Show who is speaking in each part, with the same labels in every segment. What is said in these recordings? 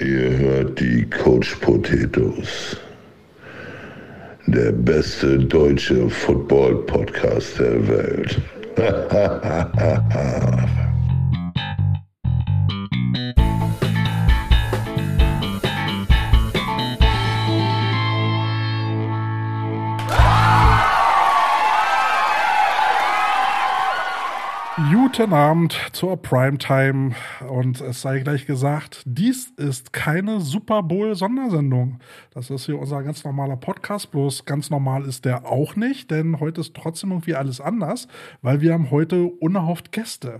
Speaker 1: Ihr hört die Coach Potatoes, der beste deutsche Football-Podcast der Welt.
Speaker 2: Guten Abend zur Primetime und es sei gleich gesagt, dies ist keine Super Bowl-Sondersendung. Das ist hier unser ganz normaler Podcast, bloß ganz normal ist der auch nicht, denn heute ist trotzdem irgendwie alles anders, weil wir haben heute unerhofft Gäste.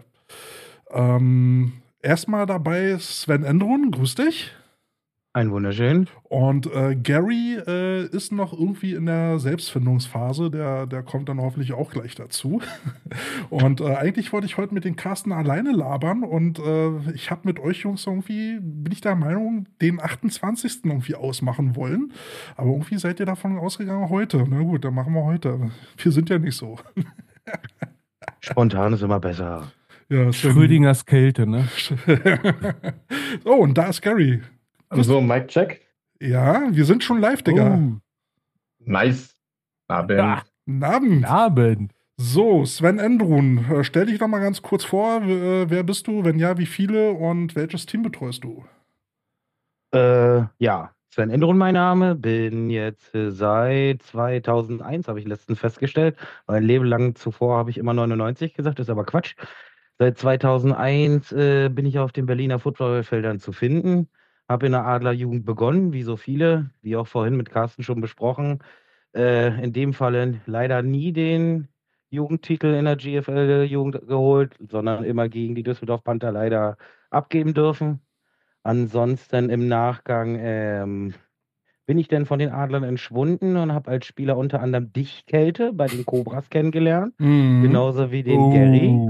Speaker 2: Erstmal dabei ist Sven Endrun, grüß dich.
Speaker 3: Ein wunderschön.
Speaker 2: Und Gary ist noch irgendwie in der Selbstfindungsphase, der kommt dann hoffentlich auch gleich dazu. Und eigentlich wollte ich heute mit den Carsten alleine labern und ich habe mit euch Jungs irgendwie, bin ich der Meinung, den 28. irgendwie ausmachen wollen. Aber irgendwie seid ihr davon ausgegangen heute. Na gut, dann machen wir heute. Wir sind ja nicht so.
Speaker 3: Spontan ist immer besser.
Speaker 2: Ja,
Speaker 4: Schrödingers Kälte, ne?
Speaker 2: Oh, und da ist Gary.
Speaker 5: So, Mic check.
Speaker 2: Ja, wir sind schon live, Digga.
Speaker 5: Nice. Abend.
Speaker 4: Ja.
Speaker 2: Guten Abend.
Speaker 4: Abend.
Speaker 2: So, Sven Endrun, stell dich doch mal ganz kurz vor. Wer bist du? Wenn ja, wie viele? Und welches Team betreust du?
Speaker 3: Ja, Sven Endrun mein Name. Bin jetzt seit 2001, habe ich letztens festgestellt. Mein Leben lang zuvor habe ich immer 99 gesagt, das ist aber Quatsch. Seit 2001 bin ich auf den Berliner Footballfeldern zu finden. Habe in der Adlerjugend begonnen, wie so viele, wie auch vorhin mit Carsten schon besprochen. In dem Falle leider nie den Jugendtitel in der GFL-Jugend geholt, sondern immer gegen die Düsseldorf Panther leider abgeben dürfen. Ansonsten im Nachgang bin ich dann von den Adlern entschwunden und habe als Spieler unter anderem dich, Kälte, bei den Cobras kennengelernt. Genauso wie den Gary.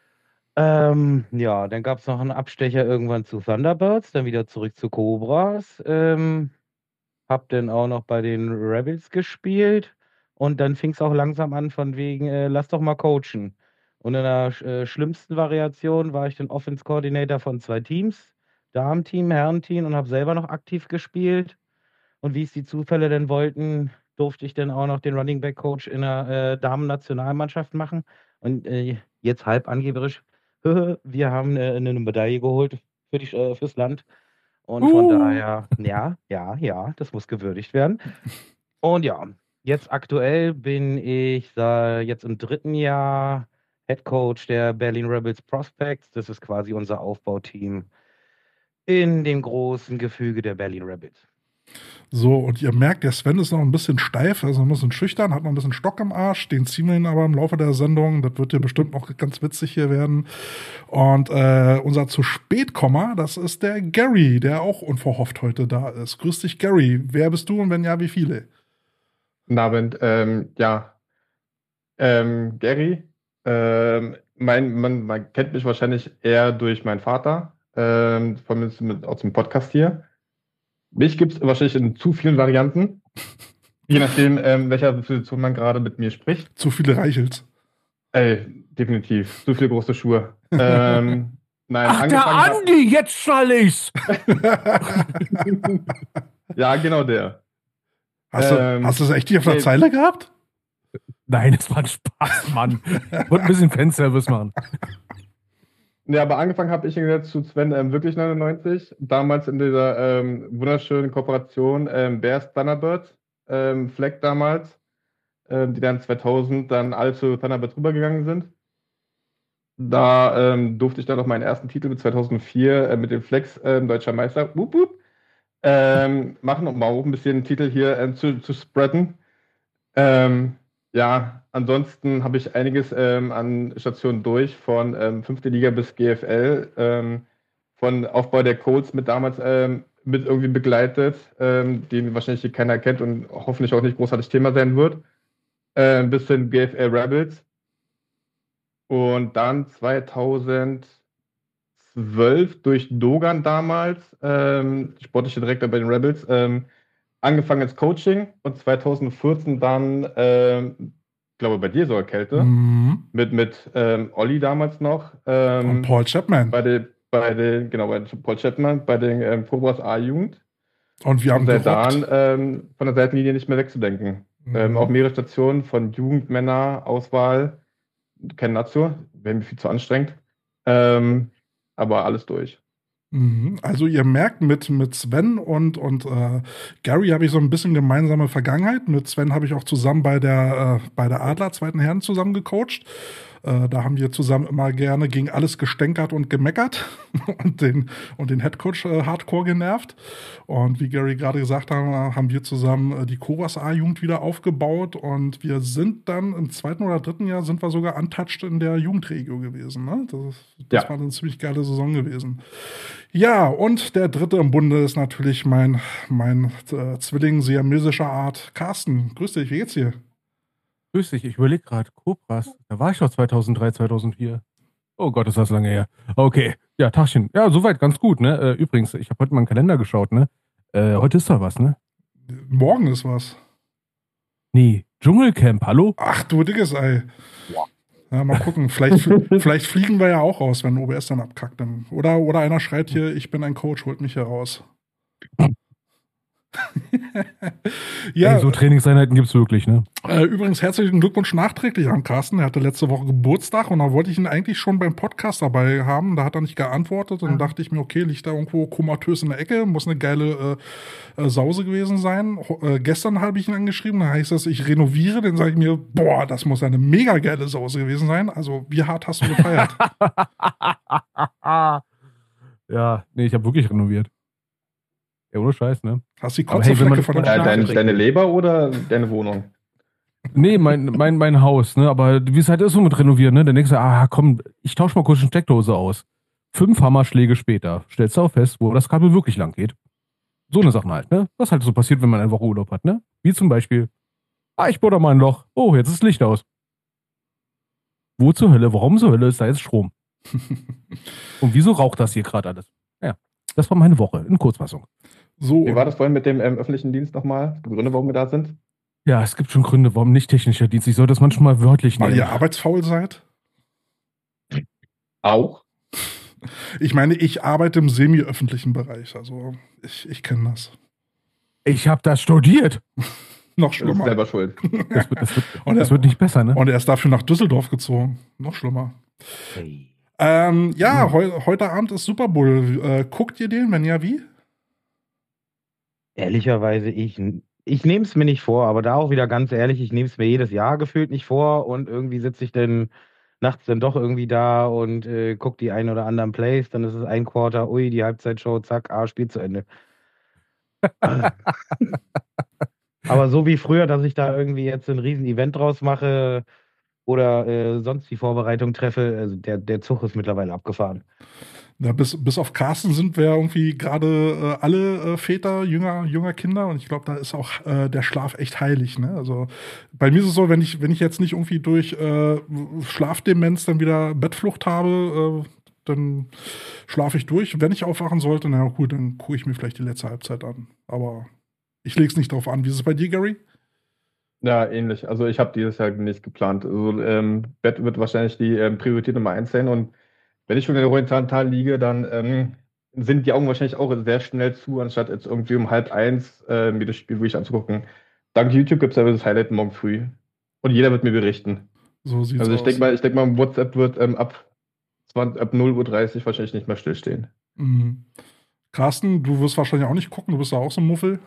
Speaker 3: Ja, dann gab es noch einen Abstecher irgendwann zu Thunderbirds, dann wieder zurück zu Cobras. Hab dann auch noch bei den Rebels gespielt und dann fing es auch langsam an von wegen, lass doch mal coachen. Und in der schlimmsten Variation war ich dann Offense Coordinator von 2 Teams, Damenteam, Herrenteam, und habe selber noch aktiv gespielt. Und wie es die Zufälle denn wollten, durfte ich dann auch noch den Running Back Coach in der Damen-Nationalmannschaft machen. Und jetzt halb angeberisch, wir haben eine Medaille geholt fürs Land. Und von daher, ja, das muss gewürdigt werden. Und ja, jetzt aktuell bin ich jetzt im 3. Jahr Head Coach der Berlin Rebels Prospects. Das ist quasi unser Aufbauteam in dem großen Gefüge der Berlin Rebels.
Speaker 2: So, und ihr merkt, der Sven ist noch ein bisschen steif, also ein bisschen schüchtern, hat noch ein bisschen Stock im Arsch, den ziehen wir ihn aber im Laufe der Sendung, das wird ja bestimmt noch ganz witzig hier werden. Und unser zu Spätkommer, das ist der Gary, der auch unverhofft heute da ist. Grüß dich, Gary. Wer bist du und wenn ja, wie viele?
Speaker 5: Guten Abend. Gary. Man kennt mich wahrscheinlich eher durch meinen Vater, aus dem Podcast hier. Mich gibt es wahrscheinlich in zu vielen Varianten, je nachdem, welcher Position man gerade mit mir spricht.
Speaker 2: Zu viele Reichels.
Speaker 5: Definitiv. Zu viele große Schuhe. Nein,
Speaker 4: Ach, der Andi, jetzt schall ich's!
Speaker 5: Ja, genau der.
Speaker 2: Hast du das echt hier auf der Zeile gehabt?
Speaker 4: Nein, das war ein Spaß, Mann. Ich wollte ein bisschen Fanservice machen.
Speaker 5: Ja, aber angefangen habe ich jetzt zu Sven wirklich 99. Damals in dieser wunderschönen Kooperation Bears Thunderbirds, Fleck damals, die dann 2000 dann alle zu Thunderbirds rübergegangen sind. Da durfte ich dann noch meinen ersten Titel mit 2004 mit dem Flex Deutscher Meister machen, um auch ein bisschen Titel hier zu spreaden. Ja, ansonsten habe ich einiges an Stationen durch, von 5. Liga bis GFL, von Aufbau der Colts mit damals mit irgendwie begleitet, den wahrscheinlich hier keiner kennt und hoffentlich auch nicht großartig Thema sein wird, bis hin GFL Rebels. Und dann 2012 durch Dogan damals, sportlicher Direktor bei den Rebels, angefangen als Coaching und 2014 dann, glaube bei dir sogar Kälte, mit Olli damals noch.
Speaker 2: Und Paul Chapman.
Speaker 5: bei Paul Chapman, bei den Cobras A-Jugend.
Speaker 2: Und wir haben
Speaker 5: Und seit
Speaker 2: gerockt.
Speaker 5: dann von der Seitenlinie nicht mehr wegzudenken. Auch mehrere Stationen von Jugendmänner, Auswahl, kein Nazo, wäre mir viel zu anstrengend. Aber alles durch.
Speaker 2: Also ihr merkt, mit Sven und Gary habe ich so ein bisschen gemeinsame Vergangenheit. Mit Sven habe ich auch zusammen bei der Adler zweiten Herren zusammen gecoacht. Da haben wir zusammen immer gerne gegen alles gestänkert und gemeckert und den Headcoach hardcore genervt. Und wie Gary gerade gesagt hat, haben wir zusammen die Cobras A-Jugend wieder aufgebaut und wir sind dann im 2. oder 3. Jahr sind wir sogar untouched in der Jugendregio gewesen. Ne? Das war eine ziemlich geile Saison gewesen. Ja, und der 3. im Bunde ist natürlich mein Zwilling siamesischer Art, Carsten. Grüß dich, wie geht's dir?
Speaker 4: Grüß dich, ich überlege gerade, Cobras, da war ich doch 2003, 2004. Oh Gott, ist das lange her. Okay, ja, Tagchen. Ja, soweit ganz gut, ne? Übrigens, ich habe heute mal einen Kalender geschaut, ne? Heute ist doch was, ne?
Speaker 2: Morgen ist was.
Speaker 4: Nee, Dschungelcamp, hallo?
Speaker 2: Ach du dickes Ei. Ja, mal gucken, vielleicht fliegen wir ja auch raus, wenn OBS dann abkackt. Oder einer schreit hier, ich bin ein Coach, holt mich hier raus. Ja,
Speaker 4: Ey, so Trainingseinheiten gibt's wirklich, ne?
Speaker 2: Übrigens herzlichen Glückwunsch nachträglich an Carsten. Er hatte letzte Woche Geburtstag und da wollte ich ihn eigentlich schon beim Podcast dabei haben. Da hat er nicht geantwortet und dann dachte ich mir, okay, liegt da irgendwo komatös in der Ecke, muss eine geile Sause gewesen sein. Gestern habe ich ihn angeschrieben, da heißt das, ich renoviere. Dann sage ich mir, boah, das muss eine mega geile Sause gewesen sein. Also wie hart hast du gefeiert?
Speaker 4: Ja, nee, ich habe wirklich renoviert. Ja, ohne Scheiß, ne?
Speaker 2: Hast die
Speaker 4: Aber hey,
Speaker 2: Kotzeflecke von der
Speaker 5: Deine Leber oder deine Wohnung?
Speaker 4: Nee, mein Haus, ne? Aber wie es halt ist so mit Renovieren, ne? Der nächste, komm, ich tausche mal kurz eine Steckdose aus. 5 Hammerschläge später stellst du auch fest, wo das Kabel wirklich lang geht. So eine Sache halt, ne? Was halt so passiert, wenn man eine Woche Urlaub hat, ne? Wie zum Beispiel, ich bohre da mal ein Loch. Oh, jetzt ist Licht aus. Wo zur Hölle, warum zur Hölle ist da jetzt Strom? Und wieso raucht das hier gerade alles? Ja, das war meine Woche in Kurzfassung.
Speaker 2: So,
Speaker 5: Wie war das vorhin mit dem öffentlichen Dienst nochmal? Die Gründe, warum wir da sind?
Speaker 4: Ja, es gibt schon Gründe, warum nicht technischer Dienst. Ich sollte das manchmal wörtlich
Speaker 2: weil
Speaker 4: nehmen.
Speaker 2: ihr arbeitsfaul seid?
Speaker 5: Auch?
Speaker 2: Ich meine, ich arbeite im semi-öffentlichen Bereich, also ich kenne das.
Speaker 4: Ich habe das studiert.
Speaker 2: Noch
Speaker 5: Du bist
Speaker 2: schlimmer.
Speaker 5: selber schuld.
Speaker 4: Das wird nicht besser, ne?
Speaker 2: Und er ist dafür nach Düsseldorf gezogen. Noch schlimmer.
Speaker 3: Hey.
Speaker 2: Heute Abend ist Super Bowl. Guckt ihr den? Wenn ja, wie?
Speaker 3: Ehrlicherweise, ich nehme es mir nicht vor, aber da auch wieder ganz ehrlich, ich nehme es mir jedes Jahr gefühlt nicht vor und irgendwie sitze ich dann nachts dann doch irgendwie da und gucke die ein oder anderen Plays, dann ist es ein Quarter, ui, die Halbzeitshow, zack, Spiel zu Ende. Aber so wie früher, dass ich da irgendwie jetzt ein riesen Event draus mache oder sonst die Vorbereitung treffe, also der Zug ist mittlerweile abgefahren.
Speaker 2: Ja, bis auf Carsten sind wir irgendwie gerade alle Väter junger Kinder und ich glaube, da ist auch der Schlaf echt heilig. Ne? Also bei mir ist es so, wenn ich jetzt nicht irgendwie durch Schlafdemenz dann wieder Bettflucht habe, dann schlafe ich durch. Wenn ich aufwachen sollte, na gut, dann gucke ich mir vielleicht die letzte Halbzeit an. Aber ich lege es nicht drauf an. Wie ist es bei dir, Gary?
Speaker 5: Ja, ähnlich. Also ich habe dieses Jahr nicht geplant. Also Bett wird wahrscheinlich die Priorität Nummer 1 sein und wenn ich schon in der Oriental liege, dann sind die Augen wahrscheinlich auch sehr schnell zu, anstatt jetzt irgendwie um 12:30 mir das Spiel wirklich anzugucken. Dank YouTube gibt es aber das Highlight morgen früh. Und jeder wird mir berichten.
Speaker 2: So sieht's
Speaker 5: Also
Speaker 2: aus.
Speaker 5: ich denke mal, WhatsApp wird ab 0:30 Uhr wahrscheinlich nicht mehr stillstehen.
Speaker 2: Mhm. Carsten, du wirst wahrscheinlich auch nicht gucken, du bist ja auch so ein Muffel.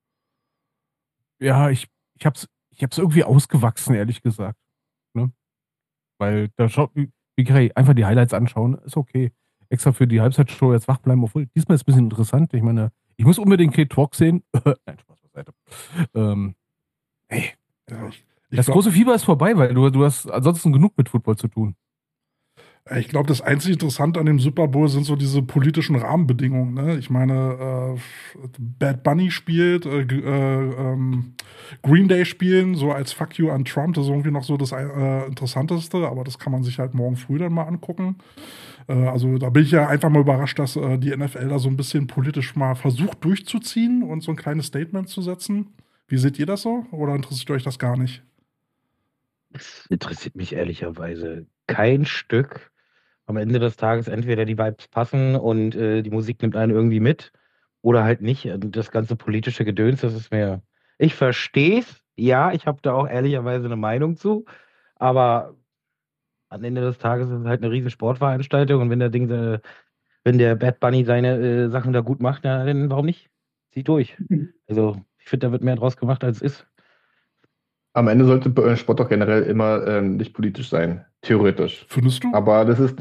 Speaker 4: Ja, ich hab's irgendwie ausgewachsen, ehrlich gesagt. Ne? Weil da schaut, wie Gary, einfach die Highlights anschauen, ist okay. Extra für die Halbzeitshow jetzt wach bleiben, obwohl diesmal ist es ein bisschen interessant. Ich meine, ich muss unbedingt Kate Talk sehen. Nein, Spaß beiseite. Hey,
Speaker 2: Ja,
Speaker 4: das große Fieber ist vorbei, weil du hast ansonsten genug mit Football zu tun.
Speaker 2: Ich glaube, das einzig Interessante an dem Super Bowl sind so diese politischen Rahmenbedingungen. Ne? Ich meine, Bad Bunny spielt, Green Day spielen, so als Fuck you an Trump, das ist irgendwie noch so das Interessanteste, aber das kann man sich halt morgen früh dann mal angucken. Also da bin ich ja einfach mal überrascht, dass die NFL da so ein bisschen politisch mal versucht durchzuziehen und so ein kleines Statement zu setzen. Wie seht ihr das so? Oder interessiert euch das gar nicht?
Speaker 3: Das interessiert mich ehrlicherweise kein Stück. am Ende des Tages entweder die Vibes passen und die Musik nimmt einen irgendwie mit oder halt nicht. Und das ganze politische Gedöns, das ist mir. Ich verstehe es, ja, ich habe da auch ehrlicherweise eine Meinung zu, aber am Ende des Tages ist es halt eine riesen Sportveranstaltung und wenn der Bad Bunny seine Sachen da gut macht, na, dann warum nicht? Zieh durch. Also, ich finde, da wird mehr draus gemacht, als es ist.
Speaker 5: Am Ende sollte Sport doch generell immer nicht politisch sein, theoretisch.
Speaker 2: Findest du?
Speaker 5: Aber das ist,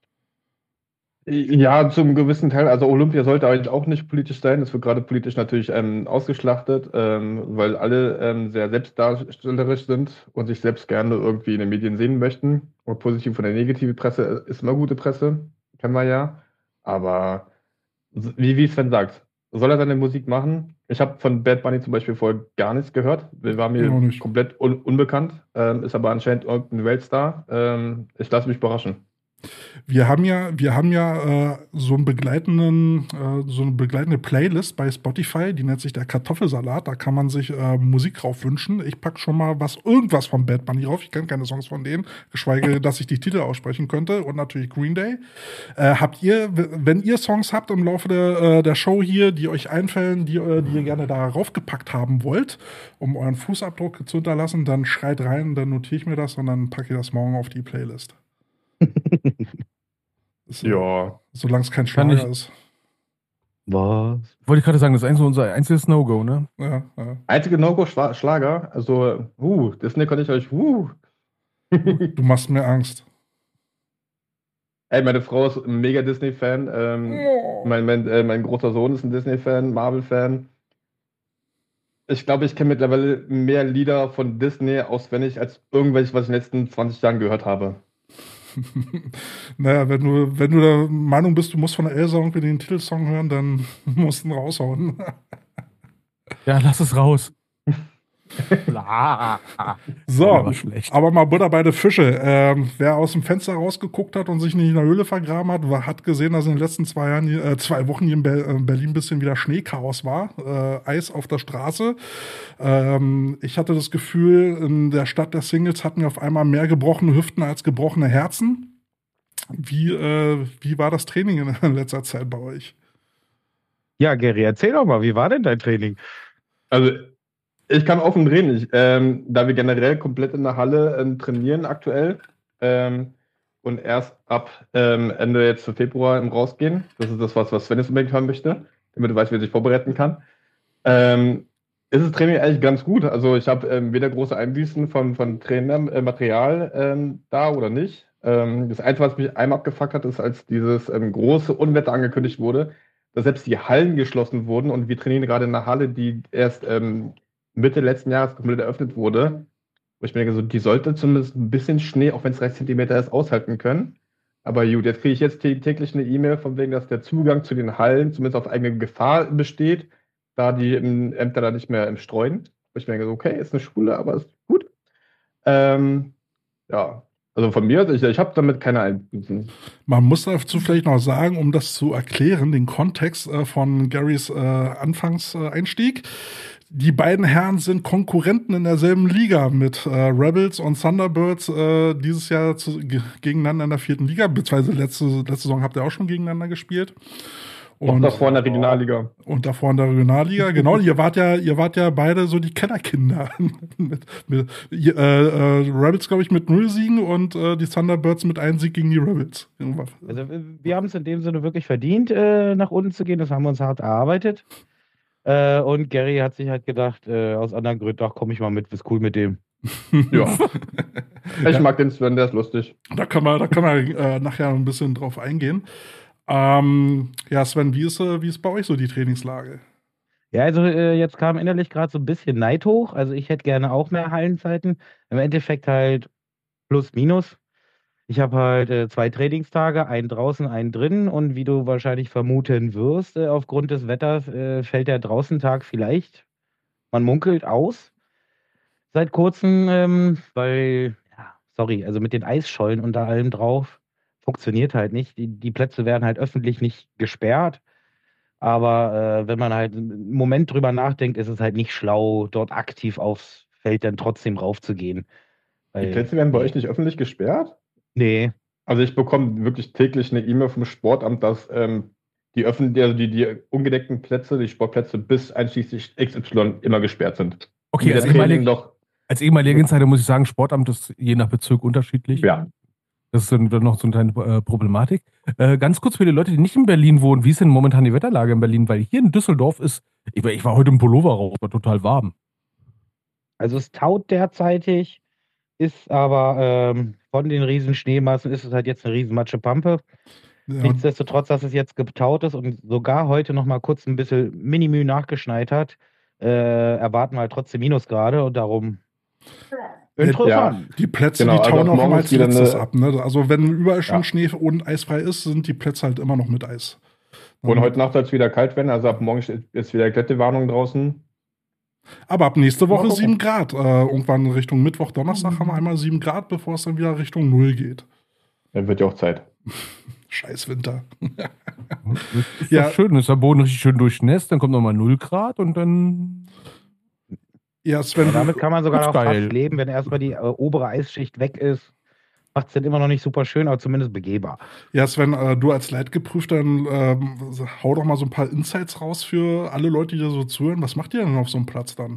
Speaker 5: ja, zum gewissen Teil, also Olympia sollte eigentlich auch nicht politisch sein. Das wird gerade politisch natürlich ausgeschlachtet, weil alle sehr selbstdarstellerisch sind und sich selbst gerne irgendwie in den Medien sehen möchten. Und positive und negative Presse ist immer gute Presse, kennen wir ja. Aber wie Sven sagt, soll er seine Musik machen? Ich habe von Bad Bunny zum Beispiel vorher gar nichts gehört. War
Speaker 2: Auch
Speaker 5: mir
Speaker 2: nicht.
Speaker 5: komplett unbekannt, ist aber anscheinend irgendein Weltstar. Ich lasse mich überraschen.
Speaker 2: Wir haben ja so eine begleitende Playlist bei Spotify, die nennt sich der Kartoffelsalat. Da kann man sich Musik drauf wünschen. Ich packe schon mal irgendwas von Bad Bunny drauf. Ich kenne keine Songs von denen, geschweige, dass ich die Titel aussprechen könnte. Und natürlich Green Day. Wenn ihr Songs habt im Laufe der Show hier, die euch einfällen, die ihr gerne da raufgepackt haben wollt, um euren Fußabdruck zu hinterlassen, dann schreit rein, dann notiere ich mir das und dann packe ich das morgen auf die Playlist.
Speaker 5: Ja.
Speaker 2: Solange es kein
Speaker 4: Kann
Speaker 2: Schlager
Speaker 4: ich-
Speaker 2: ist.
Speaker 3: Was?
Speaker 4: Wollte ich gerade sagen, das ist unser einziges No-Go, ne?
Speaker 2: Ja.
Speaker 5: Einzige No-Go-Schlager, also, Disney konnte ich euch,
Speaker 2: Du machst mir Angst.
Speaker 5: Ey, meine Frau ist ein mega Disney-Fan.
Speaker 2: Oh.
Speaker 5: Mein großer Sohn ist ein Disney-Fan, Marvel-Fan. Ich glaube, ich kenne mittlerweile mehr Lieder von Disney auswendig als irgendwelche, was ich in den letzten 20 Jahren gehört habe.
Speaker 2: Naja, wenn du der Meinung bist, du musst von der Elsa irgendwie den Titelsong hören, dann musst du ihn raushauen.
Speaker 4: Ja, lass es raus.
Speaker 2: So,
Speaker 4: war schlecht.
Speaker 2: aber mal Butter bei den Fische. Wer aus dem Fenster rausgeguckt hat und sich nicht in der Höhle vergraben hat, hat gesehen, dass in den letzten 2 Wochen hier in Berlin ein bisschen wieder Schneechaos war. Eis auf der Straße. Ich hatte das Gefühl, in der Stadt der Singles hatten wir auf einmal mehr gebrochene Hüften als gebrochene Herzen. Wie war das Training in letzter Zeit bei euch?
Speaker 3: Ja, Gary, erzähl doch mal, wie war denn dein Training?
Speaker 5: Also, ich kann offen reden, da wir generell komplett in der Halle trainieren aktuell und erst ab Ende jetzt zu Februar rausgehen. Das ist das, was Sven jetzt unbedingt hören möchte, damit du weißt, wie er sich vorbereiten kann. Ist das Training eigentlich ganz gut. Also ich habe weder große Einbüßen von Trainermaterial da oder nicht. Das Einzige, was mich einmal abgefuckt hat, ist, als dieses große Unwetter angekündigt wurde, dass selbst die Hallen geschlossen wurden und wir trainieren gerade in einer Halle, die erst Mitte letzten Jahres komplett eröffnet wurde. Wo ich mir denke, so, die sollte zumindest ein bisschen Schnee, auch wenn es 30 Zentimeter ist, aushalten können. Aber gut, jetzt kriege ich jetzt täglich eine E-Mail von wegen, dass der Zugang zu den Hallen zumindest auf eigene Gefahr besteht, da die Ämter da nicht mehr streuen. Wo ich mir denke, so, okay, ist eine Schule, aber ist gut. Ja, also von mir, ich habe damit keine Einbußen.
Speaker 2: Man muss dazu vielleicht noch sagen, um das zu erklären, den Kontext von Garys Anfangseinstieg. Die beiden Herren sind Konkurrenten in derselben Liga mit Rebels und Thunderbirds dieses Jahr gegeneinander in der 4. Liga, beziehungsweise letzte Saison habt ihr auch schon gegeneinander gespielt.
Speaker 5: Und davor in der Regionalliga.
Speaker 2: Und davor in der Regionalliga, genau. Ihr wart ja beide so die Kennerkinder. Rebels, glaube ich, mit 0 Siegen und die Thunderbirds mit 1 Sieg gegen die Rebels.
Speaker 3: Also wir haben es in dem Sinne wirklich verdient, nach unten zu gehen. Das haben wir uns hart erarbeitet. Und Gary hat sich halt gedacht, aus anderen Gründen, ach komm ich mal mit, ist cool mit dem.
Speaker 5: Ja. Ich mag den Sven, der ist lustig.
Speaker 2: Da kann man nachher ein bisschen drauf eingehen. Ja, Sven, wie ist bei euch so die Trainingslage?
Speaker 3: Ja, also jetzt kam innerlich gerade so ein bisschen Neid hoch. Also ich hätte gerne auch mehr Hallenzeiten. Im Endeffekt halt plus minus. Ich habe halt 2 Trainingstage, einen draußen, einen drin. Und wie du wahrscheinlich vermuten wirst, aufgrund des Wetters fällt der Draußentag vielleicht, man munkelt, aus. Seit kurzem, weil, ja, sorry, also mit den Eisschollen und da allem drauf, funktioniert halt nicht. Die Plätze werden halt öffentlich nicht gesperrt. Aber wenn man halt einen Moment drüber nachdenkt, ist es halt nicht schlau, dort aktiv aufs Feld dann trotzdem raufzugehen.
Speaker 5: Die Plätze werden bei euch nicht öffentlich gesperrt?
Speaker 3: Nee,
Speaker 5: Also ich bekomme wirklich täglich eine E-Mail vom Sportamt, dass die ungedeckten Plätze, die Sportplätze bis einschließlich XY immer gesperrt sind.
Speaker 4: Okay,
Speaker 5: Und
Speaker 4: als ehemaliger Insider muss ich sagen, Sportamt ist je nach Bezirk unterschiedlich.
Speaker 5: Ja.
Speaker 4: Das ist dann noch so eine kleine Problematik. Ganz kurz für die Leute, die nicht in Berlin wohnen, wie ist denn momentan die Wetterlage in Berlin? Weil hier in Düsseldorf ich war heute im Pullover raus, war total warm.
Speaker 3: Also es taut derzeitig, ist aber von den riesen Schneemassen ist es halt jetzt eine riesen Matschepampe.
Speaker 2: Ja,
Speaker 3: Nichtsdestotrotz, dass es jetzt getaut ist und sogar heute noch mal kurz ein bisschen Minimü nachgeschneit hat, erwarten wir halt trotzdem Minusgrade und darum interessant.
Speaker 2: die Plätze,
Speaker 5: Genau,
Speaker 2: die tauen
Speaker 5: also
Speaker 2: auch immer
Speaker 5: morgens
Speaker 2: als
Speaker 5: wieder
Speaker 2: letztes ab. Ne? Also wenn überall schon
Speaker 5: Ja.
Speaker 2: Schnee und eisfrei ist, sind die Plätze halt immer noch mit Eis.
Speaker 5: Und heute Nacht soll es wieder kalt werden, also ab morgen ist wieder Glättewarnung draußen.
Speaker 2: Aber ab nächste Woche
Speaker 5: Mal gucken.
Speaker 2: 7 Grad. Irgendwann Richtung Mittwoch, Donnerstag haben wir einmal 7 Grad, bevor es dann wieder Richtung 0 geht.
Speaker 5: Dann wird ja auch Zeit.
Speaker 2: Scheiß Winter.
Speaker 4: Das ist
Speaker 2: Ja.
Speaker 4: doch schön, ist der Boden richtig schön durchnässt, dann kommt nochmal 0 Grad und dann.
Speaker 2: Ja, Sven,
Speaker 3: Ja, damit kann man sogar noch
Speaker 4: Ist geil.
Speaker 3: fast leben, wenn erstmal die obere Eisschicht weg ist. Macht es dann immer noch nicht super schön, aber zumindest begehbar.
Speaker 2: ja, Sven, du als Leitgeprüfter, hau doch mal so ein paar Insights raus für alle Leute, die da so zuhören. Was macht ihr denn auf so einem Platz dann?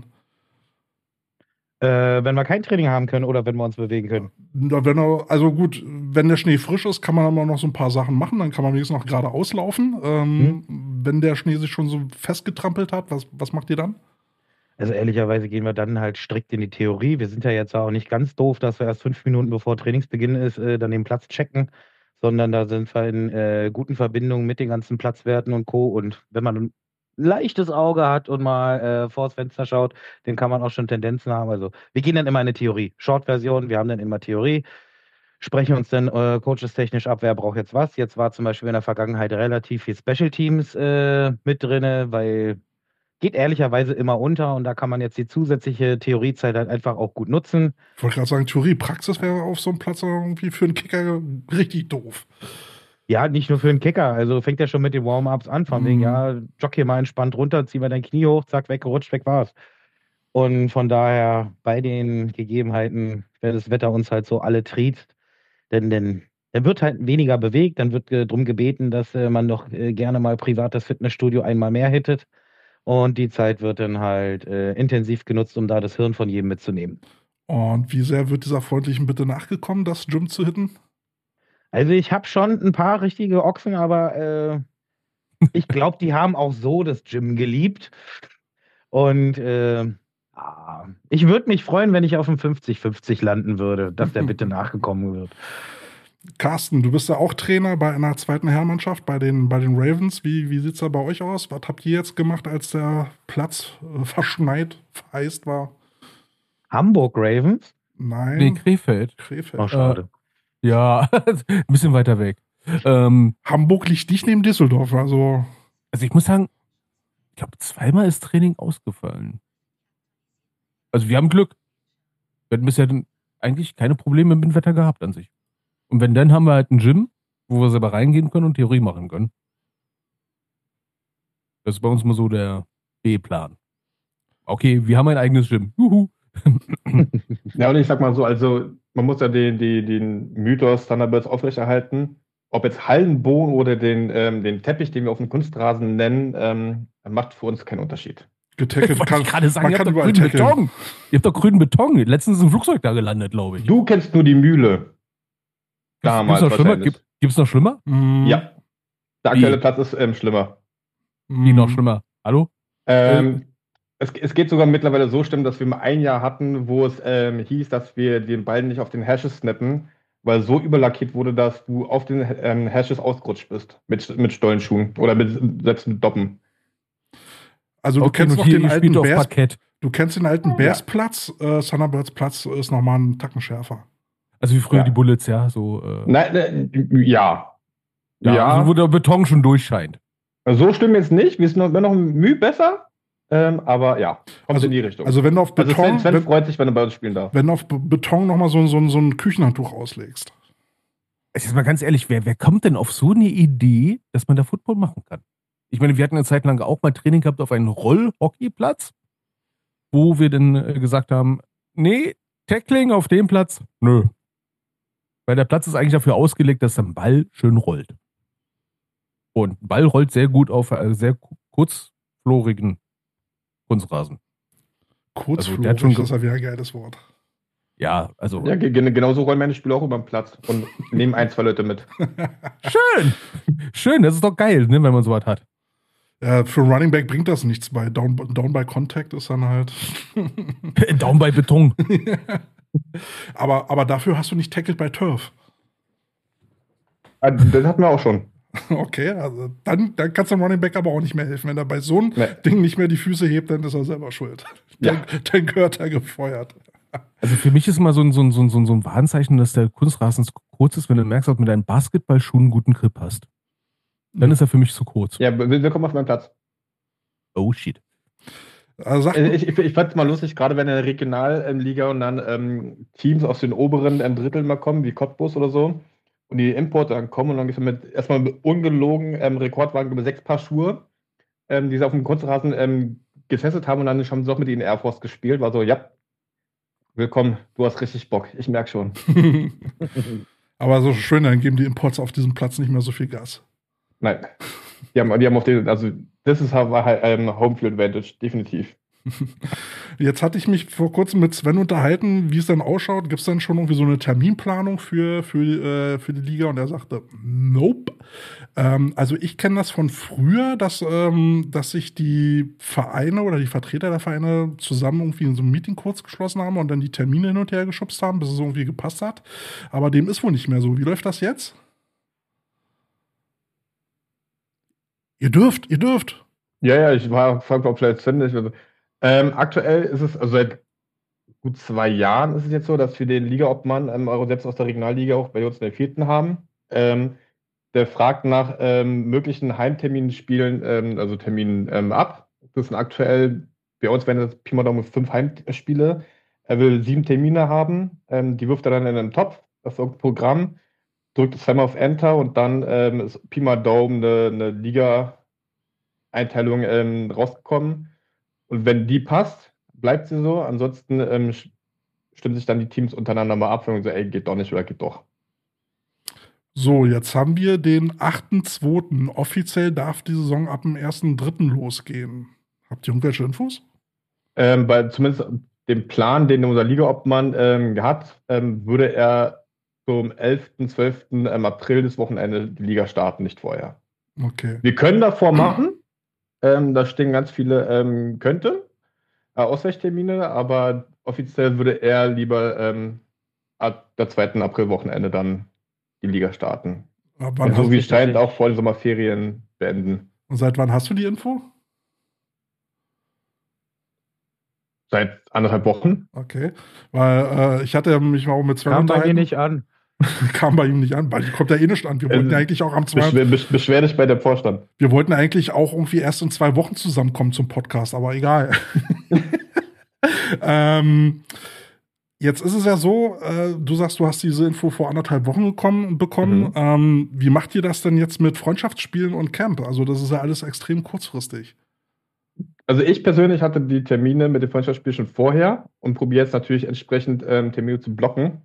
Speaker 3: Wenn wir kein Training haben können oder wenn wir uns bewegen können.
Speaker 2: Also gut, wenn der Schnee frisch ist, kann man aber noch so ein paar Sachen machen. Dann kann man wenigstens noch gerade auslaufen. Wenn der Schnee sich schon so festgetrampelt hat, was macht ihr dann?
Speaker 3: Also ehrlicherweise gehen wir dann halt strikt in die Theorie. Wir sind ja jetzt auch nicht ganz doof, dass wir erst 5 Minuten bevor Trainingsbeginn ist, dann den Platz checken, sondern da sind wir in guten Verbindungen mit den ganzen Platzwerten und Co. Und wenn man ein leichtes Auge hat und mal vors Fenster schaut, dann kann man auch schon Tendenzen haben. Also wir gehen dann immer in eine Theorie. Short-Version, wir haben dann immer Theorie, sprechen uns dann coaches technisch ab, wer braucht jetzt was. Jetzt war zum Beispiel in der Vergangenheit relativ viel Special Teams mit drinne, weil geht ehrlicherweise immer unter und da kann man jetzt die zusätzliche Theoriezeit halt einfach auch gut nutzen.
Speaker 2: Ich wollte gerade sagen, Theorie, Praxis wäre auf so einem Platz irgendwie für einen Kicker richtig doof.
Speaker 3: Ja, nicht nur für den Kicker, also fängt ja schon mit den Warm-Ups an, von wegen, ja, jog hier mal entspannt runter, zieh mal dein Knie hoch, zack, weggerutscht, weg war's. Und von daher, bei den Gegebenheiten, wenn das Wetter uns halt so alle triezt, dann wird halt weniger bewegt, dann wird drum gebeten, dass man doch gerne mal privat das Fitnessstudio einmal mehr hittet. Und die Zeit wird dann halt intensiv genutzt, um da das Hirn von jedem mitzunehmen.
Speaker 2: Und wie sehr wird dieser freundlichen Bitte nachgekommen, das Gym zu hitten?
Speaker 3: Also ich habe schon ein paar richtige Ochsen, aber ich glaube, die haben auch so das Gym geliebt. Und ich würde mich freuen, wenn ich auf dem 50-50 landen würde, dass der Bitte nachgekommen wird.
Speaker 2: Carsten, du bist ja auch Trainer bei einer zweiten Herrenmannschaft, bei den Ravens. Wie sieht es da bei euch aus? Was habt ihr jetzt gemacht, als der Platz verschneit, vereist war?
Speaker 3: Hamburg Ravens?
Speaker 2: Nein.
Speaker 4: Nee, Krefeld.
Speaker 2: Krefeld.
Speaker 3: Oh, schade.
Speaker 4: Ja, ein bisschen weiter weg.
Speaker 2: Hamburg liegt nicht neben Düsseldorf, also.
Speaker 4: Also ich muss sagen, ich glaube, zweimal ist Training ausgefallen. Also wir haben Glück. Wir hatten bisher eigentlich keine Probleme mit dem Wetter gehabt an sich. Und wenn, dann haben wir halt ein Gym, wo wir selber reingehen können und Theorie machen können. Das ist bei uns mal so der B-Plan. Okay, wir haben ein eigenes Gym. Juhu.
Speaker 5: Ja, und ich sag mal so, also man muss ja den Mythos Thunderbirds aufrechterhalten. Ob jetzt Hallenboden oder den Teppich, den wir auf dem Kunstrasen nennen, macht für uns keinen Unterschied.
Speaker 2: Getackelt
Speaker 4: Wollte ich gerade sagen,
Speaker 2: man
Speaker 4: ihr
Speaker 2: kann
Speaker 4: habt doch
Speaker 2: überall
Speaker 4: grünen
Speaker 2: tackeln.
Speaker 4: Beton. Ihr habt doch grünen Beton. Letztens ist ein Flugzeug da gelandet, glaube ich.
Speaker 5: Du kennst nur die Mühle. Damals
Speaker 4: Gibt's noch schlimmer?
Speaker 5: wahrscheinlich.
Speaker 4: Gibt's noch schlimmer?
Speaker 5: Ja. Der aktuelle Platz ist schlimmer.
Speaker 4: Wie noch schlimmer? Hallo?
Speaker 5: Es geht sogar mittlerweile so schlimm, dass wir mal ein Jahr hatten, wo es hieß, dass wir den Ball nicht auf den Hashes snappen, weil so überlackiert wurde, dass du auf den Hashes ausgerutscht bist mit Stollenschuhen oder selbst mit Doppen.
Speaker 2: Also du
Speaker 4: Okay,
Speaker 2: kennst
Speaker 4: und
Speaker 2: noch
Speaker 4: hier,
Speaker 2: den
Speaker 4: ihr spielt
Speaker 2: alten
Speaker 4: auf
Speaker 2: Bears.
Speaker 4: Parkett.
Speaker 2: Du kennst den alten Bears-Platz. Thunderbirds Platz ist nochmal einen Tacken schärfer.
Speaker 4: Also wie früher
Speaker 5: Ja.
Speaker 4: die Bullets, ja. So,
Speaker 5: Nein, ja.
Speaker 4: Also wo der Beton schon durchscheint.
Speaker 5: So schlimm jetzt nicht. Wir sind noch ein Mühe besser. Aber ja, kommt
Speaker 2: Also-
Speaker 5: in die Richtung.
Speaker 2: Also wenn du auf Beton,
Speaker 5: Sven freut sich, wenn er bei uns spielen darf.
Speaker 2: wenn du auf Beton nochmal so ein Küchenhandtuch auslegst.
Speaker 4: Jetzt mal ganz ehrlich, wer kommt denn auf so eine Idee, dass man da Football machen kann? Ich meine, wir hatten eine Zeit lang auch mal Training gehabt auf einem Rollhockeyplatz, wo wir dann gesagt haben, nee, Tackling auf dem Platz, nö. Weil der Platz ist eigentlich dafür ausgelegt, dass der Ball schön rollt. Und ein Ball rollt sehr gut auf sehr kurzflorigen Kunstrasen.
Speaker 2: Kurzflorig, das ist ja wieder ein geiles Wort.
Speaker 4: Ja, also.
Speaker 5: Ja, genauso rollen meine Spieler auch über den Platz und nehmen 1, 2 Leute mit.
Speaker 4: Schön! Schön, das ist doch geil, ne, wenn man sowas hat.
Speaker 2: Für Running Back bringt das nichts bei Down by Contact ist dann halt.
Speaker 4: Down by Beton.
Speaker 2: aber dafür hast du nicht Tackled by Turf.
Speaker 5: Das hatten wir auch schon.
Speaker 2: Okay, also dann kannst du dem Running Back aber auch nicht mehr helfen. Wenn er bei so einem Ding nicht mehr die Füße hebt, dann ist er selber schuld. Dann gehört er gefeuert.
Speaker 4: Also für mich ist immer so ein Warnzeichen, dass der Kunstrasen zu kurz ist, wenn du merkst, dass du mit deinen Basketballschuhen einen guten Grip hast. Dann ist er für mich zu kurz.
Speaker 5: Ja, willkommen auf meinen Platz.
Speaker 4: Oh shit.
Speaker 5: Also ich fand es mal lustig, gerade wenn in der Regionalliga und dann Teams aus den oberen Dritteln mal kommen, wie Cottbus oder so, und die Importer dann kommen und dann gehst du erstmal mit ungelogen Rekordwagen über 6 Paar Schuhe, die sie auf dem Kunstrasen getestet haben und dann haben sie auch mit ihnen Air Force gespielt. War so, ja, willkommen, du hast richtig Bock, ich merke schon.
Speaker 2: Aber so schön, dann geben die Imports auf diesem Platz nicht mehr so viel Gas.
Speaker 5: Nein, die haben auf den, also das war halt Homefield Advantage, definitiv.
Speaker 2: Jetzt hatte ich mich vor kurzem mit Sven unterhalten, wie es dann ausschaut. Gibt es dann schon irgendwie so eine Terminplanung für die Liga? Und er sagte, nope. Also ich kenne das von früher, dass sich die Vereine oder die Vertreter der Vereine zusammen irgendwie in so einem Meeting kurz geschlossen haben und dann die Termine hin und her geschubst haben, bis es irgendwie gepasst hat. Aber dem ist wohl nicht mehr so. Wie läuft das jetzt? Ihr dürft.
Speaker 5: Ja, ich war auf vielleicht ständig. Aktuell ist es, also seit gut 2 Jahren ist es jetzt so, dass wir den Liga-Obmann, selbst aus der Regionalliga auch bei uns in der 4. haben. Der fragt nach möglichen Heimterminspielen, also Terminen ab. Das sind aktuell, bei uns werden das Pi mal Daumen 5 Heimspiele. Er will 7 Termine haben. Die wirft er dann in einen Topf, das ist irgendein Programm, drückt zweimal auf Enter und dann ist Pi mal Daumen eine Liga-Einteilung rausgekommen. Und wenn die passt, bleibt sie so. Ansonsten stimmen sich dann die Teams untereinander mal ab und sagen, ey, geht doch nicht oder geht doch.
Speaker 2: So, jetzt haben wir den 8.2. Offiziell darf die Saison ab dem 1.3. losgehen. Habt ihr irgendwelche Infos?
Speaker 5: Bei zumindest dem Plan, den unser Liga-Obmann hat, würde er zum 11., 12. April das Wochenende die Liga starten, nicht vorher.
Speaker 2: Okay.
Speaker 5: Wir können davor machen. Da stehen ganz viele Ausweichtermine, aber offiziell würde er lieber ab der 2. April-Wochenende dann die Liga starten. Und so wie es scheint, auch vor den Sommerferien beenden.
Speaker 2: Und seit wann hast du die Info?
Speaker 5: Seit 1,5 Wochen.
Speaker 2: Okay, weil ich hatte mich mal mit Sven
Speaker 3: unterhalten. Kam bei mir nicht an.
Speaker 2: Kam bei ihm nicht an, weil die kommt ja eh nicht an. Wir wollten eigentlich auch am 2.
Speaker 5: Beschwer dich bei der Vorstand.
Speaker 2: Wir wollten eigentlich auch irgendwie erst in 2 Wochen zusammenkommen zum Podcast, aber egal. Jetzt ist es ja so, du sagst, du hast diese Info vor 1,5 Wochen bekommen. Wie macht ihr das denn jetzt mit Freundschaftsspielen und Camp? Also das ist ja alles extrem kurzfristig.
Speaker 5: Also ich persönlich hatte die Termine mit dem Freundschaftsspiel schon vorher und probiere jetzt natürlich entsprechend Termine zu blocken.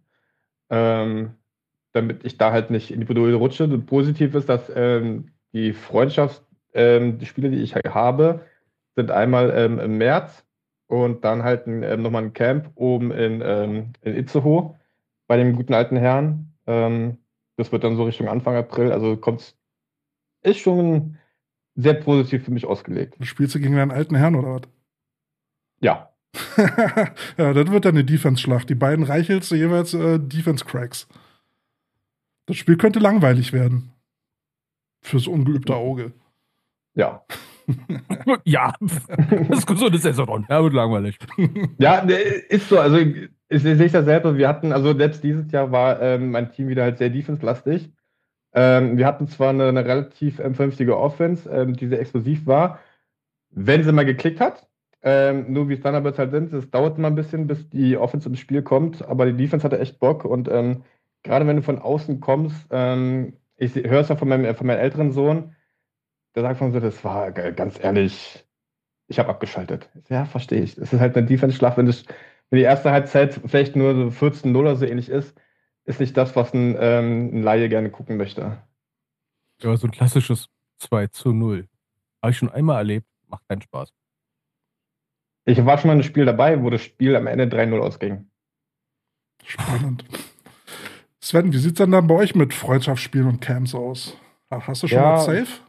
Speaker 5: Damit ich da halt nicht in die Bredouille rutsche. Positiv ist, dass die die Spiele, die ich habe, sind einmal im März und dann halt nochmal ein Camp oben in Itzehoe bei dem guten alten Herrn. Das wird dann so Richtung Anfang April, also ist schon sehr positiv für mich ausgelegt.
Speaker 2: Spielst du gegen deinen alten Herrn oder was?
Speaker 5: Ja.
Speaker 2: Ja, das wird dann eine Defense-Schlacht. Die beiden Reichels jeweils Defense-Cracks. Das Spiel könnte langweilig werden. Fürs ungeübte Auge.
Speaker 5: Ja.
Speaker 4: Ja, das ist gesund, ist Saison. Ja, wird langweilig.
Speaker 5: Ja, ist so. Also, ich sehe ich das selber. Wir hatten, also selbst dieses Jahr war mein Team wieder halt sehr defense-lastig. Wir hatten zwar eine relativ vernünftige Offense, die sehr explosiv war, wenn sie mal geklickt hat. Nur wie Thunderbirds halt sind, es dauert mal ein bisschen, bis die Offense ins Spiel kommt, aber die Defense hatte echt Bock und gerade wenn du von außen kommst, ich höre es ja von meinem älteren Sohn, der sagt von so, das war ganz ehrlich, ich habe abgeschaltet. Ja, verstehe ich. Es ist halt eine Defense-Schlacht, wenn die erste Halbzeit vielleicht nur so 14-0 oder so ähnlich ist, ist nicht das, was ein Laie gerne gucken möchte.
Speaker 4: Ja, so ein klassisches 2:0. Habe ich schon einmal erlebt, macht keinen Spaß.
Speaker 5: Ich war schon mal in einem Spiel dabei, wo das Spiel am Ende 3:0 ausging.
Speaker 2: Spannend. Sven, wie sieht es denn dann bei euch mit Freundschaftsspielen und Camps aus? Hast du schon
Speaker 3: Ja.
Speaker 2: was safe?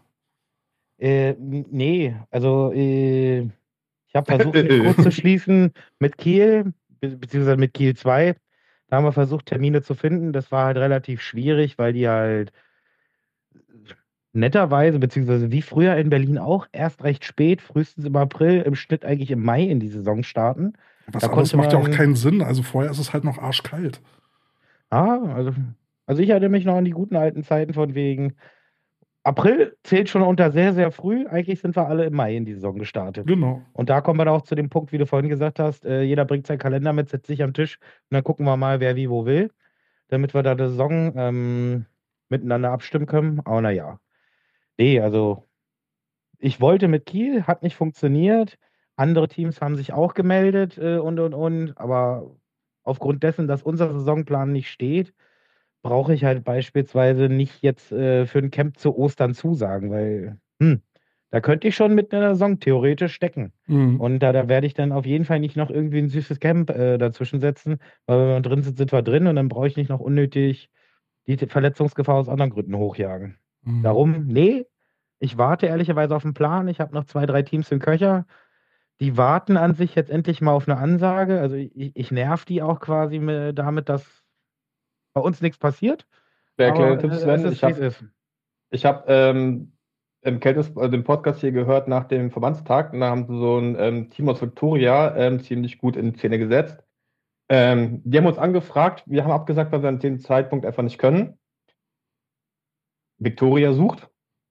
Speaker 3: Nee, also ich habe versucht, mich kurz zu schließen mit Kiel, beziehungsweise mit Kiel 2. Da haben wir versucht, Termine zu finden. Das war halt relativ schwierig, weil die halt netterweise, beziehungsweise wie früher in Berlin auch, erst recht spät, frühestens im April, im Schnitt eigentlich im Mai in die Saison starten.
Speaker 2: Was
Speaker 3: Da
Speaker 2: anderes
Speaker 3: konnte
Speaker 2: macht ja auch
Speaker 3: man-
Speaker 2: keinen Sinn. Also vorher ist es halt noch arschkalt.
Speaker 3: Also ich erinnere mich noch an die guten alten Zeiten von wegen April zählt schon unter sehr, sehr früh. Eigentlich sind wir alle im Mai in die Saison gestartet.
Speaker 2: Genau.
Speaker 3: Und da kommen wir dann auch zu dem Punkt, wie du vorhin gesagt hast, jeder bringt seinen Kalender mit, setzt sich am Tisch und dann gucken wir mal, wer wie wo will, damit wir da die Saison miteinander abstimmen können. Aber naja. Nee, also ich wollte mit Kiel, hat nicht funktioniert. Andere Teams haben sich auch gemeldet und. Aber aufgrund dessen, dass unser Saisonplan nicht steht, brauche ich halt beispielsweise nicht jetzt für ein Camp zu Ostern zusagen, weil da könnte ich schon mit einer Saison theoretisch stecken.
Speaker 2: Mhm.
Speaker 3: Und da werde ich dann auf jeden Fall nicht noch irgendwie ein süßes Camp dazwischen setzen, weil wenn wir drin sind, sind wir drin und dann brauche ich nicht noch unnötig die Verletzungsgefahr aus anderen Gründen hochjagen.
Speaker 2: Mhm.
Speaker 3: Darum, nee, ich warte ehrlicherweise auf den Plan. Ich habe noch 2, 3 Teams im Köcher. Die warten an sich jetzt endlich mal auf eine Ansage. Also ich nerv die auch quasi damit, dass bei uns nichts passiert.
Speaker 5: Der
Speaker 3: Aber
Speaker 5: kleine Tipp,
Speaker 3: es
Speaker 5: Sven,
Speaker 3: ist, wie es ist.
Speaker 5: ich habe den Podcast hier gehört nach dem Verbandstag und da haben sie so ein Team aus Victoria ziemlich gut in Szene gesetzt. Die haben uns angefragt, wir haben abgesagt, weil wir an dem Zeitpunkt einfach nicht können. Victoria sucht.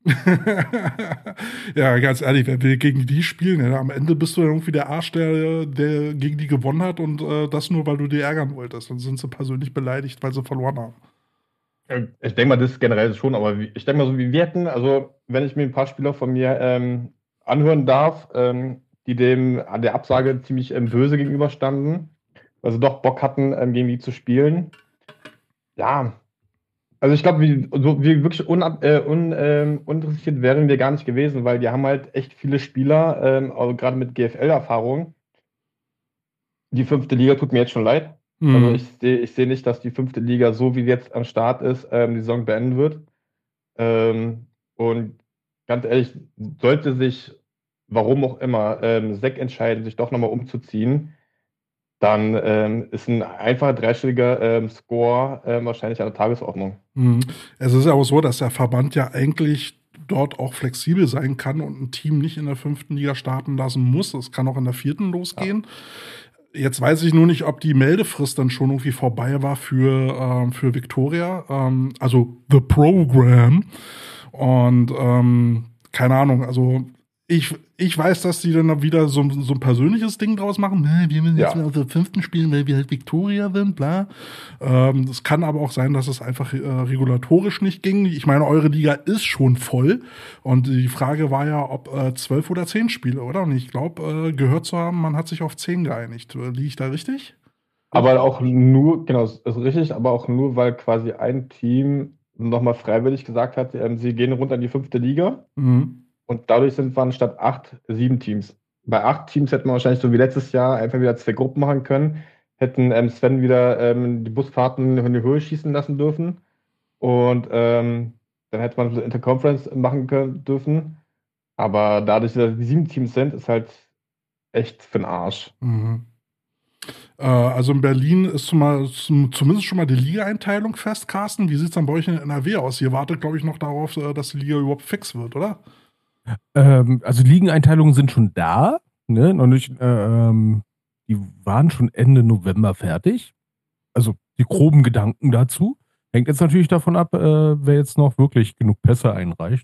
Speaker 2: Ja, ganz ehrlich, wer will gegen die spielen? Ja, am Ende bist du dann irgendwie der Arsch, der gegen die gewonnen hat und das nur, weil du die ärgern wolltest. Dann sind sie persönlich beleidigt, weil sie verloren haben.
Speaker 5: Ich denke mal, das ist generell schon, aber ich denke mal so, wie wir hätten, also wenn ich mir ein paar Spieler von mir anhören darf, die dem an der Absage ziemlich böse gegenüberstanden, also doch Bock hatten, gegen die zu spielen. Ja, also ich glaube, wir wirklich uninteressiert wären wir gar nicht gewesen, weil die haben halt echt viele Spieler, also gerade mit GFL-Erfahrung. Die 5. Liga tut mir jetzt schon leid. Also ich seh nicht, dass die 5. Liga, so wie jetzt am Start ist, die Saison beenden wird. Und ganz ehrlich, sollte sich, warum auch immer, SEC entscheiden, sich doch nochmal umzuziehen, dann ist ein einfacher dreistelliger Score wahrscheinlich an der Tagesordnung.
Speaker 2: Es ist ja auch so, dass der Verband ja eigentlich dort auch flexibel sein kann und ein Team nicht in der 5. Liga starten lassen muss. Es kann auch in der 4. losgehen. Ja. Jetzt weiß ich nur nicht, ob die Meldefrist dann schon irgendwie vorbei war für Victoria. Also The Program. Und keine Ahnung, also ich weiß, dass die dann wieder so ein persönliches Ding draus machen. Wir müssen jetzt mal auf der 5. spielen, weil wir halt Victoria sind, bla. Es kann aber auch sein, dass es einfach regulatorisch nicht ging. Ich meine, eure Liga ist schon voll. Und die Frage war ja, ob 12 oder 10 Spiele, oder? Und ich glaube, gehört zu haben, man hat sich auf 10 geeinigt. Liege ich da richtig?
Speaker 5: Aber auch nur, genau, ist richtig, aber auch nur, weil quasi ein Team nochmal freiwillig gesagt hat, sie gehen runter in die 5. Liga.
Speaker 2: Mhm.
Speaker 5: Und dadurch sind wir statt 8 7 Teams. Bei 8 Teams hätten wir wahrscheinlich so wie letztes Jahr einfach wieder 2 Gruppen machen können. Hätten Sven wieder die Busfahrten in die Höhe schießen lassen dürfen. Und dann hätte man so Interconference machen dürfen. Aber dadurch, dass die 7 Teams sind, ist halt echt für den Arsch.
Speaker 2: Mhm. Also in Berlin ist zumindest schon mal die Liga-Einteilung fest, Carsten. Wie sieht es dann bei euch in NRW aus? Ihr wartet, glaube ich, noch darauf, dass die Liga überhaupt fix wird, oder?
Speaker 4: Also Ligeneinteilungen sind schon da, ne? Noch nicht, die waren schon Ende November fertig. Also die groben Gedanken dazu. Hängt jetzt natürlich davon ab, wer jetzt noch wirklich genug Pässe einreicht.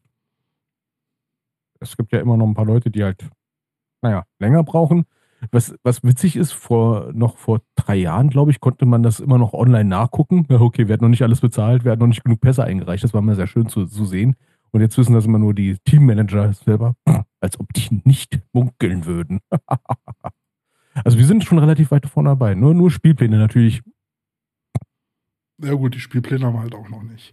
Speaker 4: Es gibt ja immer noch ein paar Leute, die halt, länger brauchen. Was witzig ist, noch vor 3 Jahren, glaube ich, konnte man das immer noch online nachgucken. Ja, okay, wir hatten noch nicht alles bezahlt, wir hatten noch nicht genug Pässe eingereicht. Das war mal sehr schön zu sehen. Und jetzt wissen das immer nur die Teammanager selber, als ob die nicht munkeln würden. Also wir sind schon relativ weit vorne dabei. Nur Spielpläne natürlich
Speaker 2: Ja gut, die Spielpläne haben wir halt auch noch nicht.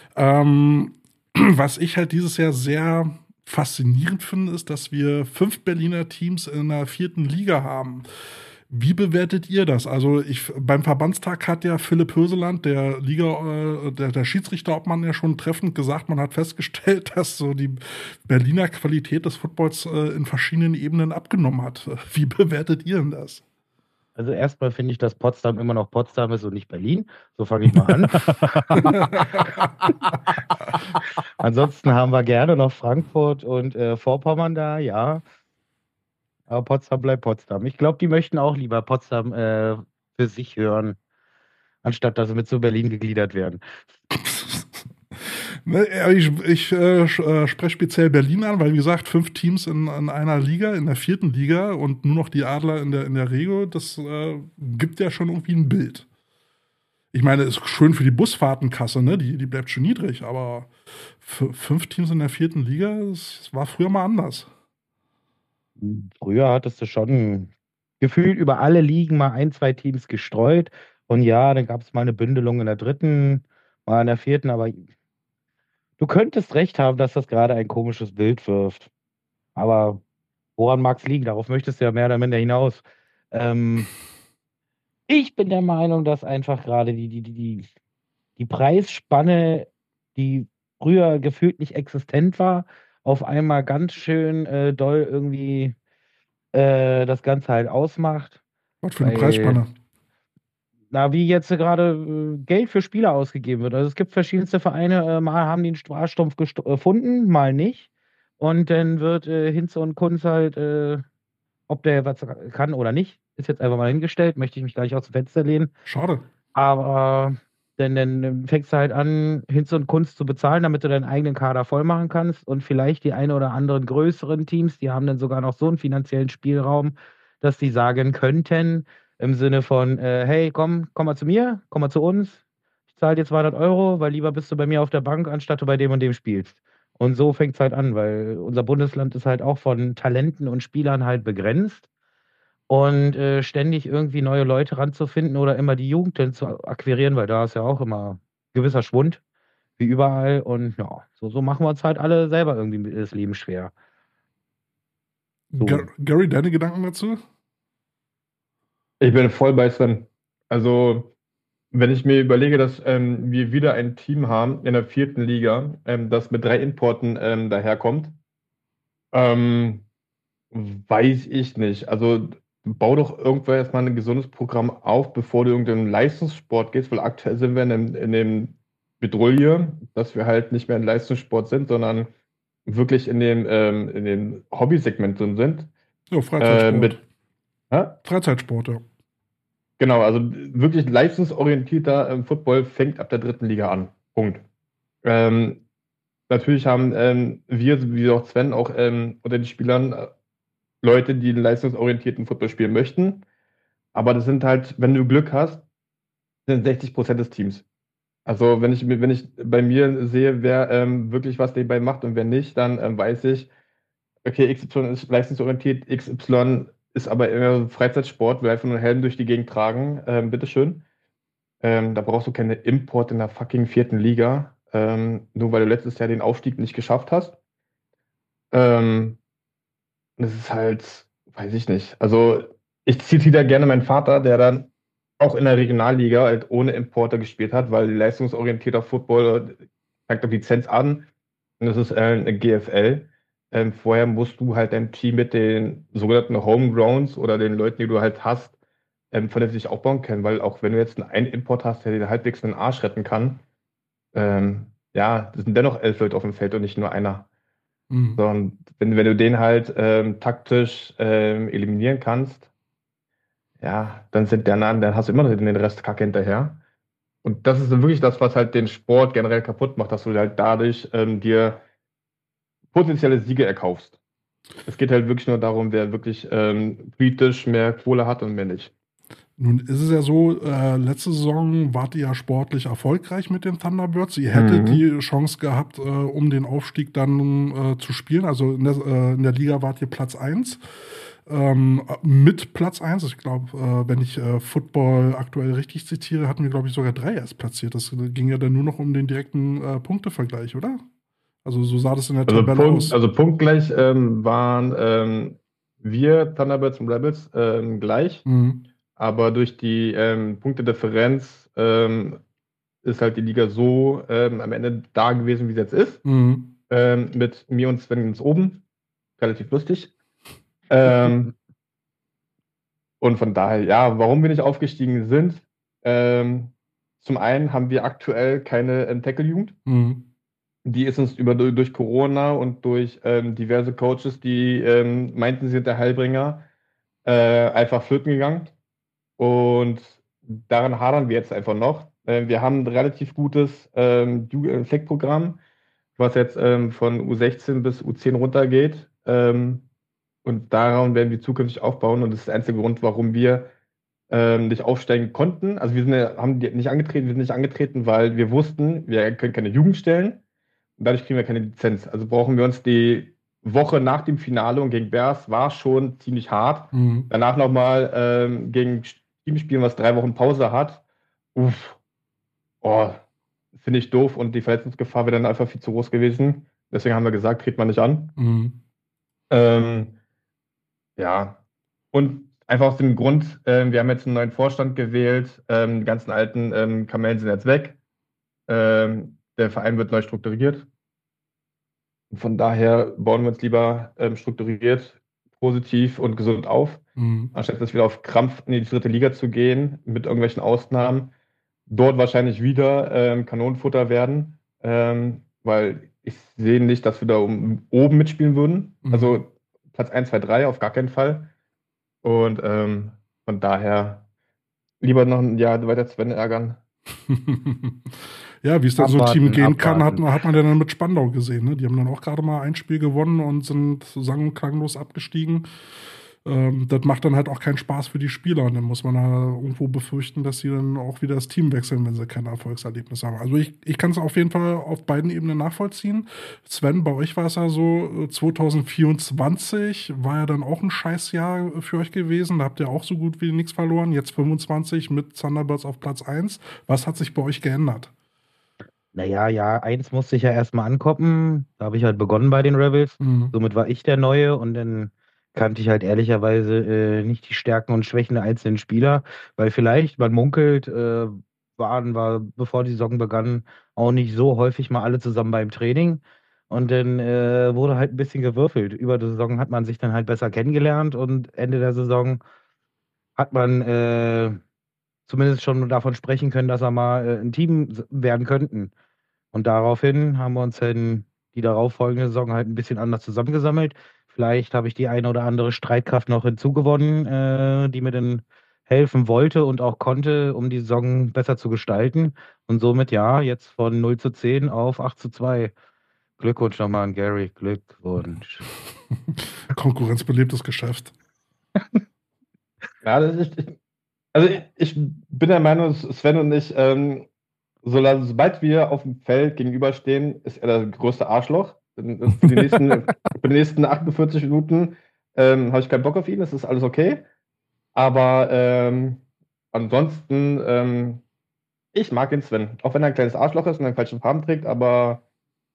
Speaker 2: Was ich halt dieses Jahr sehr faszinierend finde, ist, dass wir 5 Berliner Teams in der 4. Liga haben. Wie bewertet ihr das? Also beim Verbandstag hat ja Philipp Höseland, der der Schiedsrichterobmann, ja schon treffend gesagt, man hat festgestellt, dass so die Berliner Qualität des Footballs in verschiedenen Ebenen abgenommen hat. Wie bewertet ihr denn das?
Speaker 3: Also erstmal finde ich, dass Potsdam immer noch Potsdam ist und nicht Berlin. So fange ich mal an. Ansonsten haben wir gerne noch Frankfurt und Vorpommern da, ja. Aber Potsdam bleibt Potsdam. Ich glaube, die möchten auch lieber Potsdam für sich hören, anstatt dass sie mit zu Berlin gegliedert werden.
Speaker 2: Ich spreche speziell Berlin an, weil wie gesagt, 5 Teams in einer Liga, in der 4. Liga und nur noch die Adler in der Regio, das gibt ja schon irgendwie ein Bild. Ich meine, ist schön für die Busfahrtenkasse, ne? Die bleibt schon niedrig, aber 5 Teams in der 4. Liga, das war früher mal anders.
Speaker 3: Früher hattest du schon gefühlt über alle Ligen mal 1, 2 Teams gestreut. Und ja, dann gab es mal eine Bündelung in der 3., mal in der 4., aber du könntest recht haben, dass das gerade ein komisches Bild wirft. Aber woran mag es liegen? Darauf möchtest du ja mehr oder minder hinaus. Ich bin der Meinung, dass einfach gerade die Preisspanne, die früher gefühlt nicht existent war, auf einmal ganz schön doll irgendwie das Ganze halt ausmacht.
Speaker 2: Was für eine Preisspanne?
Speaker 3: Na, wie jetzt gerade Geld für Spieler ausgegeben wird. Also es gibt verschiedenste Vereine, mal haben die einen Strafstumpf gefunden, mal nicht. Und dann wird Hinze und Kunz halt, ob der was kann oder nicht, ist jetzt einfach mal hingestellt, möchte ich mich gleich aus dem Fenster lehnen.
Speaker 2: Schade.
Speaker 3: Aber dann fängst du halt an, Hinze und Kunst zu bezahlen, damit du deinen eigenen Kader voll machen kannst. Und vielleicht die eine oder anderen größeren Teams, die haben dann sogar noch so einen finanziellen Spielraum, dass die sagen könnten, im Sinne von, hey, komm mal zu mir, komm mal zu uns. Ich zahle dir 200 €, weil lieber bist du bei mir auf der Bank, anstatt du bei dem und dem spielst. Und so fängt es halt an, weil unser Bundesland ist halt auch von Talenten und Spielern halt begrenzt. Und ständig irgendwie neue Leute ranzufinden oder immer die Jugend dann zu akquirieren, weil da ist ja auch immer gewisser Schwund, wie überall. Und ja, so machen wir uns halt alle selber irgendwie das Leben schwer. So.
Speaker 2: Gary, deine Gedanken dazu?
Speaker 5: Ich bin voll bei Sven. Also, wenn ich mir überlege, dass wir wieder ein Team haben in der 4. Liga, das mit 3 Importen daherkommt, weiß ich nicht. Also, bau doch irgendwo erstmal ein gesundes Programm auf, bevor du irgendeinen Leistungssport gehst, weil aktuell sind wir in dem Bedrulle, dass wir halt nicht mehr im Leistungssport sind, sondern wirklich in dem Hobbysegment drin sind.
Speaker 2: Ja, Freizeitsport.
Speaker 5: Hä?
Speaker 2: Freizeitsport, ja.
Speaker 5: Genau, also wirklich leistungsorientierter Football fängt ab der 3. Liga an. Punkt. Natürlich haben wir, wie auch Sven, auch unter den Spielern Leute, die einen leistungsorientierten Football spielen möchten. Aber das sind halt, wenn du Glück hast, sind 60% des Teams. Also wenn ich bei mir sehe, wer wirklich was nebenbei macht und wer nicht, dann weiß ich, okay, XY ist leistungsorientiert, XY ist aber eher Freizeitsport, will einfach nur einen Helm durch die Gegend tragen. Bitteschön. Da brauchst du keine Import in der fucking 4. Liga, nur weil du letztes Jahr den Aufstieg nicht geschafft hast. Das ist halt, weiß ich nicht. Also ich zitiere da gerne meinen Vater, der dann auch in der Regionalliga halt ohne Importer gespielt hat, weil leistungsorientierter Football zeigt auf Lizenz an. Und das ist eine GFL. Vorher musst du halt dein Team mit den sogenannten Homegrowns oder den Leuten, die du halt hast, vernünftig aufbauen können, weil auch wenn du jetzt einen Import hast, der dir halbwegs einen Arsch retten kann, ja, das sind dennoch 11 Leute auf dem Feld und nicht nur einer.
Speaker 2: Mhm.
Speaker 5: So, und wenn du den halt taktisch eliminieren kannst, ja, dann hast du immer noch den Rest Kacke hinterher. Und das ist wirklich das, was halt den Sport generell kaputt macht, dass du halt dadurch dir potenzielle Siege erkaufst. Es geht halt wirklich nur darum, wer wirklich politisch mehr Kohle hat und mehr nicht.
Speaker 2: Nun ist es ja so, letzte Saison wart ihr ja sportlich erfolgreich mit den Thunderbirds. Ihr hättet die Chance gehabt, um den Aufstieg dann zu spielen. Also in der Liga wart ihr Platz 1. mit Platz 1. Ich glaube, wenn ich Football aktuell richtig zitiere, hatten wir, glaube ich, sogar 3 erst platziert. Das ging ja dann nur noch um den direkten Punktevergleich, oder? Also so sah das in der Tabelle aus.
Speaker 5: Also punktgleich waren wir, Thunderbirds und Rebels, gleich.
Speaker 2: Mhm.
Speaker 5: Aber durch die Punktedifferenz ist halt die Liga so am Ende da gewesen, wie sie jetzt ist.
Speaker 2: Mhm.
Speaker 5: Mit mir und Sven ganz oben. Relativ lustig. Und von daher, ja, warum wir nicht aufgestiegen sind. Zum einen haben wir aktuell keine Tackle-Jugend.
Speaker 2: Mhm.
Speaker 5: Die ist uns durch Corona und durch diverse Coaches, die meinten, sie sind der Heilbringer, einfach flöten gegangen. Und daran hadern wir jetzt einfach noch. Wir haben ein relativ gutes Fleck-Programm, was jetzt von U16 bis U10 runtergeht. Und daran werden wir zukünftig aufbauen. Und das ist der einzige Grund, warum wir nicht aufsteigen konnten. Also wir sind nicht angetreten, weil wir wussten, wir können keine Jugend stellen. Und dadurch kriegen wir keine Lizenz. Also brauchen wir uns die Woche nach dem Finale und gegen Bears war schon ziemlich hart.
Speaker 2: Mhm.
Speaker 5: Danach nochmal gegen Team spielen, was 3 Wochen Pause hat. Finde ich doof und die Verletzungsgefahr wäre dann einfach viel zu groß gewesen. Deswegen haben wir gesagt, tritt man nicht an.
Speaker 2: Mhm.
Speaker 5: Ja. Und einfach aus dem Grund, wir haben jetzt einen neuen Vorstand gewählt. Die ganzen alten Kamellen sind jetzt weg. Der Verein wird neu strukturiert. Und von daher bauen wir uns lieber strukturiert, positiv und gesund auf, anstatt jetzt wieder auf Krampf in die 3. Liga zu gehen, mit irgendwelchen Ausnahmen. Dort wahrscheinlich wieder Kanonenfutter werden, weil ich sehe nicht, dass wir da oben mitspielen würden. Also Platz 1, 2, 3 auf gar keinen Fall. Und von daher lieber noch ein Jahr weiter Sven ärgern.
Speaker 2: Ja, wie es dann so ein Team gehen kann,
Speaker 3: abwarten.
Speaker 2: hat man ja dann mit Spandau gesehen. Ne? Die haben dann auch gerade mal ein Spiel gewonnen und sind sang- und klanglos abgestiegen. Das macht dann halt auch keinen Spaß für die Spieler. Und dann muss man da irgendwo befürchten, dass sie dann auch wieder das Team wechseln, wenn sie keine Erfolgserlebnisse haben. Also ich kann es auf jeden Fall auf beiden Ebenen nachvollziehen. Sven, bei euch war es ja so, 2024 war ja dann auch ein Scheißjahr für euch gewesen. Da habt ihr auch so gut wie nichts verloren. Jetzt 25 mit Thunderbirds auf Platz 1. Was hat sich bei euch geändert?
Speaker 3: Naja, Jahr 1 musste ich ja erstmal ankommen. Da habe ich halt begonnen bei den Rebels. Somit war ich der Neue und dann kannte ich halt ehrlicherweise nicht die Stärken und Schwächen der einzelnen Spieler, weil vielleicht, man munkelt, waren wir, bevor die Saison begann, auch nicht so häufig mal alle zusammen beim Training. Und dann wurde halt ein bisschen gewürfelt. Über die Saison hat man sich dann halt besser kennengelernt und Ende der Saison hat man zumindest schon davon sprechen können, dass wir mal ein Team werden könnten. Und daraufhin haben wir uns dann die darauffolgende Saison halt ein bisschen anders zusammengesammelt. Vielleicht habe ich die eine oder andere Streitkraft noch hinzugewonnen, die mir dann helfen wollte und auch konnte, um die Saison besser zu gestalten. Und somit ja, jetzt von 0:10 auf 8:2. Glückwunsch nochmal an Gary. Glückwunsch.
Speaker 2: Konkurrenzbelebtes Geschäft.
Speaker 5: Ja, ich bin der Meinung, Sven und ich, sobald wir auf dem Feld gegenüberstehen, ist er das größte Arschloch. Für die nächsten 48 Minuten habe ich keinen Bock auf ihn, das ist alles okay. Aber ansonsten, ich mag den Sven. Auch wenn er ein kleines Arschloch ist und einen falschen Farben trägt, aber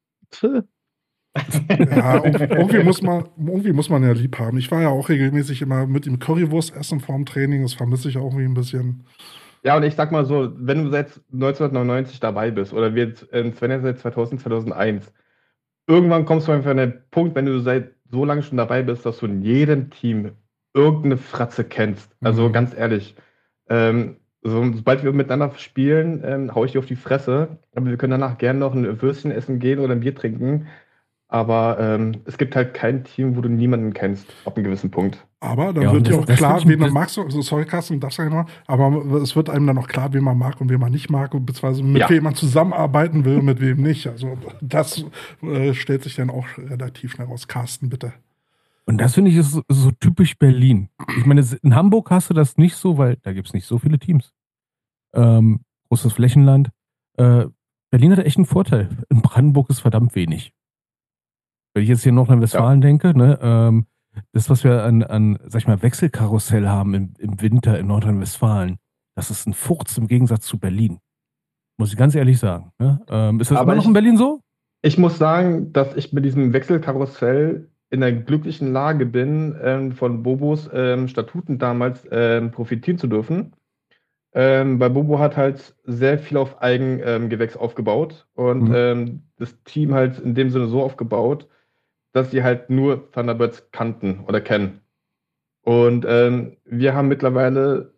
Speaker 2: Ja, irgendwie muss man ja lieb haben. Ich war ja auch regelmäßig immer mit ihm Currywurst essen vorm Training. Das vermisse ich auch irgendwie ein bisschen.
Speaker 5: ja, und ich sag mal so, wenn du seit 1999 dabei bist oder wir Sven ja seit 2000, 2001, irgendwann kommst du einfach an den Punkt, wenn du seit so lange schon dabei bist, dass du in jedem Team irgendeine Fratze kennst. Also ganz ehrlich, sobald wir miteinander spielen, hau ich dir auf die Fresse. Aber wir können danach gerne noch ein Würstchen essen gehen oder ein Bier trinken. Aber es gibt halt kein Team, wo du niemanden kennst, ab einem gewissen Punkt.
Speaker 2: Aber dann
Speaker 4: Ja,
Speaker 2: wird
Speaker 4: und
Speaker 2: dir auch
Speaker 4: das
Speaker 2: klar,
Speaker 4: find ich-
Speaker 2: wen man
Speaker 4: das-
Speaker 2: mag. Sorry, Carsten, darfst du ja noch. Aber es wird einem dann auch klar, wen man mag und wen man nicht mag, beziehungsweise mit
Speaker 5: Ja.
Speaker 2: wem man zusammenarbeiten will und mit wem nicht. Also das stellt sich dann auch relativ schnell raus. Carsten, bitte.
Speaker 4: Und das finde ich ist so typisch Berlin. Ich meine, in Hamburg hast du das nicht so, weil da gibt es nicht so viele Teams. Großes Flächenland. Berlin hat echt einen Vorteil. In Brandenburg ist verdammt wenig. Wenn ich jetzt hier in Nordrhein-Westfalen denke, ne, Das, was wir sag ich mal, Wechselkarussell haben im Winter in Nordrhein-Westfalen, das ist ein Furz im Gegensatz zu Berlin. Muss ich ganz ehrlich sagen. Ne? Ist das
Speaker 5: Aber
Speaker 4: immer noch in Berlin so?
Speaker 5: ich muss sagen, dass ich mit diesem Wechselkarussell in der glücklichen Lage bin, von Bobos Statuten damals profitieren zu dürfen. Weil Bobo hat halt sehr viel auf Eigengewächs aufgebaut und
Speaker 4: Mhm.
Speaker 5: das Team halt in dem Sinne so aufgebaut, dass sie halt nur Thunderbirds kannten oder kennen. Und wir haben mittlerweile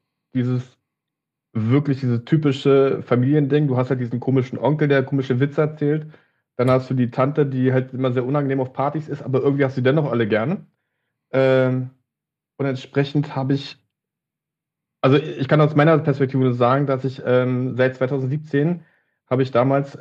Speaker 5: dieses typische Familiending. Du hast halt diesen komischen Onkel, der komische Witze erzählt. Dann hast du die Tante, die halt immer sehr unangenehm auf Partys ist, aber irgendwie hast du die dennoch alle gerne. Ähm, und entsprechend habe ich, also ich kann aus meiner Perspektive nur sagen, dass ich seit 2017 habe ich damals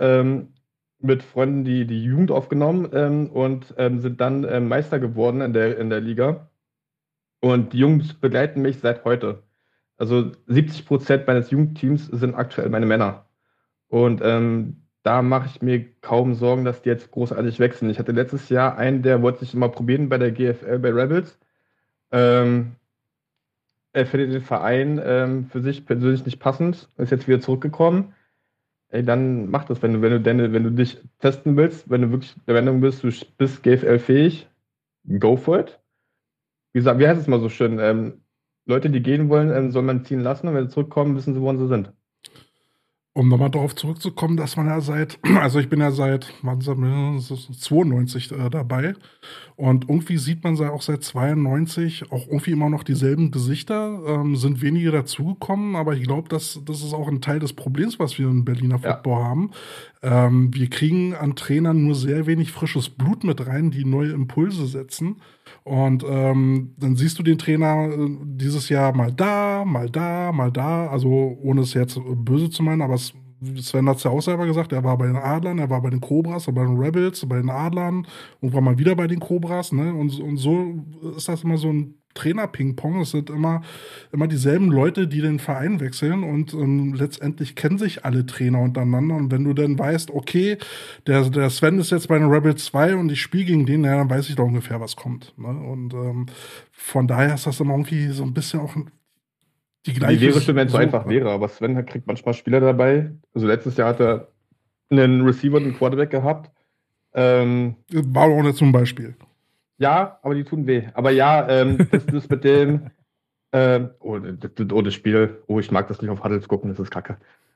Speaker 5: mit Freunden die Jugend aufgenommen und sind dann Meister geworden in der Liga. Und die Jungs begleiten mich seit heute. Also 70% meines Jugendteams sind aktuell meine Männer. Und da mache ich mir kaum Sorgen, dass die jetzt großartig wechseln. Ich hatte letztes Jahr einen, der wollte sich mal probieren bei der GFL, bei Rebels. Ähm, Er findet den Verein für sich persönlich nicht passend, ist jetzt wieder zurückgekommen. Ey, dann mach das, wenn du dich testen willst, wenn du wirklich der Meinung bist, du bist GFL-fähig, go for it. Wie gesagt, wie heißt es mal so schön? Leute, die gehen wollen, soll man ziehen lassen und wenn sie zurückkommen, wissen sie, wo sie sind.
Speaker 2: Um nochmal darauf zurückzukommen, dass man ja also ich bin ja seit, wann ist das, 92 dabei. Und irgendwie sieht man auch seit 92 auch irgendwie immer noch dieselben Gesichter, sind wenige dazugekommen, aber ich glaube, das ist auch ein Teil des Problems, was wir im Berliner
Speaker 5: Ja.
Speaker 2: Football haben. Wir kriegen an Trainern nur sehr wenig frisches Blut mit rein, die neue Impulse setzen. Und dann siehst du den Trainer dieses Jahr mal da, mal da, mal da, also ohne es jetzt böse zu meinen, aber Sven hat es ja auch selber gesagt, er war bei den Adlern, er war bei den Cobras, er war bei den Rebels, bei den Adlern und war mal wieder bei den Cobras, ne? Und so ist das immer so ein Trainer-Ping-Pong. Es sind immer dieselben Leute, die den Verein wechseln und letztendlich kennen sich alle Trainer untereinander. Und wenn du dann weißt, okay, der Sven ist jetzt bei den Rebels 2 und ich spiele gegen den, ja, dann weiß ich doch ungefähr, was kommt. Ne? Und von daher ist das immer irgendwie so ein bisschen auch die
Speaker 5: Die
Speaker 2: gleiche
Speaker 5: wäre schön, wenn es so einfach
Speaker 2: Suche.
Speaker 5: wäre, aber Sven kriegt manchmal Spieler dabei. Also letztes Jahr hat er einen Receiver und einen Quarterback gehabt.
Speaker 2: War auch nicht zum Beispiel.
Speaker 5: Ja, aber die tun weh. Aber ja, das mit dem, das Spiel, ich mag das nicht auf Huddles gucken, das ist kacke.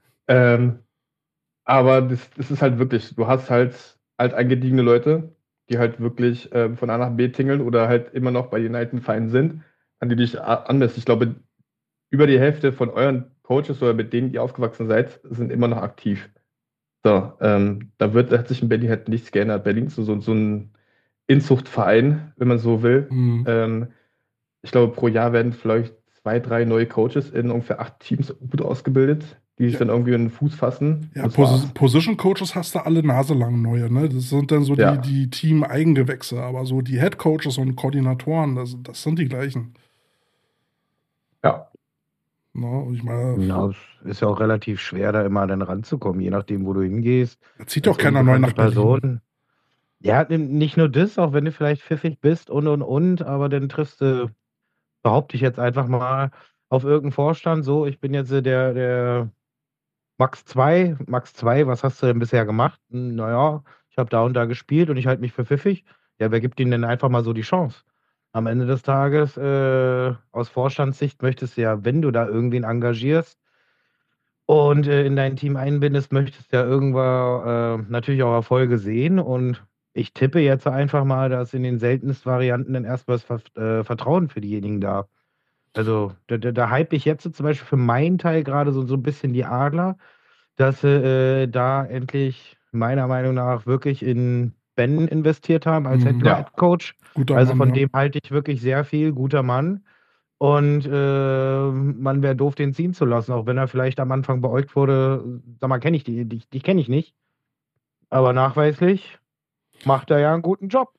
Speaker 5: Aber das ist halt wirklich, du hast halt eingediegene Leute, die halt wirklich von A nach B tingeln oder halt immer noch bei United Vereinen sind, an die dich anlässt. Ich glaube, über die Hälfte von euren Coaches oder mit denen ihr aufgewachsen seid, sind immer noch aktiv. So, hat sich in Berlin halt nichts geändert. Berlin ist so ein Inzuchtverein, wenn man so will.
Speaker 2: Mhm.
Speaker 5: Ich glaube, pro Jahr werden vielleicht 2, 3 neue Coaches in ungefähr 8 Teams gut ausgebildet, die sich
Speaker 2: Ja.
Speaker 5: dann irgendwie in den Fuß fassen.
Speaker 2: Ja,
Speaker 5: Das war's.
Speaker 2: Position Coaches hast du alle naselang neue, ne? Das sind dann so
Speaker 5: Ja.
Speaker 2: die Team-Eigengewächse, aber so die Head Coaches und Koordinatoren, das sind die gleichen.
Speaker 5: Ja.
Speaker 2: Ne? Und ich meine,
Speaker 3: Ja, es ist ja auch relativ schwer, da immer dann ranzukommen, je nachdem, wo du hingehst.
Speaker 2: da zieht doch
Speaker 3: Als
Speaker 2: keiner neu nach
Speaker 3: unbekannte
Speaker 2: Berlin.
Speaker 3: Person. Ja, nicht nur das, auch wenn du vielleicht pfiffig bist und, aber dann triffst du, behaupte ich jetzt einfach mal, auf irgendeinen Vorstand, so, ich bin jetzt der Max 2. Max 2, was hast du denn bisher gemacht? Naja, ich habe da und da gespielt und ich halte mich für pfiffig. Ja, wer gibt ihnen denn einfach mal so die Chance? Am Ende des Tages, aus Vorstandssicht möchtest du ja, wenn du da irgendwen engagierst und in dein Team einbindest, möchtest du ja irgendwann natürlich auch Erfolge sehen. Und ich tippe jetzt einfach mal, dass in den seltensten Varianten dann erstmal das Vertrauen für diejenigen da. Also da hype ich jetzt zum Beispiel für meinen Teil gerade so ein bisschen die Adler, dass sie da endlich meiner Meinung nach wirklich in Ben investiert haben als
Speaker 2: Mhm.
Speaker 5: Ja.
Speaker 3: Head Coach.
Speaker 2: Guter
Speaker 3: Also
Speaker 2: Mann,
Speaker 3: von
Speaker 2: ja.
Speaker 3: dem halte ich wirklich sehr viel, guter Mann. Und man wäre doof, den ziehen zu lassen, auch wenn er vielleicht am Anfang beäugt wurde. Sag mal, kenne ich die kenne ich nicht. Aber nachweislich macht er ja einen guten Job.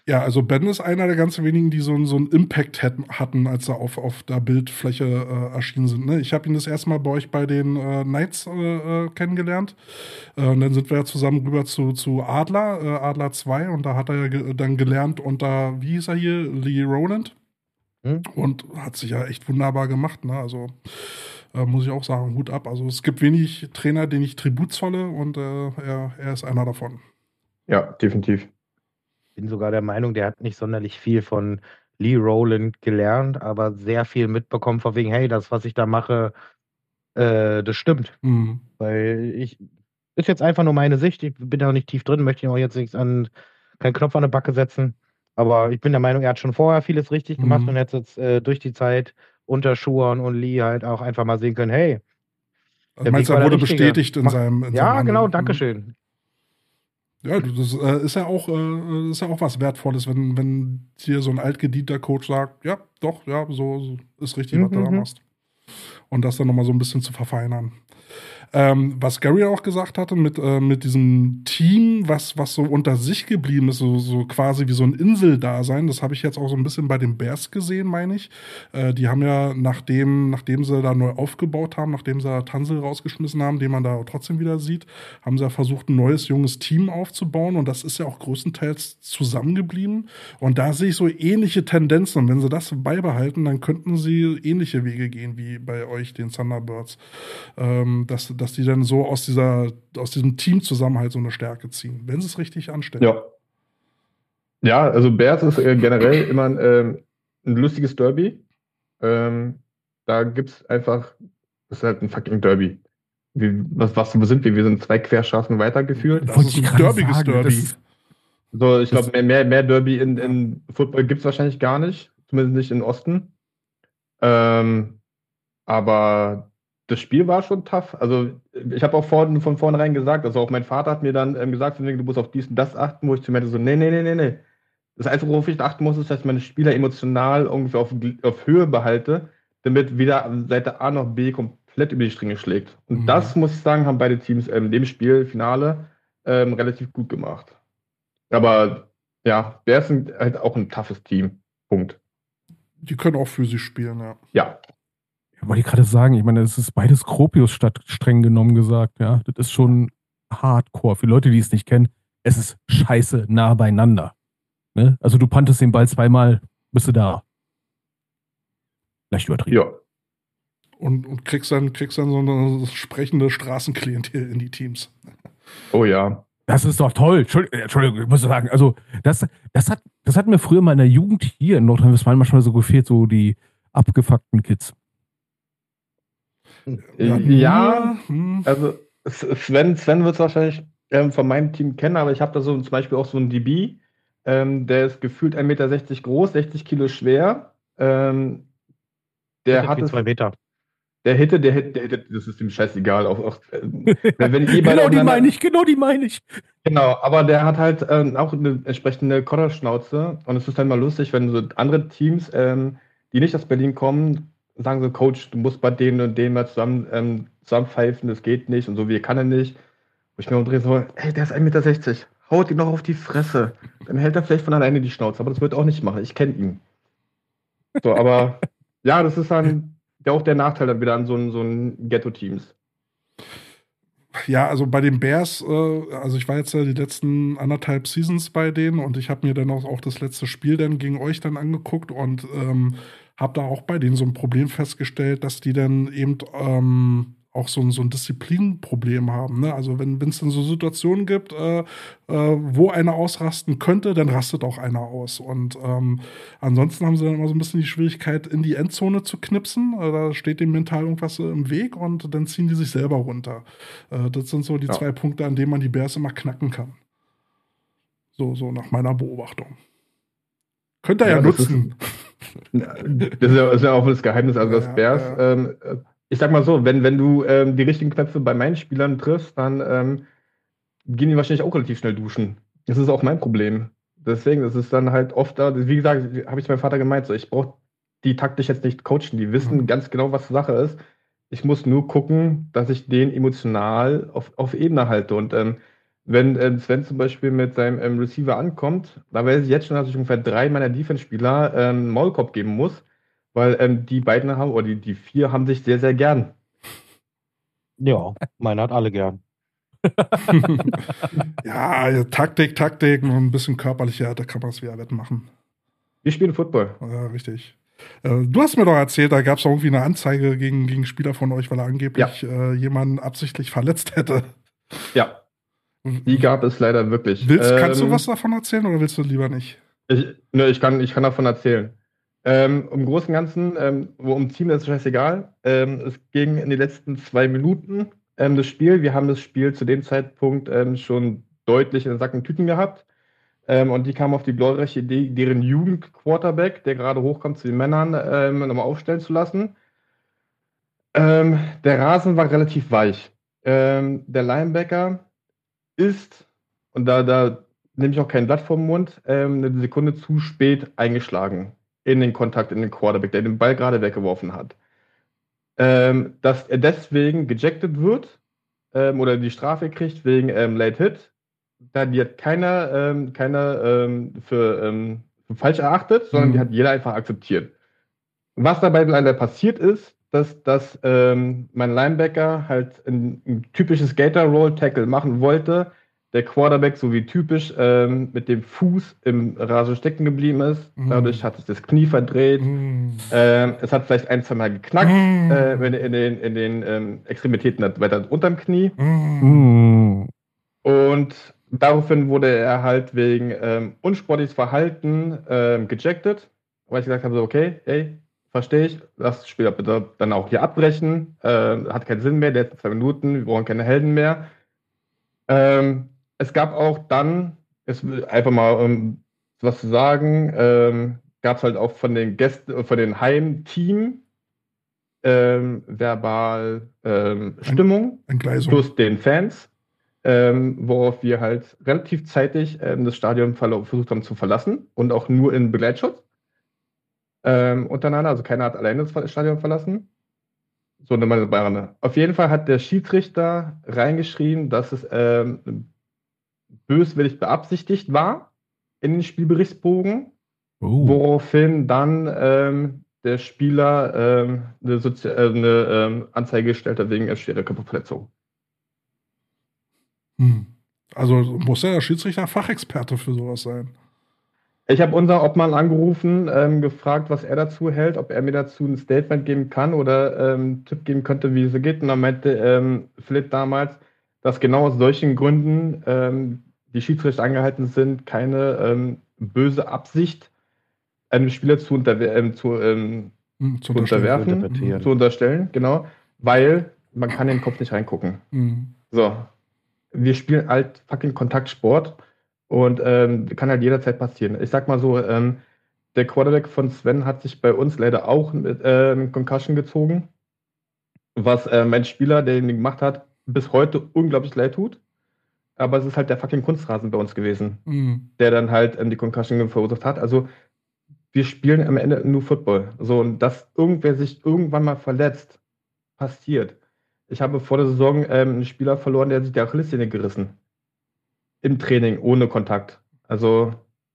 Speaker 2: Ja, also Ben ist einer der ganz wenigen, die so einen Impact hatten, als sie auf der Bildfläche erschienen sind. Ne? Ich habe ihn das erste Mal bei euch bei den Knights kennengelernt. Und dann sind wir ja zusammen rüber zu Adler, Adler 2. Und da hat er ja dann gelernt unter, wie hieß er hier, Lee Rowland. Und hat sich ja echt wunderbar gemacht. Ne? Also muss ich auch sagen, Hut ab. Also es gibt wenig Trainer, denen ich Tribut zolle. Und er ist einer davon.
Speaker 5: Ja, definitiv.
Speaker 3: Bin sogar der Meinung, der hat nicht sonderlich viel von Lee Rowland gelernt, aber sehr viel mitbekommen von wegen, hey, das, was ich da mache, das stimmt.
Speaker 2: Mhm.
Speaker 3: Weil ist jetzt einfach nur meine Sicht, ich bin da noch nicht tief drin, möchte ihm auch jetzt keinen Knopf an die Backe setzen, aber ich bin der Meinung, er hat schon vorher vieles richtig gemacht und hat jetzt durch die Zeit unter Schuhan und Lee halt auch einfach mal sehen können, hey,
Speaker 2: also meinst du, er wurde bestätigt in seinem
Speaker 3: ja, genau,
Speaker 2: Handeln?
Speaker 3: Dankeschön.
Speaker 2: Ja, das ist ja auch was Wertvolles, wenn dir so ein altgedienter Coach sagt, ja, doch, ja, so ist richtig, was du da machst. Und das dann nochmal so ein bisschen zu verfeinern. Was Gary auch gesagt hatte, mit diesem Team, was so unter sich geblieben ist, so quasi wie so ein Inseldasein, das habe ich jetzt auch so ein bisschen bei den Bears gesehen, meine ich. Die haben ja, nachdem sie da neu aufgebaut haben, nachdem sie Tunsil rausgeschmissen haben, den man da trotzdem wieder sieht, haben sie ja versucht, ein neues, junges Team aufzubauen. Und das ist ja auch größtenteils zusammengeblieben. Und da sehe ich so ähnliche Tendenzen. Und wenn sie das beibehalten, dann könnten sie ähnliche Wege gehen wie bei euch, den Thunderbirds. Dass die dann so aus diesem Teamzusammenhalt so eine Stärke ziehen, wenn sie es richtig anstellen.
Speaker 5: Ja. Ja, also Bears ist generell immer ein lustiges Derby. Da gibt es einfach, das ist halt ein fucking Derby. Was sind wir? Wir sind 2 Querstraßen weitergeführt.
Speaker 2: Das ist ein derbiges Derby.
Speaker 5: So, ich glaube, mehr Derby in Football gibt es wahrscheinlich gar nicht. Zumindest nicht im Osten. Aber das Spiel war schon tough. Also, ich habe auch von vornherein gesagt, also auch mein Vater hat mir dann gesagt, du musst auf dies und das achten, wo ich zu mir so, nee. Das Einzige, worauf ich achten muss, ist, dass ich meine Spieler emotional irgendwie auf Höhe behalte, damit weder Seite A noch B komplett über die Stränge schlägt. Und das, muss ich sagen, haben beide Teams in dem Spiel, Finale, relativ gut gemacht. Aber ja, Bears sind halt auch ein toughes Team. Punkt.
Speaker 2: Die können auch physisch spielen, ja.
Speaker 5: Ja.
Speaker 4: Wollte ich gerade sagen, ich meine, es ist beides Kropius statt streng genommen gesagt, ja. Das ist schon hardcore. Für Leute, die es nicht kennen, es ist scheiße nah beieinander. Ne? Also du pantest den Ball zweimal, bist du da. Leicht übertrieben.
Speaker 5: Ja.
Speaker 2: Und kriegst dann so eine sprechende Straßenklientel in die Teams.
Speaker 5: Oh ja.
Speaker 4: Das ist doch toll. Entschuldigung, ich muss sagen, also das hat mir früher mal in der Jugend hier in Nordrhein-Westfalen manchmal so gefehlt, so die abgefuckten Kids.
Speaker 5: Ja, also Sven wird es wahrscheinlich von meinem Team kennen, aber ich habe da so zum Beispiel auch so einen DB, der ist gefühlt 1,60 Meter groß, 60 Kilo schwer. Der hat
Speaker 3: 2 Meter.
Speaker 5: Der Hitte, das ist ihm scheißegal. Wenn
Speaker 4: Genau die meine ich.
Speaker 5: Genau, aber der hat halt auch eine entsprechende Kotterschnauze. Und es ist dann mal lustig, wenn so andere Teams, die nicht aus Berlin kommen, sagen so, Coach, du musst bei denen und denen mal zusammenpfeifen, das geht nicht und so, wie kann er nicht. Wo ich mir umdrehe so, ey, der ist 1,60 Meter, haut ihm noch auf die Fresse. Dann hält er vielleicht von alleine die Schnauze, aber das wird auch nicht machen, ich kenne ihn. So, aber ja, das ist dann auch der Nachteil dann wieder an so ein Ghetto-Teams.
Speaker 2: Ja, also bei den Bears, also ich war jetzt ja die letzten 1,5 Seasons bei denen und ich habe mir dann auch das letzte Spiel dann gegen euch dann angeguckt und habe da auch bei denen so ein Problem festgestellt, dass die dann eben auch so ein Disziplinproblem haben. Ne? Also wenn es dann so Situationen gibt, wo einer ausrasten könnte, dann rastet auch einer aus. Und ansonsten haben sie dann immer so ein bisschen die Schwierigkeit, in die Endzone zu knipsen. Da steht dem mental irgendwas im Weg und dann ziehen die sich selber runter. Das sind so die 2 Punkte, an denen man die Bears immer knacken kann. So nach meiner Beobachtung. Könnt ihr ja nutzen.
Speaker 5: Das ist ja auch das Geheimnis. Also das Bears, ich sag mal so, wenn du die richtigen Knöpfe bei meinen Spielern triffst, dann gehen die wahrscheinlich auch relativ schnell duschen. Das ist auch mein Problem. Deswegen, das ist dann halt oft da, wie gesagt, habe ich zu meinem Vater gemeint, so, ich brauche die taktisch jetzt nicht coachen, die wissen ganz genau, was Sache ist. Ich muss nur gucken, dass ich den emotional auf Ebene halte. Und wenn Sven zum Beispiel mit seinem Receiver ankommt, da weiß ich jetzt schon, dass ich ungefähr 3 meiner Defense-Spieler einen Maulkorb geben muss, weil die beiden haben, oder die 4 haben sich sehr, sehr gern.
Speaker 3: Ja, meiner hat alle gern.
Speaker 2: Ja, Taktik, noch ein bisschen körperlicher, da kann man es wieder wettmachen.
Speaker 5: Wir spielen Football.
Speaker 2: Ja, richtig. Du hast mir doch erzählt, da gab es irgendwie eine Anzeige gegen Spieler von euch, weil er angeblich jemanden absichtlich verletzt hätte.
Speaker 5: Ja, die gab es leider wirklich.
Speaker 2: Kannst du was davon erzählen oder willst du lieber nicht?
Speaker 5: Ich kann davon erzählen. Im Großen und Ganzen, um Team ist scheißegal. Es ging in die letzten 2 Minuten das Spiel. Wir haben das Spiel zu dem Zeitpunkt schon deutlich in den Sack und Tüten gehabt. Und die kamen auf die glorreiche Idee, deren Jugend-Quarterback, der gerade hochkommt zu den Männern, nochmal aufstellen zu lassen. Der Rasen war relativ weich. Der Linebacker ist, und da nehme ich auch kein Blatt vom Mund, eine Sekunde zu spät eingeschlagen in den Kontakt, in den Quarterback, der den Ball gerade weggeworfen hat. Dass er deswegen gejectet wird oder die Strafe kriegt wegen Late Hit, die hat keiner für falsch erachtet, sondern die hat jeder einfach akzeptiert. Was dabei leider passiert ist, dass mein Linebacker halt ein typisches Gator-Roll-Tackle machen wollte, der Quarterback, so wie typisch, mit dem Fuß im Rasen stecken geblieben ist. Dadurch hat sich das Knie verdreht. Es hat vielleicht 1, 2 Mal geknackt in den Extremitäten weiter unterm Knie. Und daraufhin wurde er halt wegen unsportliches Verhalten gejectet. Weil ich gesagt habe, so, okay, ey, verstehe ich, lass das Spiel bitte dann auch hier abbrechen. Hat keinen Sinn mehr, der letzten 2 Minuten, wir brauchen keine Helden mehr. Es gab auch dann, einfach mal was zu sagen, gab es halt auch von den Gästen, von den Heimteam verbal Stimmung
Speaker 2: Entgleisung.
Speaker 5: plus den Fans, worauf wir halt relativ zeitig das Stadion versucht haben zu verlassen und auch nur in Begleitschutz untereinander, also keiner hat alleine das Stadion verlassen. So eine Bayern. Auf jeden Fall hat der Schiedsrichter reingeschrieben, dass es böswillig beabsichtigt war in den Spielberichtsbogen, woraufhin dann der Spieler eine Anzeige gestellt hat wegen schwerer Körperverletzung.
Speaker 2: Also muss ja der Schiedsrichter Fachexperte für sowas sein.
Speaker 5: Ich habe unseren Obmann angerufen, gefragt, was er dazu hält, ob er mir dazu ein Statement geben kann oder einen Tipp geben könnte, wie es so geht. Und dann meinte Philipp damals, dass genau aus solchen Gründen die Schiedsrichter angehalten sind, keine böse Absicht einem Spieler zu unterstellen, genau, weil man kann in den Kopf nicht reingucken. So, wir spielen halt fucking Kontaktsport und kann halt jederzeit passieren. Ich sag mal so, der Quarterback von Sven hat sich bei uns leider auch mit Concussion gezogen, was mein Spieler, der ihn gemacht hat, bis heute unglaublich leid tut. Aber es ist halt der fucking Kunstrasen bei uns gewesen, der dann halt die Concussion verursacht hat. Also wir spielen am Ende nur Football. So, und dass irgendwer sich irgendwann mal verletzt, passiert. Ich habe vor der Saison einen Spieler verloren, der hat sich die Achillessehne gerissen. Im Training, ohne Kontakt. Also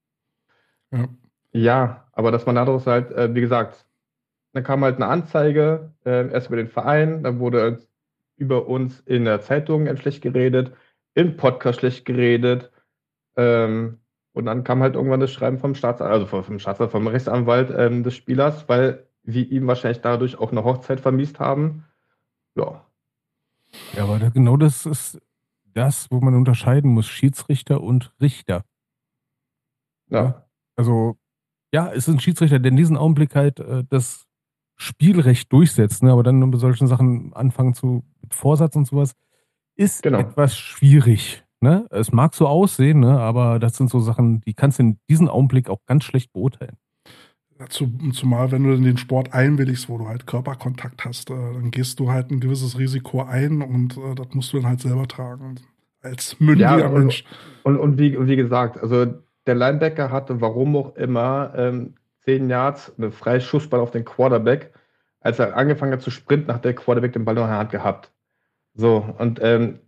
Speaker 5: ja, aber dass man daraus halt, wie gesagt, dann kam halt eine Anzeige, erst über den Verein, dann wurde über uns in der Zeitung schlecht geredet, im Podcast schlecht geredet. Und dann kam halt irgendwann das Schreiben vom vom Rechtsanwalt des Spielers, weil wir ihm wahrscheinlich dadurch auch eine Hochzeit vermiest haben. Ja.
Speaker 4: Ja, aber genau das ist das, wo man unterscheiden muss, Schiedsrichter und Richter.
Speaker 5: Ja.
Speaker 4: Also, ja, es ist ein Schiedsrichter, der in diesem Augenblick halt das Spielrecht durchsetzt, ne? Aber dann bei solchen Sachen anfangen mit Vorsatz und sowas, ist etwas schwierig. Ne? Es mag so aussehen, ne? Aber das sind so Sachen, die kannst du in diesem Augenblick auch ganz schlecht beurteilen.
Speaker 2: Zumal, wenn du in den Sport einwilligst, wo du halt Körperkontakt hast, dann gehst du halt ein gewisses Risiko ein und das musst du dann halt selber tragen. Als mündiger Mensch.
Speaker 5: Und wie gesagt, also der Linebacker hatte, warum auch immer, 10 Yards, eine freie Schussball auf den Quarterback. Als er angefangen hat zu sprinten, hat der Quarterback den Ball noch in der Hand gehabt. So, und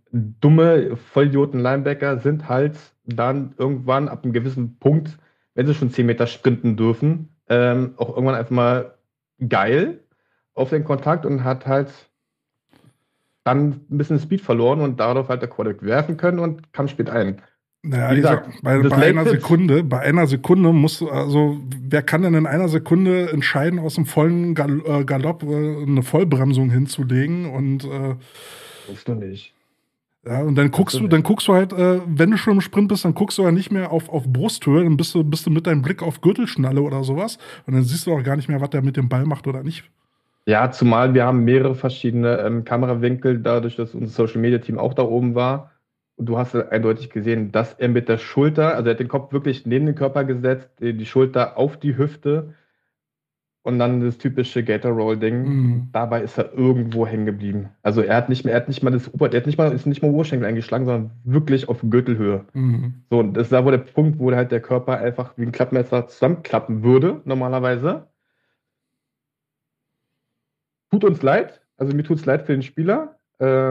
Speaker 5: dumme Vollidioten-Linebacker sind halt dann irgendwann ab einem gewissen Punkt, wenn sie schon 10 Meter sprinten dürfen, auch irgendwann einfach mal geil auf den Kontakt und hat halt dann ein bisschen Speed verloren und darauf halt der Quarterback werfen können und kam spät ein.
Speaker 2: Naja,
Speaker 5: Wie
Speaker 2: ich
Speaker 5: gesagt,
Speaker 2: sag, bei
Speaker 5: das
Speaker 2: einer
Speaker 5: Late
Speaker 2: Sekunde, musst du, also, wer kann denn in einer Sekunde entscheiden, aus dem vollen Galopp eine Vollbremsung hinzulegen und
Speaker 5: Musst du nicht.
Speaker 2: ja, und dann guckst du halt, wenn du schon im Sprint bist, dann guckst du ja nicht mehr auf Brusthöhe, dann bist du mit deinem Blick auf Gürtelschnalle oder sowas und dann siehst du auch gar nicht mehr, was der mit dem Ball macht oder nicht.
Speaker 5: Ja, zumal wir haben mehrere verschiedene Kamerawinkel, dadurch, dass unser Social Media Team auch da oben war. Und du hast eindeutig gesehen, dass er mit der Schulter, also er hat den Kopf wirklich neben den Körper gesetzt, die Schulter auf die Hüfte und dann das typische Gator Roll Ding.
Speaker 2: Mhm.
Speaker 5: Dabei ist er irgendwo hängen geblieben. Also er hat nicht mal ist nicht mal Oberschenkel eingeschlagen, sondern wirklich auf Gürtelhöhe.
Speaker 2: Mhm.
Speaker 5: So, und das ist da, wo der Punkt, wo halt der Körper einfach wie ein Klappmesser zusammenklappen würde, normalerweise. Tut uns leid, also mir tut es leid für den Spieler.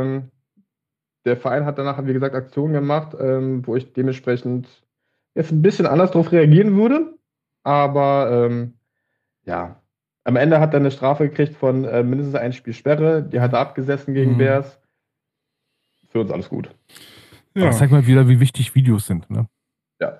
Speaker 5: Der Verein hat danach, wie gesagt, Aktionen gemacht, wo ich dementsprechend jetzt ein bisschen anders darauf reagieren würde. Aber ja, am Ende hat er eine Strafe gekriegt von mindestens ein Spiel Sperre. Die hat er abgesessen gegen Bears. Für uns alles gut.
Speaker 2: Ja.
Speaker 4: Das zeigt mal wieder, wie wichtig Videos sind. Ne?
Speaker 5: Ja.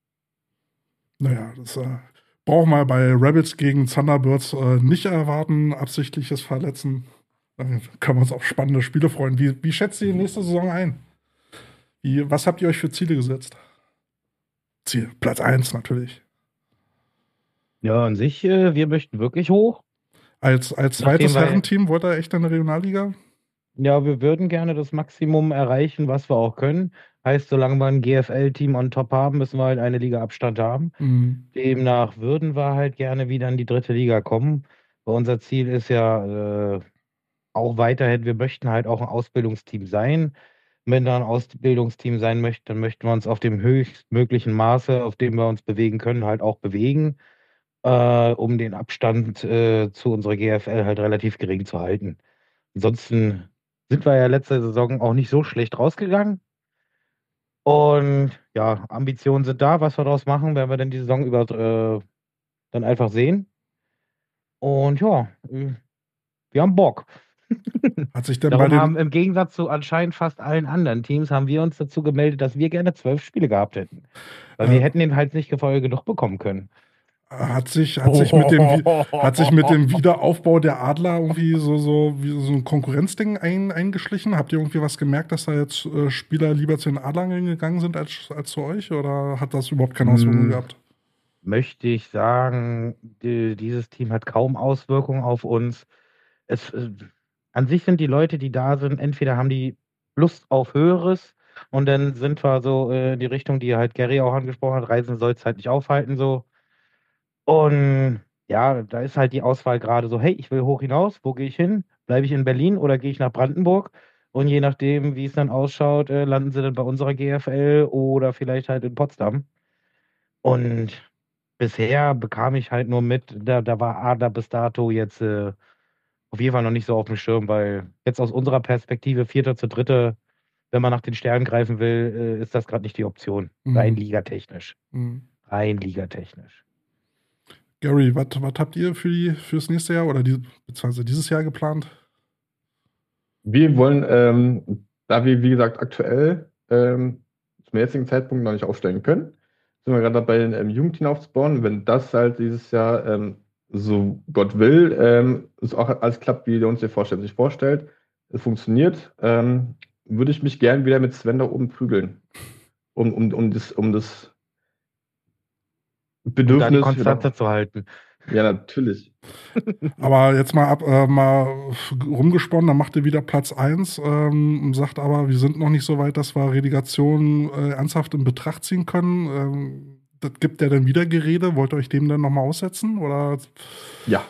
Speaker 2: Naja, das brauchen wir bei Rebels gegen Thunderbirds nicht erwarten. Absichtliches Verletzen. Dann können wir uns auf spannende Spiele freuen. Wie schätzt ihr die nächste Saison ein? Was habt ihr euch für Ziele gesetzt? Ziel, Platz 1 natürlich.
Speaker 3: Ja, an sich, wir möchten wirklich hoch.
Speaker 2: Als zweites Herrenteam wollt ihr echt in der Regionalliga?
Speaker 3: Ja, wir würden gerne das Maximum erreichen, was wir auch können. Heißt, solange wir ein GFL-Team on top haben, müssen wir halt eine Liga Abstand haben.
Speaker 2: Mhm.
Speaker 3: Demnach würden wir halt gerne wieder in die 3. Liga kommen. Weil unser Ziel ist ja auch weiterhin, wir möchten halt auch ein Ausbildungsteam sein. Wenn wir ein Ausbildungsteam sein möchten, dann möchten wir uns auf dem höchstmöglichen Maße, auf dem wir uns bewegen können, halt auch bewegen, um den Abstand zu unserer GFL halt relativ gering zu halten. Ansonsten sind wir ja letzte Saison auch nicht so schlecht rausgegangen. Und ja, Ambitionen sind da. Was wir daraus machen, werden wir dann die Saison über dann einfach sehen. Und ja, wir haben Bock.
Speaker 2: Hat sich denn
Speaker 3: Darum haben im Gegensatz zu anscheinend fast allen anderen Teams, haben wir uns dazu gemeldet, dass wir gerne 12 Spiele gehabt hätten. Weil wir hätten den halt nicht genug bekommen können.
Speaker 2: Hat sich mit dem Wiederaufbau der Adler irgendwie so ein Konkurrenzding eingeschlichen? Habt ihr irgendwie was gemerkt, dass da jetzt Spieler lieber zu den Adlern gegangen sind als zu euch? Oder hat das überhaupt keine Auswirkungen gehabt?
Speaker 3: Möchte ich sagen, dieses Team hat kaum Auswirkungen auf uns. An sich sind die Leute, die da sind, entweder haben die Lust auf Höheres und dann sind wir so in die Richtung, die halt Gary auch angesprochen hat, Reisen soll es halt nicht aufhalten so. Und ja, da ist halt die Auswahl gerade so, hey, ich will hoch hinaus, wo gehe ich hin? Bleibe ich in Berlin oder gehe ich nach Brandenburg? Und je nachdem, wie es dann ausschaut, landen sie dann bei unserer GFL oder vielleicht halt in Potsdam. Und bisher bekam ich halt nur mit, da war Adler bis dato jetzt auf jeden Fall noch nicht so auf dem Schirm, weil jetzt aus unserer Perspektive 4. zu 3., wenn man nach den Sternen greifen will, ist das gerade nicht die Option. Rein ligatechnisch. Rein ligatechnisch.
Speaker 2: Gary, was habt ihr fürs nächste Jahr oder beziehungsweise dieses Jahr geplant?
Speaker 5: Wir wollen, da wir, wie gesagt, aktuell zum jetzigen Zeitpunkt noch nicht aufsteigen können, sind wir gerade dabei, ein Jugendteam aufzubauen. Wenn das halt dieses Jahr, so Gott will, es auch alles klappt, wie der uns sich vorstellt, es funktioniert, würde ich mich gern wieder mit Sven da oben prügeln. Um das Bedürfnis.
Speaker 3: Um da die Konstante zu halten.
Speaker 5: Ja, natürlich.
Speaker 2: Aber jetzt mal rumgesponnen, dann macht ihr wieder Platz 1, sagt aber, wir sind noch nicht so weit, dass wir Relegation ernsthaft in Betracht ziehen können. Das gibt ja dann wieder Gerede. Wollt ihr euch dem dann nochmal aussetzen? Oder?
Speaker 5: Ja.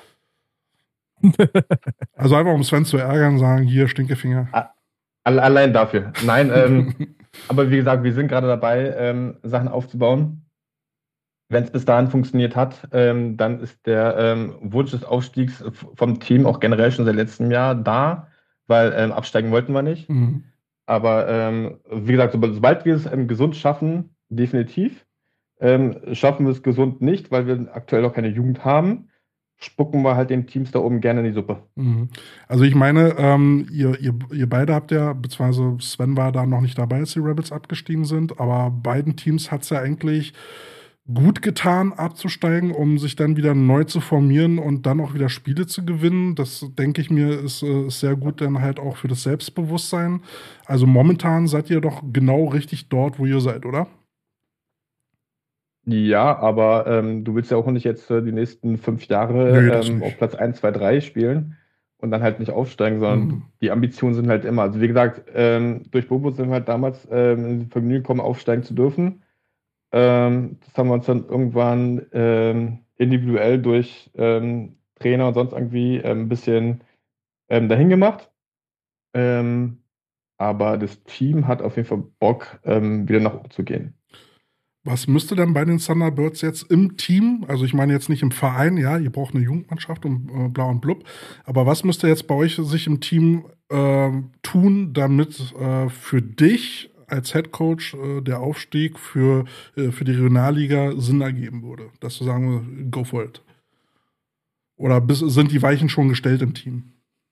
Speaker 2: Also einfach, um Sven zu ärgern, sagen, hier, Stinkefinger.
Speaker 5: Allein dafür. Nein, aber wie gesagt, wir sind gerade dabei, Sachen aufzubauen. Wenn es bis dahin funktioniert hat, dann ist der Wunsch des Aufstiegs vom Team auch generell schon seit letztem Jahr da, weil absteigen wollten wir nicht. Aber wie gesagt, sobald wir es gesund schaffen, definitiv, schaffen wir es gesund nicht, weil wir aktuell noch keine Jugend haben, spucken wir halt den Teams da oben gerne in die Suppe.
Speaker 2: Also ich meine, ihr beide habt ja, beziehungsweise Sven war da noch nicht dabei, als die Rebels abgestiegen sind, aber beiden Teams hat es ja eigentlich gut getan, abzusteigen, um sich dann wieder neu zu formieren und dann auch wieder Spiele zu gewinnen. Das, denke ich mir, ist sehr gut dann halt auch für das Selbstbewusstsein. Also momentan seid ihr doch genau richtig dort, wo ihr seid, oder?
Speaker 5: Ja, aber du willst ja auch nicht jetzt die nächsten 5 Jahre
Speaker 2: Nö, das nicht.
Speaker 5: auf Platz 1, 2, 3 spielen und dann halt nicht aufsteigen, sondern die Ambitionen sind halt immer. Also wie gesagt, durch Bobo sind wir halt damals in die Vergnügen gekommen, aufsteigen zu dürfen. Das haben wir uns dann irgendwann individuell durch Trainer und sonst irgendwie ein bisschen dahin gemacht. Aber das Team hat auf jeden Fall Bock, wieder nach oben zu gehen.
Speaker 2: Was müsste denn bei den Thunderbirds jetzt im Team, also ich meine jetzt nicht im Verein, ja, ihr braucht eine Jugendmannschaft und bla und blub, aber was müsste jetzt bei euch sich im Team tun, damit für dich als Headcoach der Aufstieg für die Regionalliga Sinn ergeben würde? Dass du sagen, go for it. Oder sind die Weichen schon gestellt im Team?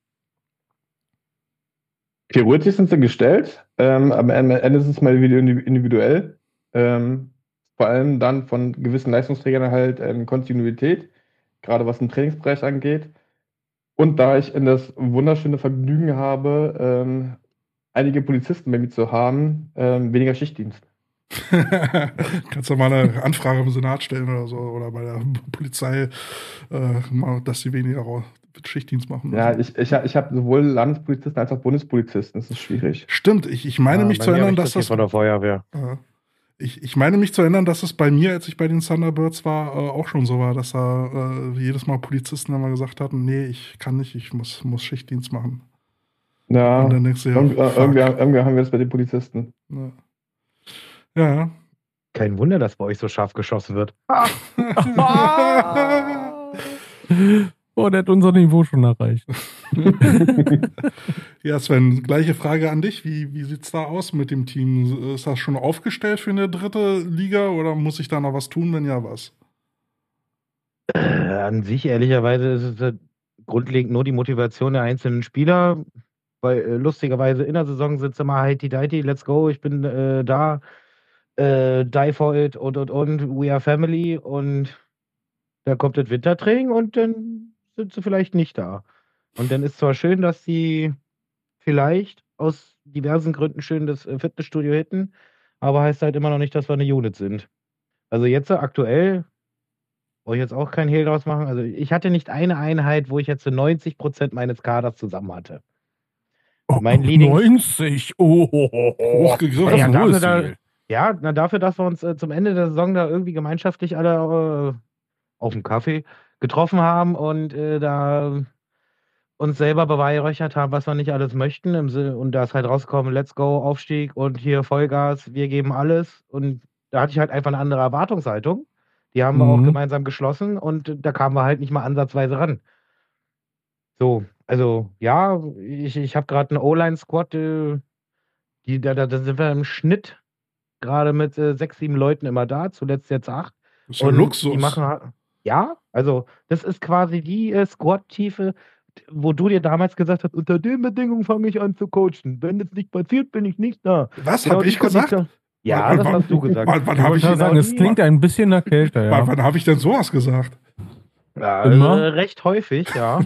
Speaker 5: Theoretisch sind sie gestellt, aber am Ende ist es mal wieder individuell. Vor allem dann von gewissen Leistungsträgern halt Kontinuität, gerade was den Trainingsbereich angeht. Und da ich das wunderschöne Vergnügen habe, einige Polizisten bei mir zu haben, weniger Schichtdienst.
Speaker 2: Kannst du mal eine Anfrage im Senat stellen oder so oder bei der Polizei, dass sie weniger Schichtdienst machen müssen.
Speaker 5: Ja, ich habe sowohl Landespolizisten als auch Bundespolizisten. Das ist schwierig.
Speaker 2: Stimmt, ich meine mich zu erinnern, dass das
Speaker 3: von der Feuerwehr.
Speaker 2: Ich meine mich zu erinnern, dass es bei mir, als ich bei den Thunderbirds war, auch schon so war, dass da jedes Mal Polizisten immer gesagt hatten, nee, ich kann nicht, ich muss Schichtdienst machen.
Speaker 5: Ja,
Speaker 2: und dann denkst du,
Speaker 5: irgendwie haben wir das bei den Polizisten.
Speaker 2: Ja.
Speaker 3: Kein Wunder, dass bei euch so scharf geschossen wird.
Speaker 4: Oh, der hat unser Niveau schon erreicht.
Speaker 2: Ja, Sven, gleiche Frage an dich. Wie sieht's da aus mit dem Team? Ist das schon aufgestellt für eine dritte Liga oder muss ich da noch was tun? Wenn ja, was?
Speaker 3: An sich, ehrlicherweise, ist es grundlegend nur die Motivation der einzelnen Spieler, weil lustigerweise in der Saison sind sie immer heiti-deiti, let's go, ich bin da, die for it und, we are family und dann kommt das Wintertraining und dann sind sie vielleicht nicht da. Und dann ist zwar schön, dass sie vielleicht aus diversen Gründen schön das Fitnessstudio hätten, aber heißt halt immer noch nicht, dass wir eine Unit sind. Also jetzt aktuell wollte ich jetzt auch keinen Hehl draus machen. Also ich hatte nicht eine Einheit, wo ich jetzt 90% meines Kaders zusammen hatte. Mein Leading
Speaker 4: 90? Oh,
Speaker 2: hochgegriffen.
Speaker 3: Dafür, dass wir uns zum Ende der Saison da irgendwie gemeinschaftlich alle auf dem Kaffee getroffen haben und da uns selber beweihräuchert haben, was wir nicht alles möchten. Und da ist halt rausgekommen, let's go, Aufstieg und hier Vollgas, wir geben alles. Und da hatte ich halt einfach eine andere Erwartungshaltung. Die haben wir auch gemeinsam geschlossen und da kamen wir halt nicht mal ansatzweise ran. So, also ja, ich habe gerade einen O-Line-Squad, da sind wir im Schnitt gerade mit 6, 7 Leuten immer da, zuletzt jetzt 8.
Speaker 2: Das ist ja Luxus.
Speaker 3: Die machen, ja, also das ist quasi die Squad-Tiefe, wo du dir damals gesagt hast, unter den Bedingungen fange ich an zu coachen. Wenn es nicht passiert, bin ich nicht da.
Speaker 2: Was, genau, habe ich gesagt?
Speaker 3: Ja, das hast du gesagt.
Speaker 2: Wann habe ich
Speaker 4: sagen, es klingt ein bisschen nach Kälte, ja.
Speaker 2: Wann habe ich denn sowas gesagt?
Speaker 3: Ja, recht häufig, ja.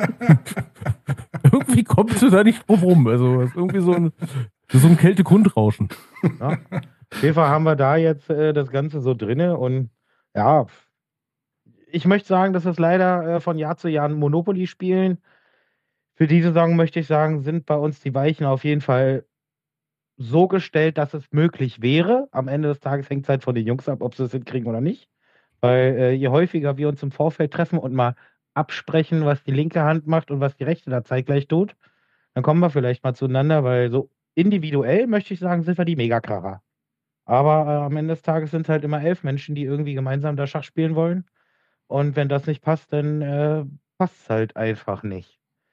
Speaker 4: Irgendwie kommst du da nicht drum rum. Also irgendwie so ein Kälte-Grundrauschen.
Speaker 3: Ja. Auf jeden Fall haben wir da jetzt das Ganze so drinne und ja, ich möchte sagen, dass es leider von Jahr zu Jahr ein Monopoly spielen. Für diese Saison möchte ich sagen, sind bei uns die Weichen auf jeden Fall so gestellt, dass es möglich wäre. Am Ende des Tages hängt es halt von den Jungs ab, ob sie es hinkriegen oder nicht. Weil je häufiger wir uns im Vorfeld treffen und mal absprechen, was die linke Hand macht und was die rechte da zeitgleich tut, dann kommen wir vielleicht mal zueinander, weil so individuell, möchte ich sagen, sind wir die Megakracher. Aber am Ende des Tages sind es halt immer 11 Menschen, die irgendwie gemeinsam da Schach spielen wollen. Und wenn das nicht passt, dann passt es halt einfach nicht.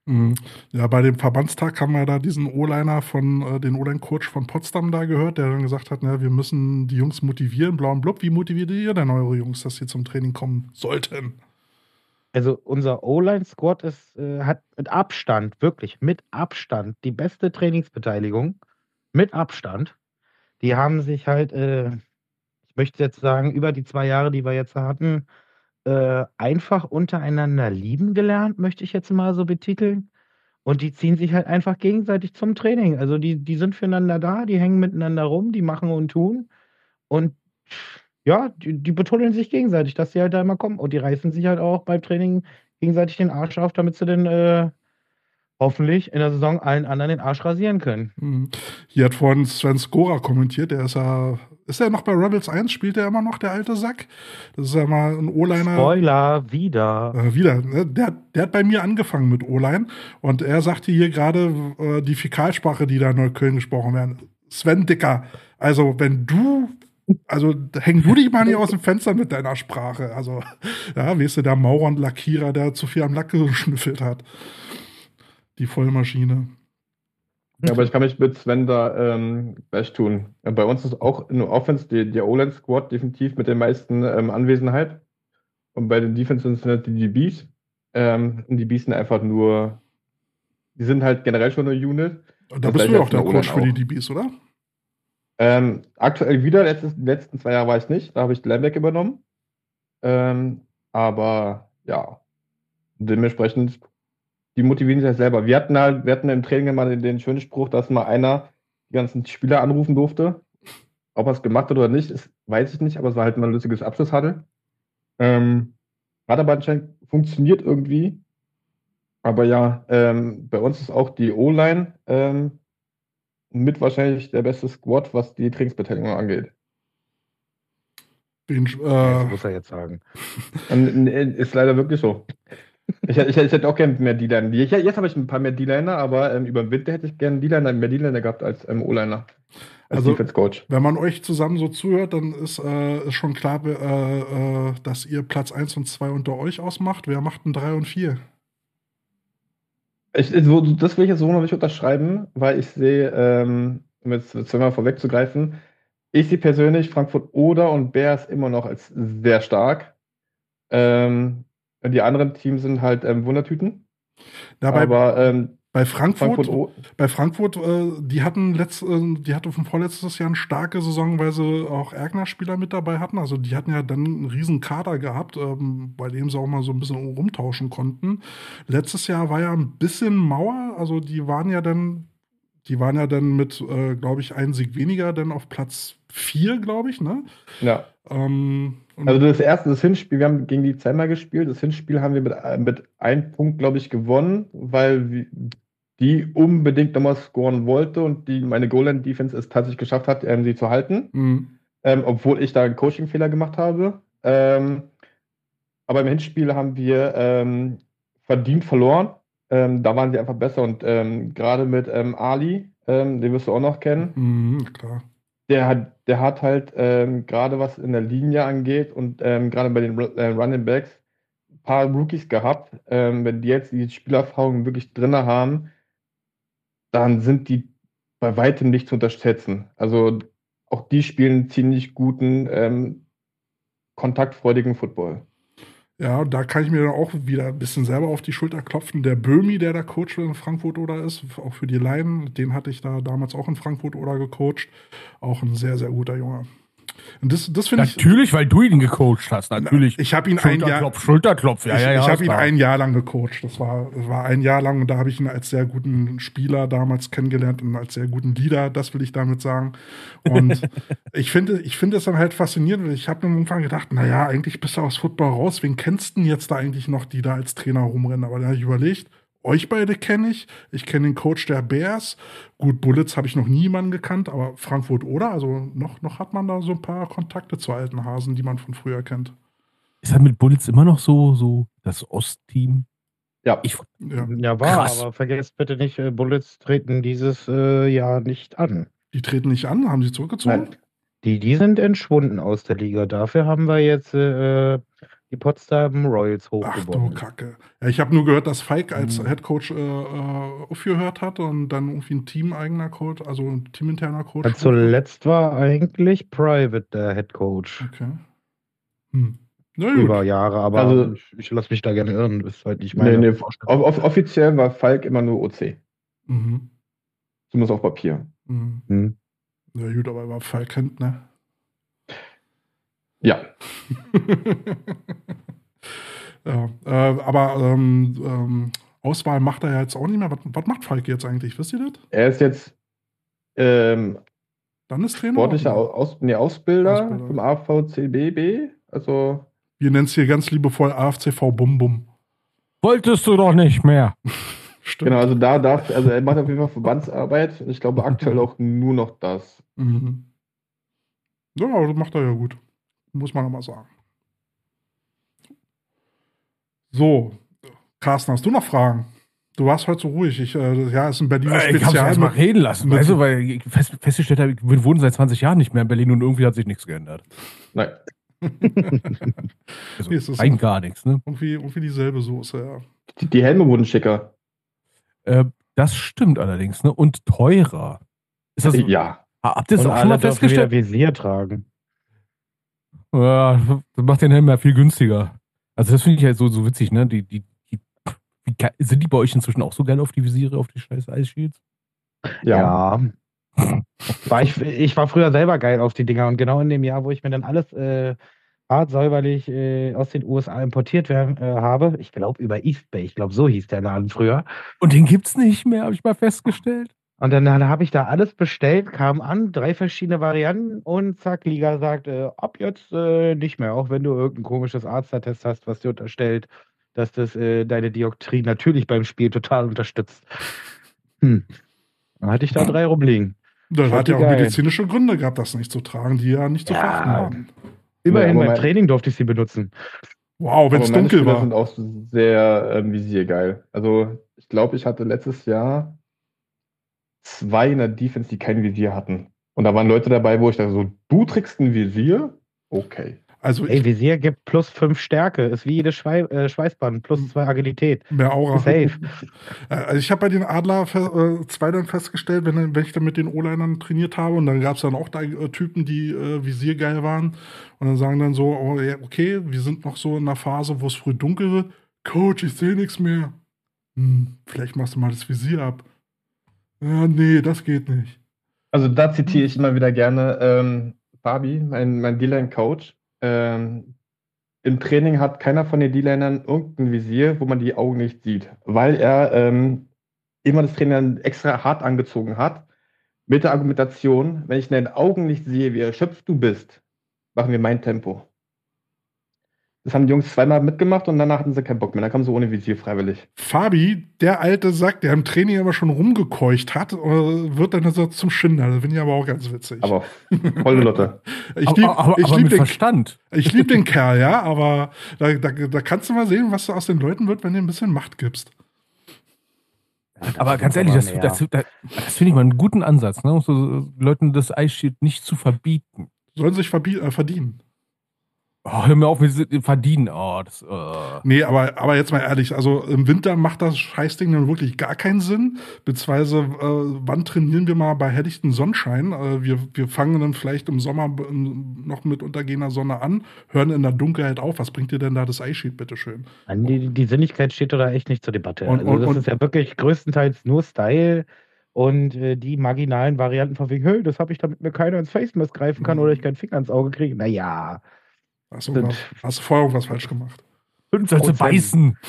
Speaker 2: Mhm. Ja, bei dem Verbandstag haben wir da diesen O-Liner den O-Line-Coach von Potsdam da gehört, der dann gesagt hat, na, wir müssen die Jungs motivieren, blau und blub. Wie motiviert ihr denn eure Jungs, dass sie zum Training kommen sollten?
Speaker 3: Also unser O-Line-Squad hat mit Abstand, wirklich mit Abstand, die beste Trainingsbeteiligung. Mit Abstand. Die haben sich halt, ich möchte jetzt sagen, über die 2 Jahre, die wir jetzt hatten, einfach untereinander lieben gelernt, möchte ich jetzt mal so betiteln. Und die ziehen sich halt einfach gegenseitig zum Training. Also die sind füreinander da, die hängen miteinander rum, die machen und tun. Und ja, die betuddeln sich gegenseitig, dass sie halt da immer kommen. Und die reißen sich halt auch beim Training gegenseitig den Arsch auf, damit sie dann hoffentlich in der Saison allen anderen den Arsch rasieren können.
Speaker 2: Mhm. Hier hat vorhin Sven Skora kommentiert, ist er noch bei Rebels 1? Spielt er immer noch, der alte Sack? Das ist ja mal ein O-Liner.
Speaker 3: Spoiler, wieder.
Speaker 2: Wieder, ne? Der hat bei mir angefangen mit O-Line und er sagte hier gerade die Fäkalsprache, die da in Neukölln gesprochen werden. Sven Dicker, also häng du dich mal nicht aus dem Fenster mit deiner Sprache. Also, ja, weißt du, der Maurer und Lackierer, der zu viel am Lack geschnüffelt hat. Die Vollmaschine.
Speaker 5: Ja, aber ich kann mich mit Sven da gleich tun. Bei uns ist auch in der Offense der O-Line-Squad definitiv mit der meisten Anwesenheit. Und bei den Defenses sind die DBs. Und die DBs sind einfach nur, die sind halt generell schon eine Unit.
Speaker 2: Da bist du ja auch der Coach für die DBs, oder?
Speaker 5: Aktuell wieder, die letzten 2 Jahre war ich nicht. Da habe ich Lineback übernommen. Aber ja, dementsprechend, die motivieren sich ja selber. Wir hatten im Training mal den schönen Spruch, dass mal einer die ganzen Spieler anrufen durfte. Ob er es gemacht hat oder nicht, weiß ich nicht, aber es war halt mal ein lustiges Abschlusshuddle. Hat aber anscheinend funktioniert irgendwie. Aber ja, bei uns ist auch die O-Line mit wahrscheinlich der beste Squad, was die Trainingsbeteiligung angeht.
Speaker 3: Das muss er jetzt sagen.
Speaker 5: Ist leider wirklich so. Ich hätte auch gerne mehr D-Liner. Jetzt habe ich ein paar mehr D-Liner, aber über den Winter hätte ich gerne mehr D-Liner gehabt als O-Liner. Als Defense Coach.
Speaker 2: Wenn man euch zusammen so zuhört, dann ist schon klar, dass ihr Platz 1 und 2 unter euch ausmacht. Wer macht denn 3 und 4?
Speaker 5: Das will ich jetzt so noch nicht unterschreiben, weil ich sehe, um jetzt zweimal vorwegzugreifen, ich sehe persönlich Frankfurt Oder und Bears immer noch als sehr stark. Die anderen Teams sind halt Wundertüten.
Speaker 2: Ja,
Speaker 5: aber
Speaker 2: bei Frankfurt, die hatten vom vorletztes Jahr eine starke Saison, weil sie auch Ergner-Spieler mit dabei hatten. Also die hatten ja dann einen riesen Kader gehabt, bei dem sie auch mal so ein bisschen rumtauschen konnten. Letztes Jahr war ja ein bisschen Mauer, also die waren ja dann mit, glaube ich, einem Sieg weniger, dann auf Platz 4, glaube ich, ne?
Speaker 5: Ja. Also das Hinspiel, wir haben gegen die Zellmer gespielt. Das Hinspiel haben wir mit 1 Punkt, glaube ich, gewonnen, weil die unbedingt nochmal scoren wollte und meine Goal-Line-Defense es tatsächlich geschafft hat, sie zu halten.
Speaker 2: Mhm.
Speaker 5: Obwohl ich da einen Coaching-Fehler gemacht habe. Aber im Hinspiel haben wir verdient verloren. Da waren sie einfach besser und gerade mit Ali, den wirst du auch noch kennen.
Speaker 2: Mhm, klar.
Speaker 5: Der hat halt gerade was in der Linie angeht und gerade bei den Running Backs ein paar Rookies gehabt. Wenn die jetzt die Spielerfahrung wirklich drin haben, dann sind die bei weitem nicht zu unterschätzen. Also auch die spielen ziemlich guten, kontaktfreudigen Football.
Speaker 2: Ja, da kann ich mir dann auch wieder ein bisschen selber auf die Schulter klopfen. Der Böhmi, der Coach in Frankfurt oder ist, auch für die Line, den hatte ich da damals auch in Frankfurt oder gecoacht. Auch ein sehr, sehr guter Junge. Und das finde ich.
Speaker 4: Natürlich, weil du ihn gecoacht hast, natürlich.
Speaker 2: Ich habe ihn
Speaker 4: Schulterklopf, ja.
Speaker 2: Ich habe ihn ein Jahr lang gecoacht. Das war ein Jahr lang und da habe ich ihn als sehr guten Spieler damals kennengelernt und als sehr guten Leader, das will ich damit sagen. Und ich finde es dann halt faszinierend. Ich habe mir irgendwann gedacht, naja, eigentlich bist du aus Football raus. Wen kennst du denn jetzt da eigentlich noch, die da als Trainer rumrennen? Aber dann habe ich überlegt, euch beide kenne ich. Ich kenne den Coach der Bears. Gut, Bullets habe ich noch nie jemanden gekannt, aber Frankfurt oder? Also noch hat man da so ein paar Kontakte zu alten Hasen, die man von früher kennt.
Speaker 4: Ist halt mit Bullets immer noch so das Ostteam?
Speaker 5: Ja.
Speaker 3: Ja, war, krass. Aber vergesst bitte nicht, Bullets treten dieses Jahr nicht an.
Speaker 2: Die treten nicht an? Haben sie zurückgezogen?
Speaker 3: Nein. Die sind entschwunden aus der Liga. Dafür haben wir jetzt die Potsdam Royals
Speaker 2: Ach du
Speaker 3: hochgewonnen.
Speaker 2: Kacke. Ja, ich habe nur gehört, dass Falk als Headcoach aufgehört hat und dann irgendwie ein teameigener Coach, also ein teaminterner Coach.
Speaker 3: Und zuletzt war eigentlich Private der Head Coach.
Speaker 2: Okay. Na
Speaker 3: Über
Speaker 2: gut.
Speaker 3: Jahre, aber
Speaker 5: Also-
Speaker 3: ich lasse mich da gerne irren. Das ist halt nicht
Speaker 5: Nee,
Speaker 3: meine
Speaker 5: nee,
Speaker 3: Vorstellung.
Speaker 5: offiziell war Falk immer nur OC.
Speaker 2: Mhm.
Speaker 5: Zumindest auf Papier.
Speaker 2: Mhm.
Speaker 3: Hm.
Speaker 2: Na gut, aber war Falk kennt, ne?
Speaker 5: Ja.
Speaker 2: Ja, aber Auswahl macht er ja jetzt auch nicht mehr. Was macht Falk jetzt eigentlich? Wisst ihr das?
Speaker 5: Er ist jetzt
Speaker 2: Landestrainer?
Speaker 5: sportlicher
Speaker 2: Oder?
Speaker 5: Ausbilder
Speaker 2: Ausbilder.
Speaker 5: vom AVCBB. Also,
Speaker 2: Wir nennen es hier ganz liebevoll AFCV Bum Bum.
Speaker 4: Wolltest du doch nicht mehr.
Speaker 2: Stimmt.
Speaker 5: genau, also also er macht auf jeden Fall Verbandsarbeit. Und ich glaube aktuell auch nur noch das.
Speaker 2: Mhm. Ja, aber das macht er ja gut. Muss man ja mal sagen. So, Carsten, hast du noch Fragen? Du warst heute so ruhig. Ja, ist ein Berliner
Speaker 4: Ich hab's
Speaker 2: Spezial.
Speaker 4: erst mal reden lassen,
Speaker 2: mit-
Speaker 4: weißt du, weil ich festgestellt habe, wir wohnen seit 20 Jahren nicht mehr in Berlin und irgendwie hat sich nichts geändert.
Speaker 5: Nein.
Speaker 4: Also,
Speaker 2: Nee, es ist
Speaker 4: rein gar nichts, ne?
Speaker 2: irgendwie dieselbe Soße, ja.
Speaker 5: Die Helme wurden schicker.
Speaker 4: Das stimmt allerdings, ne? Und teurer. Ist das,
Speaker 5: Ja.
Speaker 4: Habt ihr das
Speaker 3: Und
Speaker 4: auch schon mal
Speaker 3: alle dürfen wieder
Speaker 4: festgestellt?
Speaker 3: Visier tragen.
Speaker 4: Ja, das macht den Helm ja viel günstiger. Also das finde ich halt so witzig, ne? Sind die bei euch inzwischen auch so geil auf die Visiere, auf die scheiß Ice Shields?
Speaker 5: Ja.
Speaker 3: Ich war früher selber geil auf die Dinger und genau in dem Jahr, wo ich mir dann alles hart säuberlich aus den USA importiert habe, ich glaube über Eastbay, ich glaube so hieß der Laden früher.
Speaker 4: Und den gibt's nicht mehr, habe ich mal festgestellt.
Speaker 3: Und dann habe ich da alles bestellt, kam an, 3 verschiedene Varianten und zack, Liga sagt, ab jetzt nicht mehr, auch wenn du irgendein komisches Arztattest hast, was dir unterstellt, dass das deine Dioptrie natürlich beim Spiel total unterstützt. Dann hatte ich da 3 rumliegen.
Speaker 2: Das hat
Speaker 3: Voll
Speaker 2: ja auch
Speaker 3: geil.
Speaker 2: medizinische Gründe gehabt, das nicht zu tragen, die ja nicht zu
Speaker 3: Ja.
Speaker 2: verachten waren.
Speaker 3: Immerhin
Speaker 5: aber
Speaker 3: beim
Speaker 5: mein-
Speaker 3: Training durfte ich sie benutzen.
Speaker 2: Wow, wenn
Speaker 5: Aber
Speaker 2: es
Speaker 5: meine
Speaker 2: dunkel
Speaker 5: Spieler
Speaker 2: war.
Speaker 5: sind auch sehr visiergeil. Also ich glaube, ich hatte letztes Jahr 2 in der Defense, die kein Visier hatten. Und da waren Leute dabei, wo ich dachte so, du trägst ein Visier? Okay.
Speaker 2: Also
Speaker 3: Ey,
Speaker 2: ich
Speaker 3: Visier gibt plus 5 Stärke, ist wie jedes Schweißband, plus 2 Agilität.
Speaker 2: mehr Aura.
Speaker 3: Safe.
Speaker 2: Also ich habe bei den Adler 2 dann festgestellt, wenn ich dann mit den O-Linern trainiert habe und dann gab es dann auch da Typen, die visiergeil waren und dann sagen dann so, oh, ja, okay, wir sind noch so in einer Phase, wo es früh dunkel wird. Coach, ich sehe nichts mehr. Vielleicht machst du mal das Visier ab. Ja, nee, das geht nicht.
Speaker 5: Also da zitiere ich immer wieder gerne Fabi, mein D-Line-Coach. Im Training hat keiner von den D-Linern irgendein Visier, wo man die Augen nicht sieht, weil er immer das Training extra hart angezogen hat, mit der Argumentation, wenn ich in deinen Augen nicht sehe, wie erschöpft du bist, machen wir mein Tempo. Das haben die Jungs 2-mal mitgemacht und danach hatten sie keinen Bock mehr. Dann kamen sie ohne Visier freiwillig.
Speaker 2: Fabi, der alte Sack, der im Training immer schon rumgekeucht hat, wird dann so zum Schinder. Das finde ich aber auch ganz witzig.
Speaker 5: Aber volle Lotte.
Speaker 2: ich lieb
Speaker 4: aber
Speaker 2: lieb
Speaker 4: mit
Speaker 2: den,
Speaker 4: Verstand.
Speaker 2: ich lieb den Kerl, ja, aber da kannst du mal sehen, was aus den Leuten wird, wenn du ein bisschen Macht gibst.
Speaker 4: Aber ganz ehrlich, das finde ich mal einen guten Ansatz, ne? Um so Leuten das Ice Shield nicht zu verbieten.
Speaker 2: Sollen sich verdienen.
Speaker 4: Oh, hör mir auf, wir verdienen.
Speaker 2: Nee, aber jetzt mal ehrlich, also im Winter macht das Scheißding dann wirklich gar keinen Sinn. Beziehungsweise, wann trainieren wir mal bei helllichtem Sonnenschein? Wir fangen dann vielleicht im Sommer noch mit untergehender Sonne an, hören in der Dunkelheit auf. Was bringt dir denn da das Eyesheet, bitteschön?
Speaker 3: Die Sinnlichkeit steht da echt nicht zur Debatte.
Speaker 2: Und-
Speaker 3: Also das
Speaker 2: und-
Speaker 3: ist ja wirklich größtenteils nur Style und die marginalen Varianten von wegen, hey, das habe ich, damit mir keiner ins Face Mask greifen kann oder ich keinen Finger ins Auge kriege. Naja,
Speaker 2: Hast du vorher irgendwas falsch gemacht?
Speaker 4: 5% beißen.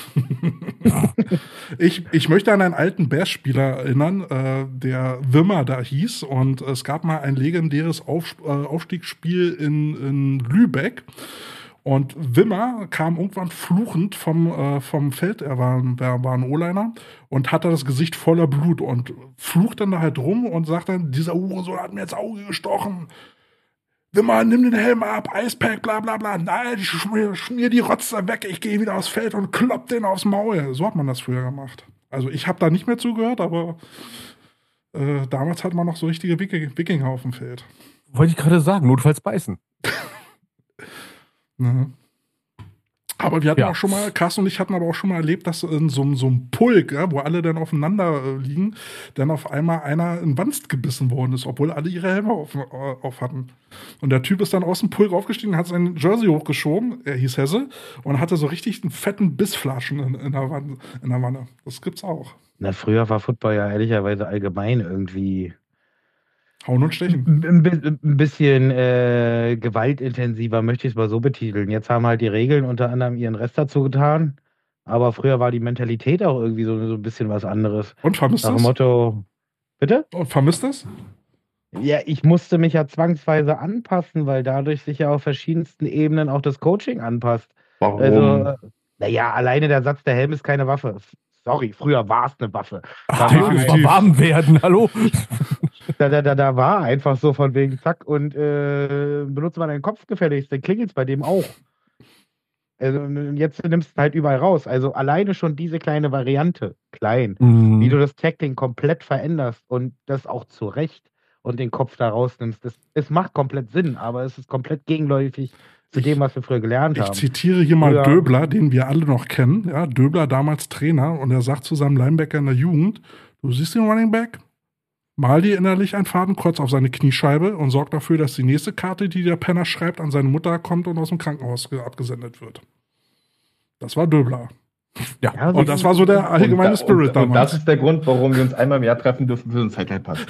Speaker 2: Ich möchte an einen alten Bears-Spieler erinnern, der Wimmer da hieß. Und es gab mal ein legendäres Aufstiegsspiel in Lübeck. Und Wimmer kam irgendwann fluchend vom Feld, er war ein O-Liner, und hatte das Gesicht voller Blut und flucht dann da halt rum und sagt dann, dieser Hurensohn hat mir ins Auge gestochen. Wimmer, nimm den Helm ab, Icepack, bla bla bla. Nein, ich schmier die Rotze weg, ich gehe wieder aufs Feld und klopp den aufs Maul. So hat man das früher gemacht. Also ich habe da nicht mehr zugehört, aber damals hat man noch so richtige Wikinger auf dem Feld.
Speaker 4: Wollte ich gerade sagen, notfalls beißen.
Speaker 2: Mhm. Aber wir hatten
Speaker 4: Ja.
Speaker 2: auch schon mal, Carsten und ich hatten aber auch schon mal erlebt, dass in so einem Pulk, ja, wo alle dann aufeinander liegen, dann auf einmal einer in Wanst gebissen worden ist, obwohl alle ihre Helme auf hatten. Und der Typ ist dann aus dem Pulk aufgestiegen, hat sein Jersey hochgeschoben, er hieß Hesse, und hatte so richtig einen fetten Bissflaschen in der Wanne. Das gibt's auch.
Speaker 3: Na, früher war Football ja ehrlicherweise allgemein irgendwie
Speaker 2: Hauen und Stechen.
Speaker 3: ein bisschen gewaltintensiver, möchte ich es mal so betiteln. Jetzt haben halt die Regeln unter anderem ihren Rest dazu getan. Aber früher war die Mentalität auch irgendwie so ein bisschen was anderes.
Speaker 2: Und vermisst
Speaker 3: Nach dem
Speaker 2: das?
Speaker 3: Motto, bitte?
Speaker 2: Und vermisst das?
Speaker 3: Ja, ich musste mich ja zwangsweise anpassen, weil dadurch sich ja auf verschiedensten Ebenen auch das Coaching anpasst.
Speaker 5: Warum?
Speaker 3: Also, naja, alleine der Satz, der Helm ist keine Waffe. Sorry, früher war es eine Waffe. Da
Speaker 4: Ach,
Speaker 3: war
Speaker 4: es mal warm werden, hallo?
Speaker 3: Da war einfach so von wegen, zack, und benutze mal deinen Kopf gefälligst, dann klingelt es bei dem auch. Also jetzt nimmst du halt überall raus. Also alleine schon diese kleine Variante, klein, wie du das Tackling komplett veränderst und das auch zurecht und den Kopf da rausnimmst, es macht komplett Sinn, aber es ist komplett gegenläufig zu dem, was wir früher gelernt
Speaker 2: Ich
Speaker 3: haben.
Speaker 2: zitiere hier mal
Speaker 3: Früher-
Speaker 2: Döbler, den wir alle noch kennen. Ja, Döbler damals Trainer, und er sagt zu seinem Linebacker in der Jugend: Du siehst den Running Back, mal dir innerlich ein Fadenkreuz auf seine Kniescheibe und sorg dafür, dass die nächste Karte, die der Penner schreibt, an seine Mutter kommt und aus dem Krankenhaus abgesendet wird. Das war Döbler.
Speaker 3: Ja,
Speaker 2: Und das war so der allgemeine Spirit
Speaker 5: und
Speaker 2: damals.
Speaker 5: das ist der Grund, warum wir uns einmal im Jahr treffen dürfen für so einen Sideline-Pass.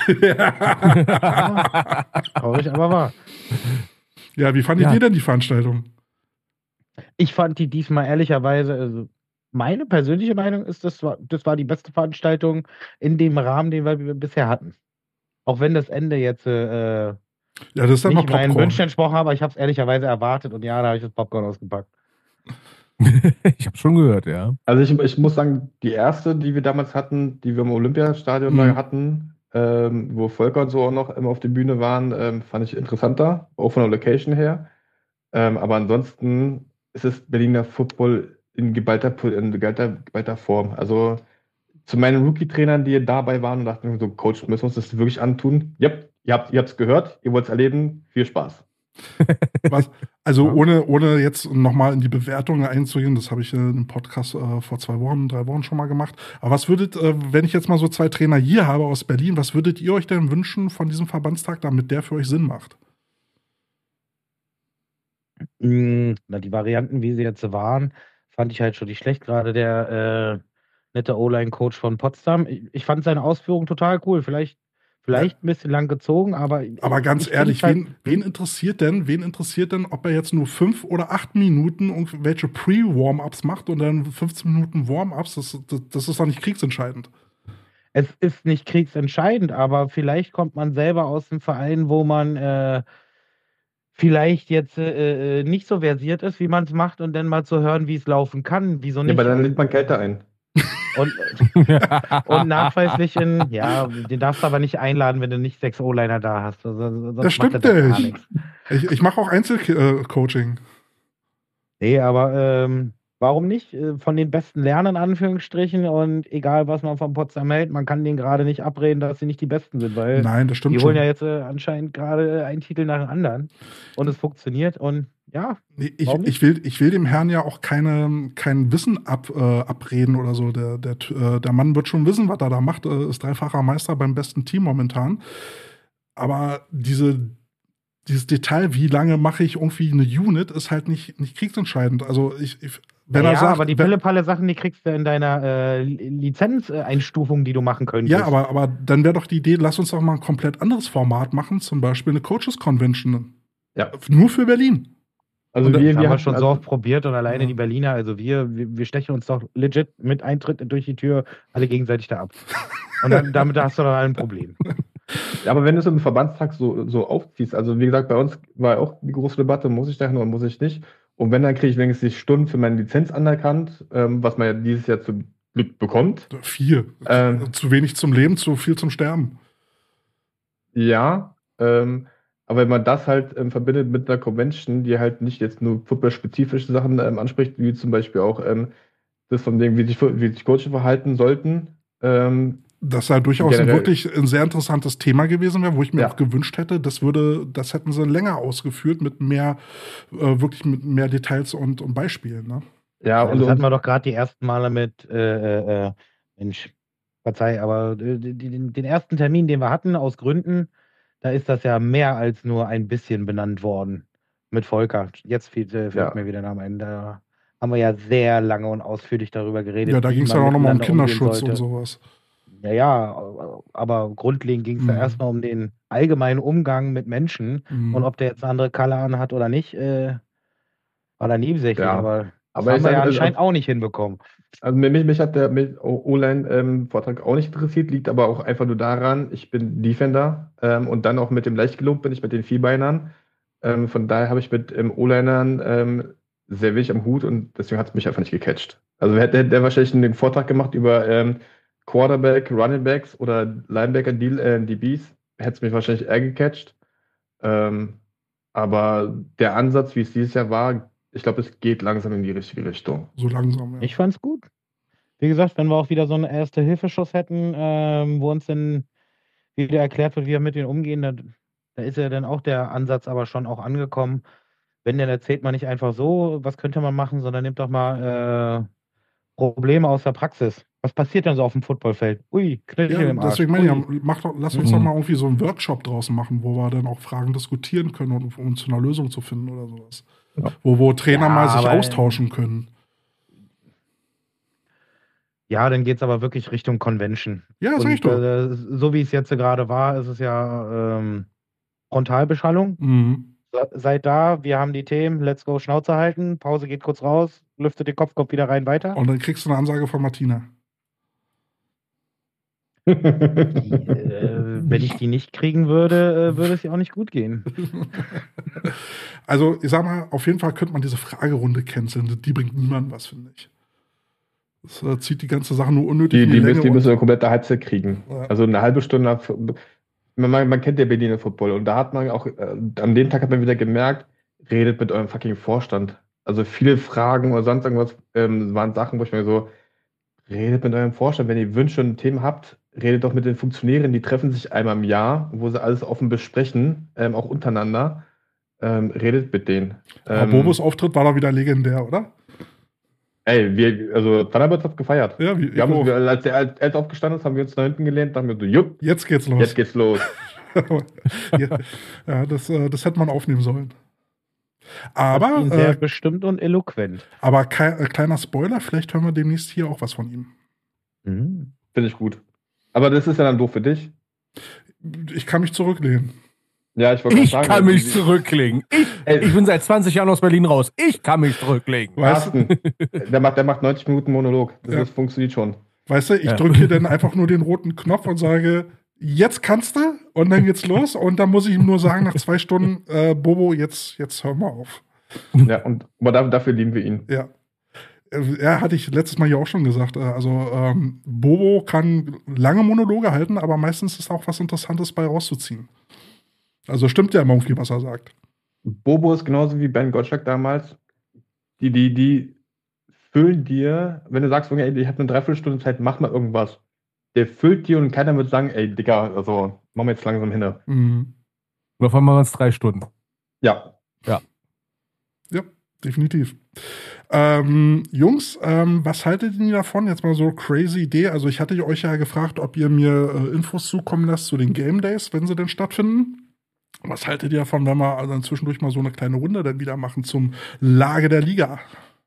Speaker 3: traurig, aber wahr.
Speaker 2: Ja, wie fandet
Speaker 4: Ja.
Speaker 2: ihr denn die Veranstaltung?
Speaker 3: Ich fand die diesmal ehrlicherweise, also meine persönliche Meinung ist, das war die beste Veranstaltung in dem Rahmen, den wir bisher hatten. Auch wenn das Ende jetzt
Speaker 2: Ja, das ist dann noch
Speaker 3: nicht meinen
Speaker 2: Popcorn.
Speaker 3: Wünschen entsprochen habe, aber ich habe es ehrlicherweise erwartet und ja, da habe ich das Popcorn ausgepackt.
Speaker 4: Ich habe schon gehört, ja.
Speaker 5: Also ich muss sagen, die erste, die wir damals hatten, die wir im Olympiastadion da hatten, wo Volker und so auch noch immer auf der Bühne waren, fand ich interessanter, auch von der Location her. Aber ansonsten ist es Berliner Football in geballter Form. Also zu meinen Rookie-Trainern, die dabei waren und dachten so, Coach, müssen wir uns das wirklich antun? Yep, ihr habt es gehört, ihr wollt es erleben, viel Spaß.
Speaker 2: Also
Speaker 4: Ja.
Speaker 2: ohne jetzt nochmal in die Bewertungen einzugehen, das habe ich im Podcast vor 3 Wochen schon mal gemacht. Aber was würdet, wenn ich jetzt mal so 2 Trainer hier habe aus Berlin, was würdet ihr euch denn wünschen von diesem Verbandstag, damit der für euch Sinn macht?
Speaker 3: Na, die Varianten, wie sie jetzt waren, fand ich halt schon nicht schlecht. Gerade der nette O-Line-Coach von Potsdam. Ich fand seine Ausführungen total cool. Vielleicht ein bisschen lang gezogen, aber.
Speaker 2: Aber ganz
Speaker 3: ich
Speaker 2: ehrlich,
Speaker 3: find's halt-
Speaker 2: wen interessiert denn, ob er jetzt nur 5 oder 8 Minuten irgendwelche Pre-Warm-Ups macht und dann 15 Minuten Warm-Ups? Das ist doch nicht kriegsentscheidend.
Speaker 3: Es ist nicht kriegsentscheidend, aber vielleicht kommt man selber aus einem Verein, wo man vielleicht jetzt nicht so versiert ist, wie man es macht, und dann mal zu hören, wie es laufen kann, wieso
Speaker 5: Ja,
Speaker 3: nicht.
Speaker 5: aber dann lädt man Kälte ein.
Speaker 3: Und nachweislich den darfst du aber nicht einladen, wenn du nicht 6 O-Liner da hast. Also, sonst
Speaker 2: Das stimmt
Speaker 3: macht gar
Speaker 2: nicht.
Speaker 3: nichts.
Speaker 2: Ich mache auch Einzelcoaching.
Speaker 3: Nee, aber warum nicht? Von den Besten lernen, in Anführungsstrichen, und egal, was man von Potsdam hält, man kann denen gerade nicht abreden, dass sie nicht die Besten sind, weil
Speaker 2: Nein, das stimmt
Speaker 3: die
Speaker 2: schon.
Speaker 3: holen ja jetzt anscheinend gerade einen Titel nach dem anderen und es funktioniert und ja,
Speaker 2: Nee,
Speaker 3: warum
Speaker 2: ich will dem Herrn ja auch kein Wissen abreden oder so. Der Mann wird schon wissen, was er da macht. Ist 3-facher Meister beim besten Team momentan. Aber dieses Detail, wie lange mache ich irgendwie eine Unit, ist halt nicht kriegsentscheidend. Also wenn er sagt,
Speaker 3: aber die Pille-Palle-Sachen, die kriegst du in deiner Lizenzeinstufung, die du machen könntest.
Speaker 2: ja, aber dann wäre doch die Idee, lass uns doch mal ein komplett anderes Format machen, zum Beispiel eine Coaches Convention.
Speaker 5: Ja.
Speaker 2: Nur für Berlin.
Speaker 5: Also
Speaker 3: das haben wir
Speaker 5: hatten-
Speaker 3: schon so oft probiert und alleine
Speaker 2: Ja.
Speaker 3: die Berliner, also wir stechen uns doch legit mit Eintritt durch die Tür alle gegenseitig da ab. Und damit hast du dann ein Problem.
Speaker 5: Ja, aber wenn du es im Verbandstag so aufziehst, also wie gesagt, bei uns war auch die große Debatte, muss ich dahin oder muss ich nicht? Und wenn, dann kriege ich wenigstens Stunden für meine Lizenz anerkannt, was man ja dieses Jahr zum Glück bekommt.
Speaker 2: 4. Zu wenig zum Leben, zu viel zum Sterben.
Speaker 5: Ja, aber wenn man das halt verbindet mit einer Convention, die halt nicht jetzt nur football-spezifische Sachen anspricht, wie zum Beispiel auch das von dem, wie sich Coaches verhalten sollten,
Speaker 2: Das ja durchaus
Speaker 5: generell-
Speaker 2: wirklich ein sehr interessantes Thema gewesen wäre, wo ich mir
Speaker 5: Ja.
Speaker 2: auch gewünscht hätte, das hätten sie länger ausgeführt mit mehr, wirklich mit mehr Details und Beispielen. Ne?
Speaker 5: Ja,
Speaker 3: Das hatten wir doch gerade die ersten Male mit, Mensch, verzeih, aber den ersten Termin, den wir hatten, aus Gründen, da ist das ja mehr als nur ein bisschen benannt worden mit Volker. Jetzt fällt
Speaker 5: Ja.
Speaker 3: mir wieder der Name ein. Da haben wir ja sehr lange und ausführlich darüber geredet.
Speaker 2: Ja, da
Speaker 3: wie
Speaker 2: ging es
Speaker 3: man
Speaker 2: ja auch nochmal um
Speaker 3: miteinander umgehen
Speaker 2: Kinderschutz
Speaker 3: sollte.
Speaker 2: und sowas.
Speaker 3: Ja, aber grundlegend ging es da erstmal um den allgemeinen Umgang mit Menschen und ob der jetzt eine andere Color anhat oder nicht, war da nebensächlich,
Speaker 5: Ja.
Speaker 3: aber das
Speaker 5: Aber
Speaker 3: haben
Speaker 5: ich
Speaker 3: wir ja
Speaker 5: sag,
Speaker 3: anscheinend auch nicht hinbekommen.
Speaker 5: Also mich hat der O-Line-Vortrag auch nicht interessiert, liegt aber auch einfach nur daran, ich bin Defender und dann auch mit dem Leichtgelobt bin ich mit den Vierbeinern. Von daher habe ich mit O-Linern sehr wenig am Hut und deswegen hat es mich einfach nicht gecatcht. Also hätte der wahrscheinlich einen Vortrag gemacht über Quarterback, Running Backs oder Linebacker, DBs, hätte es mich wahrscheinlich eher gecatcht. Aber der Ansatz, wie es dieses Jahr war, ich glaube, es geht langsam in die richtige Richtung.
Speaker 2: So langsam, ja.
Speaker 3: Ich fand's gut. Wie gesagt, wenn wir auch wieder so einen Erste-Hilfe-Schuss hätten, wo uns dann wieder erklärt wird, wie wir mit denen umgehen, da ist ja dann auch der Ansatz aber schon auch angekommen. Wenn, dann erzählt man nicht einfach so, was könnte man machen, sondern nimmt doch mal Probleme aus der Praxis. Was passiert denn so auf dem Footballfeld? Ui, Knöchel
Speaker 2: Ja,
Speaker 3: im Arsch.
Speaker 2: deswegen meine ich,
Speaker 3: Ui.
Speaker 2: ja, lass uns doch mal irgendwie so einen Workshop draußen machen, wo wir dann auch Fragen diskutieren können, um zu einer Lösung zu finden oder sowas.
Speaker 5: Ja.
Speaker 2: Wo Trainer
Speaker 3: Ja,
Speaker 2: mal sich
Speaker 3: aber-
Speaker 2: austauschen können.
Speaker 3: Ja, dann geht es aber wirklich Richtung Convention.
Speaker 2: Ja, sag ich doch.
Speaker 3: So wie es jetzt gerade war, ist es ja Frontalbeschallung.
Speaker 2: Mhm.
Speaker 3: Seid da, wir haben die Themen, let's go, Schnauze halten, Pause geht kurz raus, lüftet den Kopf, kommt wieder rein, weiter.
Speaker 2: Und dann kriegst du eine Ansage von Martina.
Speaker 3: Wenn ich die nicht kriegen würde, würde es ja auch nicht gut gehen.
Speaker 2: Also, ich sag mal, auf jeden Fall könnte man diese Fragerunde canceln. Die bringt niemandem was, finde ich. Das zieht die ganze Sache nur unnötig in die Länge.
Speaker 5: Die müssen eine komplette Halbzeit kriegen.
Speaker 2: Ja.
Speaker 5: Also eine halbe Stunde. Man kennt ja Berliner Football und da hat man auch, an dem Tag hat man wieder gemerkt, redet mit eurem fucking Vorstand. Also viele Fragen oder sonst irgendwas waren Sachen, wo ich mir so, redet mit eurem Vorstand. Wenn ihr Wünsche und Themen habt, redet doch mit den Funktionären, die treffen sich einmal im Jahr, wo sie alles offen besprechen, auch untereinander. Redet mit denen.
Speaker 2: Aber Bobos Auftritt war doch wieder legendär, oder?
Speaker 5: Also Thunderbirds hat gefeiert.
Speaker 2: Ja,
Speaker 5: Wir haben uns, als er aufgestanden ist, haben wir uns nach hinten gelehnt, dachten wir so, jupp,
Speaker 2: jetzt geht's los.
Speaker 5: jetzt geht's los.
Speaker 2: Ja, das hätte man aufnehmen sollen. Aber,
Speaker 3: Sehr bestimmt und eloquent.
Speaker 2: aber kleiner Spoiler, vielleicht hören wir demnächst hier auch was von ihm.
Speaker 3: Mhm.
Speaker 5: Finde ich gut. Aber das ist ja dann doof für dich.
Speaker 2: Ich kann mich zurücklehnen.
Speaker 5: Ja, ich wollte gerade
Speaker 4: Ich
Speaker 5: sagen,
Speaker 4: kann mich zurücklegen. Ich bin seit 20 Jahren aus Berlin raus. Ich kann mich zurücklegen.
Speaker 2: Weißt du,
Speaker 5: Carsten, der macht 90 Minuten Monolog. Das funktioniert schon.
Speaker 2: weißt du, ich drücke hier dann einfach nur den roten Knopf und sage, jetzt kannst du, und dann geht's los. Und dann muss ich ihm nur sagen, nach 2 Stunden, Bobo, jetzt hör mal auf.
Speaker 5: Ja, aber dafür lieben wir ihn.
Speaker 2: Ja. Hatte ich letztes Mal hier auch schon gesagt. Bobo kann lange Monologe halten, aber meistens ist auch was Interessantes bei rauszuziehen. Also stimmt ja immer irgendwie, was er sagt.
Speaker 5: Bobo ist genauso wie Ben Gottschalk damals. Die füllen dir, wenn du sagst, ey, ich habe eine Dreiviertelstunde Zeit, mach mal irgendwas. Der füllt dir und keiner wird sagen, ey, Digga, also machen wir jetzt langsam hin.
Speaker 2: Mhm.
Speaker 4: Und auf einmal waren es 3 Stunden.
Speaker 5: Ja.
Speaker 2: Ja, definitiv. Jungs, was haltet ihr davon? Jetzt mal so crazy Idee. Also ich hatte euch ja gefragt, ob ihr mir Infos zukommen lasst zu den Game Days, wenn sie denn stattfinden. Was haltet ihr davon, wenn wir dann zwischendurch mal so eine kleine Runde dann wieder machen zum Lage der Liga?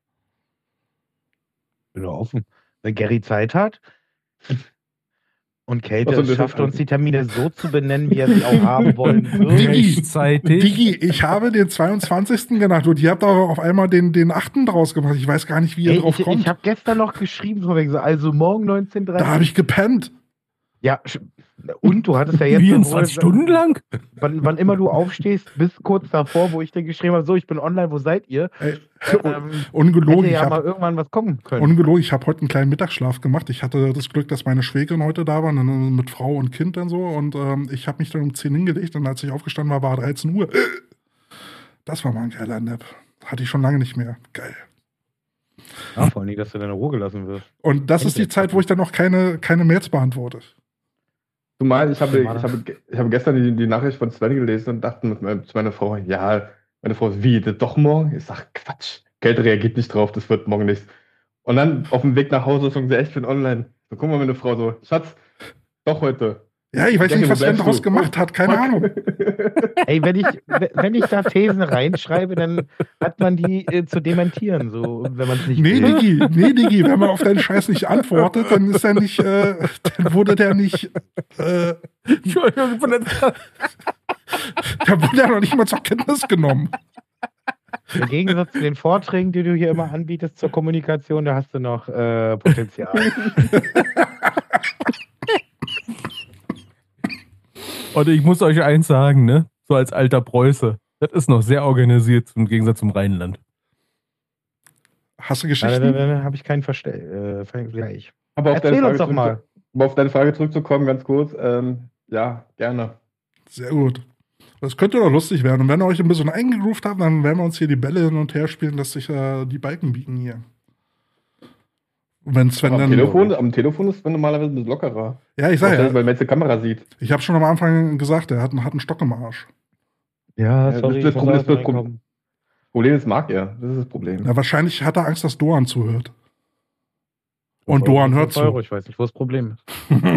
Speaker 3: Bin doch offen. Wenn Gary Zeit hat und Kate
Speaker 5: Also,
Speaker 3: es schafft, uns die Termine so zu benennen, wie er sie auch haben wollen würde.
Speaker 4: Rechtzeitig.
Speaker 2: Digi, ich habe den 22. genannt und ihr habt aber auf einmal den 8. draus gemacht. Ich weiß gar nicht, wie ihr drauf kommt.
Speaker 3: Ich habe gestern noch geschrieben, von wegen so, also morgen 19:30
Speaker 2: Da habe ich gepennt.
Speaker 3: Ja, und du hattest ja jetzt
Speaker 4: 24 Stunden lang?
Speaker 3: Wann immer du aufstehst, bis kurz davor, wo ich dir geschrieben habe, so, ich bin online, wo seid ihr?
Speaker 2: Ey,
Speaker 3: Hätte
Speaker 2: ungelogen,
Speaker 3: ja
Speaker 2: ich
Speaker 3: mal
Speaker 2: habe
Speaker 3: irgendwann was kommen können.
Speaker 2: hab heute einen kleinen Mittagsschlaf gemacht. Ich hatte das Glück, dass meine Schwägerin heute da war, mit Frau und Kind dann so. Und ich habe mich dann um 10 hingelegt und als ich aufgestanden war 13 Uhr. Das war mal ein geiler Nap. Hatte ich schon lange nicht mehr. Geil.
Speaker 3: Ja, vor allem, dass du deine Ruhe gelassen wirst.
Speaker 2: Und das ist die Zeit, wo ich dann noch keine Mails beantworte.
Speaker 5: Zumal ich habe gestern die Nachricht von Sven gelesen und dachte zu meiner Frau, ja, meine Frau, wie, das doch morgen? Ich sag, Quatsch. Kälte reagiert nicht drauf, das wird morgen nichts. Und dann auf dem Weg nach Hause schon sehr echt für online. So, guck mal, meine Frau so, Schatz, doch heute.
Speaker 2: Ja, ich weiß
Speaker 5: Danke,
Speaker 2: nicht, was
Speaker 5: wo
Speaker 2: Sven
Speaker 5: bleibst
Speaker 2: daraus
Speaker 5: du?
Speaker 2: gemacht hat, keine Ahnung.
Speaker 3: Ey, wenn ich da Thesen reinschreibe, dann hat man die zu dementieren, so, wenn man es nicht
Speaker 2: Nee,
Speaker 3: will.
Speaker 2: Digi, wenn man auf deinen Scheiß nicht antwortet, dann ist er nicht, dann wurde der nicht,
Speaker 4: Entschuldigung, von der
Speaker 2: der wurde ja noch nicht mal zur Kenntnis genommen.
Speaker 3: Im Gegensatz zu den Vorträgen, die du hier immer anbietest zur Kommunikation, da hast du noch Potenzial.
Speaker 4: Und ich muss euch eins sagen, ne? So als alter Preuße. Das ist noch sehr organisiert im Gegensatz zum Rheinland.
Speaker 2: Hast du Geschichten?
Speaker 3: Da habe ich keinen Vergleich.
Speaker 5: Aber
Speaker 3: Erzähl uns doch mal.
Speaker 5: Um auf deine Frage zurückzukommen, ganz kurz. Ja, gerne.
Speaker 2: Sehr gut. Das könnte doch lustig werden. Und wenn ihr euch ein bisschen eingegroovt habt, dann werden wir uns hier die Bälle hin und her spielen, dass sich die Balken biegen hier. Und wenn Sven
Speaker 5: Aber
Speaker 2: dann.
Speaker 5: am Telefon ist Sven normalerweise ein bisschen lockerer.
Speaker 2: Ja, ich sag
Speaker 5: Auch
Speaker 2: ja.
Speaker 5: weil man jetzt die Kamera sieht.
Speaker 2: Ich habe schon am Anfang gesagt, er hat einen Stock im Arsch.
Speaker 3: Ja,
Speaker 5: sorry,
Speaker 3: sorry,
Speaker 5: das Problem ist, mag er. Das ist das Problem.
Speaker 2: Ja, wahrscheinlich hat er Angst, dass Doan zuhört. Und Doan hört zu.
Speaker 3: Ich weiß nicht, wo das Problem ist.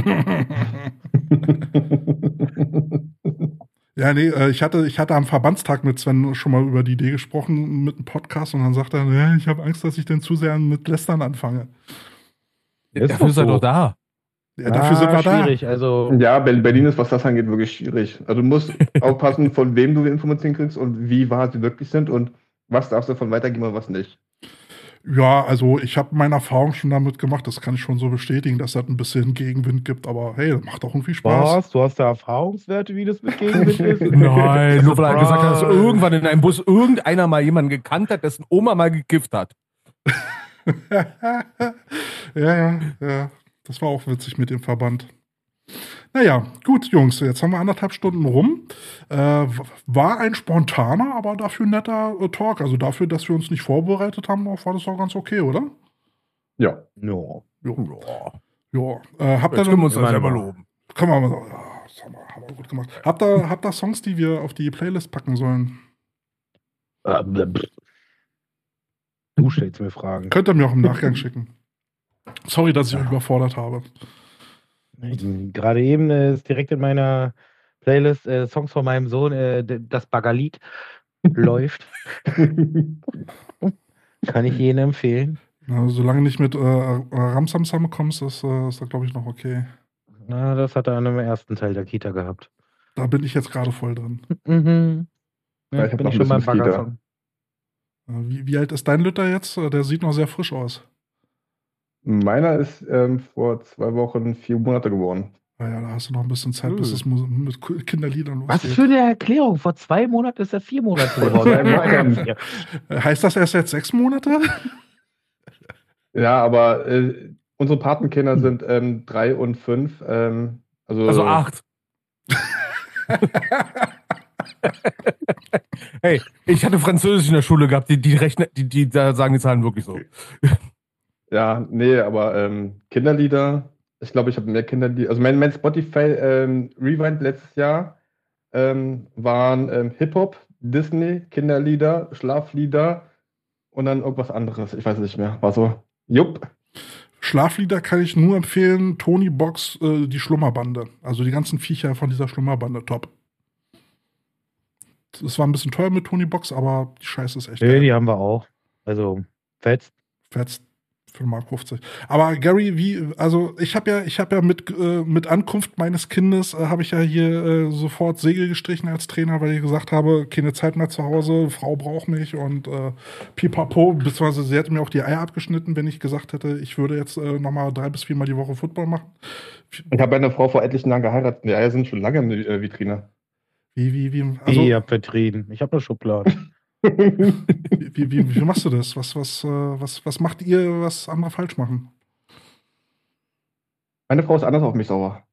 Speaker 2: Ja, nee, ich hatte am Verbandstag mit Sven schon mal über die Idee gesprochen mit einem Podcast und dann sagt er, ja, ich habe Angst, dass ich denn zu sehr mit Lästern anfange.
Speaker 4: Dafür ist er doch da.
Speaker 2: Ja, dafür sind wir
Speaker 3: schwierig, also.
Speaker 5: Ja, Berlin ist, was das angeht, wirklich schwierig. Also du musst aufpassen, von wem du die Informationen kriegst und wie wahr sie wirklich sind und was darfst du davon weitergeben und was nicht.
Speaker 2: Ja, also ich habe meine Erfahrung schon damit gemacht, das kann ich schon so bestätigen, dass das ein bisschen Gegenwind gibt, aber hey, das macht auch irgendwie Spaß.
Speaker 3: Was? Du hast da Erfahrungswerte, wie das mit Gegenwind ist?
Speaker 4: Nein, nur weil er gesagt hat, dass irgendwann in einem Bus irgendeiner mal jemanden gekannt hat, dessen Oma mal gekifft hat.
Speaker 2: Ja, das war auch witzig mit dem Verband. Naja, gut, Jungs, jetzt haben wir 1,5 Stunden rum. War ein spontaner, aber dafür netter Talk. Also dafür, dass wir uns nicht vorbereitet haben, war das auch ganz okay, oder?
Speaker 5: Ja.
Speaker 2: Ja. Habt ihr
Speaker 4: Jetzt können wir uns
Speaker 2: dann,
Speaker 4: das selber loben.
Speaker 2: können wir mal sagen, ja, das haben wir gut gemacht. Habt ihr Songs, die wir auf die Playlist packen sollen?
Speaker 3: Du stellst mir Fragen.
Speaker 2: Könnt ihr mir auch im Nachgang schicken. Sorry, dass ich euch überfordert habe.
Speaker 3: Gerade eben ist direkt in meiner Playlist Songs von meinem Sohn, das Baggerlied läuft. Kann ich jedem empfehlen.
Speaker 2: Ja, solange nicht mit Ramsamsam kommst, ist das, glaube ich, noch okay.
Speaker 3: Na, das hat er an dem ersten Teil der Kita gehabt.
Speaker 2: Da bin ich jetzt gerade voll drin.
Speaker 3: Mhm.
Speaker 5: Ja, ich hab
Speaker 3: bin
Speaker 5: noch
Speaker 3: ich
Speaker 5: ein
Speaker 3: schon beim
Speaker 5: bisschen
Speaker 3: Baggersong.
Speaker 2: Wie alt ist dein Lütter jetzt? Der sieht noch sehr frisch aus.
Speaker 5: Meiner ist vor 2 Wochen 4 Monate geworden.
Speaker 2: Ja, da hast du noch ein bisschen Zeit, bis es mit Kinderliedern losgeht.
Speaker 3: Was für eine Erklärung? Vor 2 Monaten ist er 4 Monate geworden.
Speaker 2: Heißt das erst jetzt 6 Monate?
Speaker 5: Ja, aber unsere Patenkinder sind 3 und 5.
Speaker 4: Also 8. Hey, ich hatte Französisch in der Schule gehabt, die da sagen die Zahlen wirklich so.
Speaker 5: Ja, nee, aber Kinderlieder, ich glaube, ich habe mehr Kinderlieder. Also mein Spotify Rewind letztes Jahr waren Hip-Hop, Disney, Kinderlieder, Schlaflieder und dann irgendwas anderes. Ich weiß nicht mehr. War so, jupp.
Speaker 2: Schlaflieder kann ich nur empfehlen. Tony Box, die Schlummerbande. Also die ganzen Viecher von dieser Schlummerbande, top. Es war ein bisschen teuer mit Tony Box, aber die Scheiße ist echt
Speaker 3: Nee,
Speaker 2: geil.
Speaker 3: die haben wir auch. Also, fetzt.
Speaker 2: Für 5,50 Mark. Aber Gary, also ich habe ja mit Ankunft meines Kindes habe ich ja hier sofort Segel gestrichen als Trainer, weil ich gesagt habe, keine Zeit mehr zu Hause, Frau braucht mich und pipapo, beziehungsweise sie hätte mir auch die Eier abgeschnitten, wenn ich gesagt hätte, ich würde jetzt nochmal 3 bis 4 Mal die Woche Football machen.
Speaker 5: Ich habe eine Frau vor etlichen Jahren geheiratet. Die Eier sind schon lange in der Vitrine.
Speaker 2: Wie? Also,
Speaker 3: Ich hab vertrieben. Ich habe eine Schublade.
Speaker 2: wie machst du das? Was macht ihr, was andere falsch machen?
Speaker 5: Meine Frau ist anders auf mich sauer.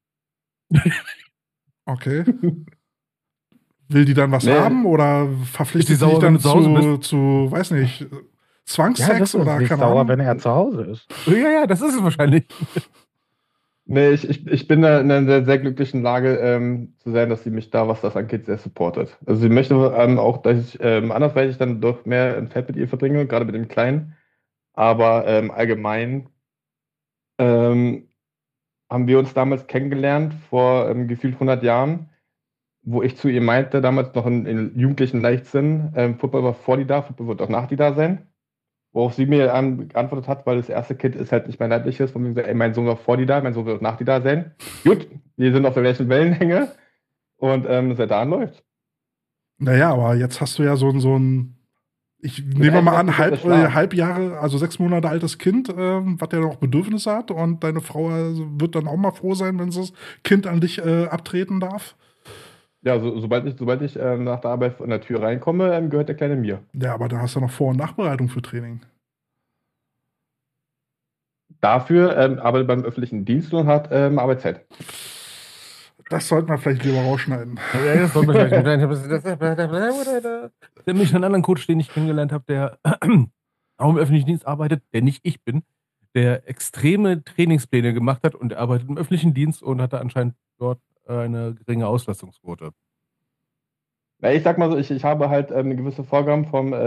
Speaker 2: Okay. Will die dann was
Speaker 5: Nee.
Speaker 2: haben oder verpflichtet
Speaker 4: Ist die sauer,
Speaker 2: sich dann
Speaker 4: wenn du zu Hause
Speaker 2: zu, weiß nicht, Zwangssex
Speaker 3: das ist
Speaker 2: oder
Speaker 3: nicht
Speaker 2: keine
Speaker 3: sauer,
Speaker 2: Ahnung?
Speaker 3: wenn er zu Hause ist.
Speaker 4: Ja, das ist es wahrscheinlich.
Speaker 5: Nee, ich bin da in einer sehr, sehr glücklichen Lage, zu sein, dass sie mich da, was das angeht, sehr supportet. Also sie möchte auch, dass ich andersweitig dann doch mehr Zeit mit ihr verbringe, gerade mit dem Kleinen. Aber allgemein ähm, haben wir uns damals kennengelernt, vor gefühlt 100 Jahren, wo ich zu ihr meinte, damals noch in jugendlichen Leichtsinn, Football war vor die da, Football wird auch nach die da sein. Worauf sie mir geantwortet hat, weil das erste Kind ist halt nicht mein leibliches, von mir gesagt, ey, mein Sohn war vor die da, mein Sohn wird auch nach die da sein. Gut, wir sind auf der gleichen Wellenlänge und seit da an läuft.
Speaker 2: Naja, aber jetzt hast du ja so ein ich nehme mal an, halb Jahre, also 6 Monate altes Kind, was ja noch Bedürfnisse hat und deine Frau wird dann auch mal froh sein, wenn das Kind an dich abtreten darf.
Speaker 5: Ja, sobald ich nach der Arbeit an der Tür reinkomme, gehört der Kleine mir.
Speaker 2: Ja, aber da hast du noch Vor- und Nachbereitung für Training.
Speaker 5: Dafür arbeitet beim öffentlichen Dienst und hat Arbeitszeit.
Speaker 2: Das sollten wir vielleicht lieber rausschneiden.
Speaker 4: Ja, das sollten wir vielleicht nicht. Der mich einen anderen Coach, den ich kennengelernt habe, der auch im öffentlichen Dienst arbeitet, der nicht ich bin, der extreme Trainingspläne gemacht hat und der arbeitet im öffentlichen Dienst und hatte anscheinend dort eine geringe Auslastungsquote.
Speaker 5: Ja, ich sag mal so, ich habe halt eine gewisse Vorgaben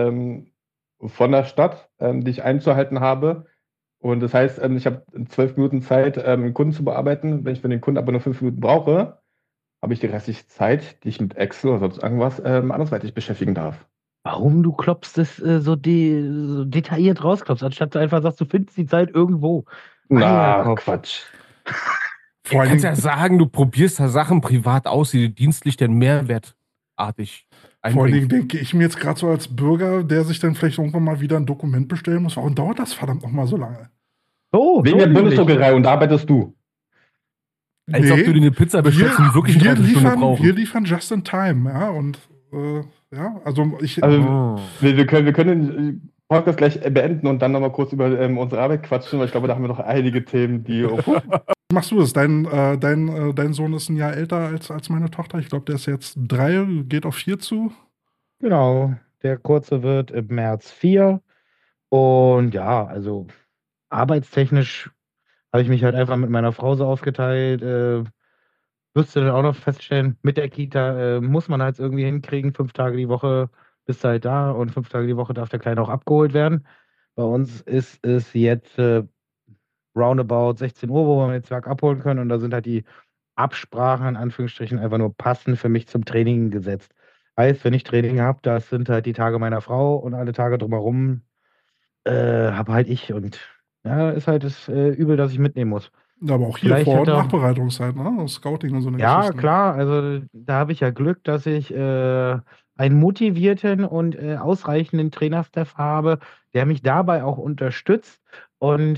Speaker 5: von der Stadt, die ich einzuhalten habe. Und das heißt, ich habe 12 Minuten Zeit, einen Kunden zu bearbeiten. Wenn ich für den Kunden aber nur 5 Minuten brauche, habe ich die restliche Zeit, die ich mit Excel oder sonst irgendwas andersweitig beschäftigen darf.
Speaker 3: Warum du klopfst es so detailliert rausklopfst, anstatt du einfach sagst, du findest die Zeit irgendwo.
Speaker 5: Na, Quatsch.
Speaker 4: Du kannst ja sagen, du probierst da Sachen privat aus, die dienstlich den mehrwertartig
Speaker 2: Vor allen Dingen denke ich mir jetzt gerade so als Bürger, der sich dann vielleicht irgendwann mal wieder ein Dokument bestellen muss. Warum dauert das verdammt noch mal so lange?
Speaker 5: Wegen der Bundesdruckerei und da arbeitest du.
Speaker 4: Als ob du dir eine Pizza bestellst und wirklich eine Stunde brauchen.
Speaker 2: Wir liefern just in time, ja, und ja, also ich...
Speaker 5: wir können den Podcast gleich beenden und dann nochmal kurz über unsere Arbeit quatschen, weil ich glaube, da haben wir noch einige Themen, die...
Speaker 2: Wie machst du das? Dein Sohn ist ein Jahr älter als meine Tochter. Ich glaube, der ist jetzt 3, geht auf 4 zu.
Speaker 3: Genau, der Kurze wird im März 4. Und ja, also arbeitstechnisch habe ich mich halt einfach mit meiner Frau so aufgeteilt. Wirst du dann auch noch feststellen, mit der Kita muss man halt irgendwie hinkriegen. 5 Tage die Woche bist du halt da und 5 Tage die Woche darf der Kleine auch abgeholt werden. Bei uns ist es jetzt roundabout 16 Uhr, wo wir den Zwerg abholen können. Und da sind halt die Absprachen in Anführungsstrichen einfach nur passend für mich zum Training gesetzt. Heißt, wenn ich Training habe, das sind halt die Tage meiner Frau und alle Tage drumherum habe halt ich. Und ja, ist halt das Übel, dass ich mitnehmen muss.
Speaker 2: Ja, aber auch hier
Speaker 3: Vielleicht
Speaker 2: Vor- und
Speaker 3: hat er-
Speaker 2: Nachbereitungszeit, ne? Scouting und so eine
Speaker 3: Ja,
Speaker 2: Geschichten.
Speaker 3: klar, also da habe ich ja Glück, dass ich einen motivierten und ausreichenden Trainerstaff habe, der mich dabei auch unterstützt. Und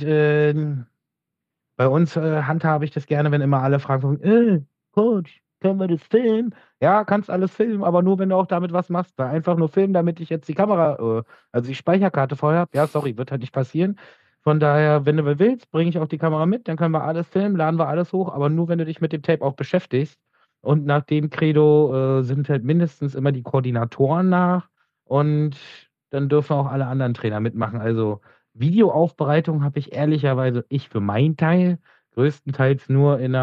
Speaker 3: bei uns handhabe ich das gerne, wenn immer alle fragen, Coach, können wir das filmen? Ja, kannst alles filmen, aber nur, wenn du auch damit was machst. Weil einfach nur filmen, damit ich jetzt die Kamera, also die Speicherkarte vorher habe. Ja, sorry, wird halt nicht passieren. Von daher, wenn du willst, bringe ich auch die Kamera mit, dann können wir alles filmen, laden wir alles hoch, aber nur, wenn du dich mit dem Tape auch beschäftigst. Und nach dem Credo sind halt mindestens immer die Koordinatoren nach und dann dürfen auch alle anderen Trainer mitmachen. Also Videoaufbereitung habe ich ehrlicherweise, ich für meinen Teil, größtenteils nur in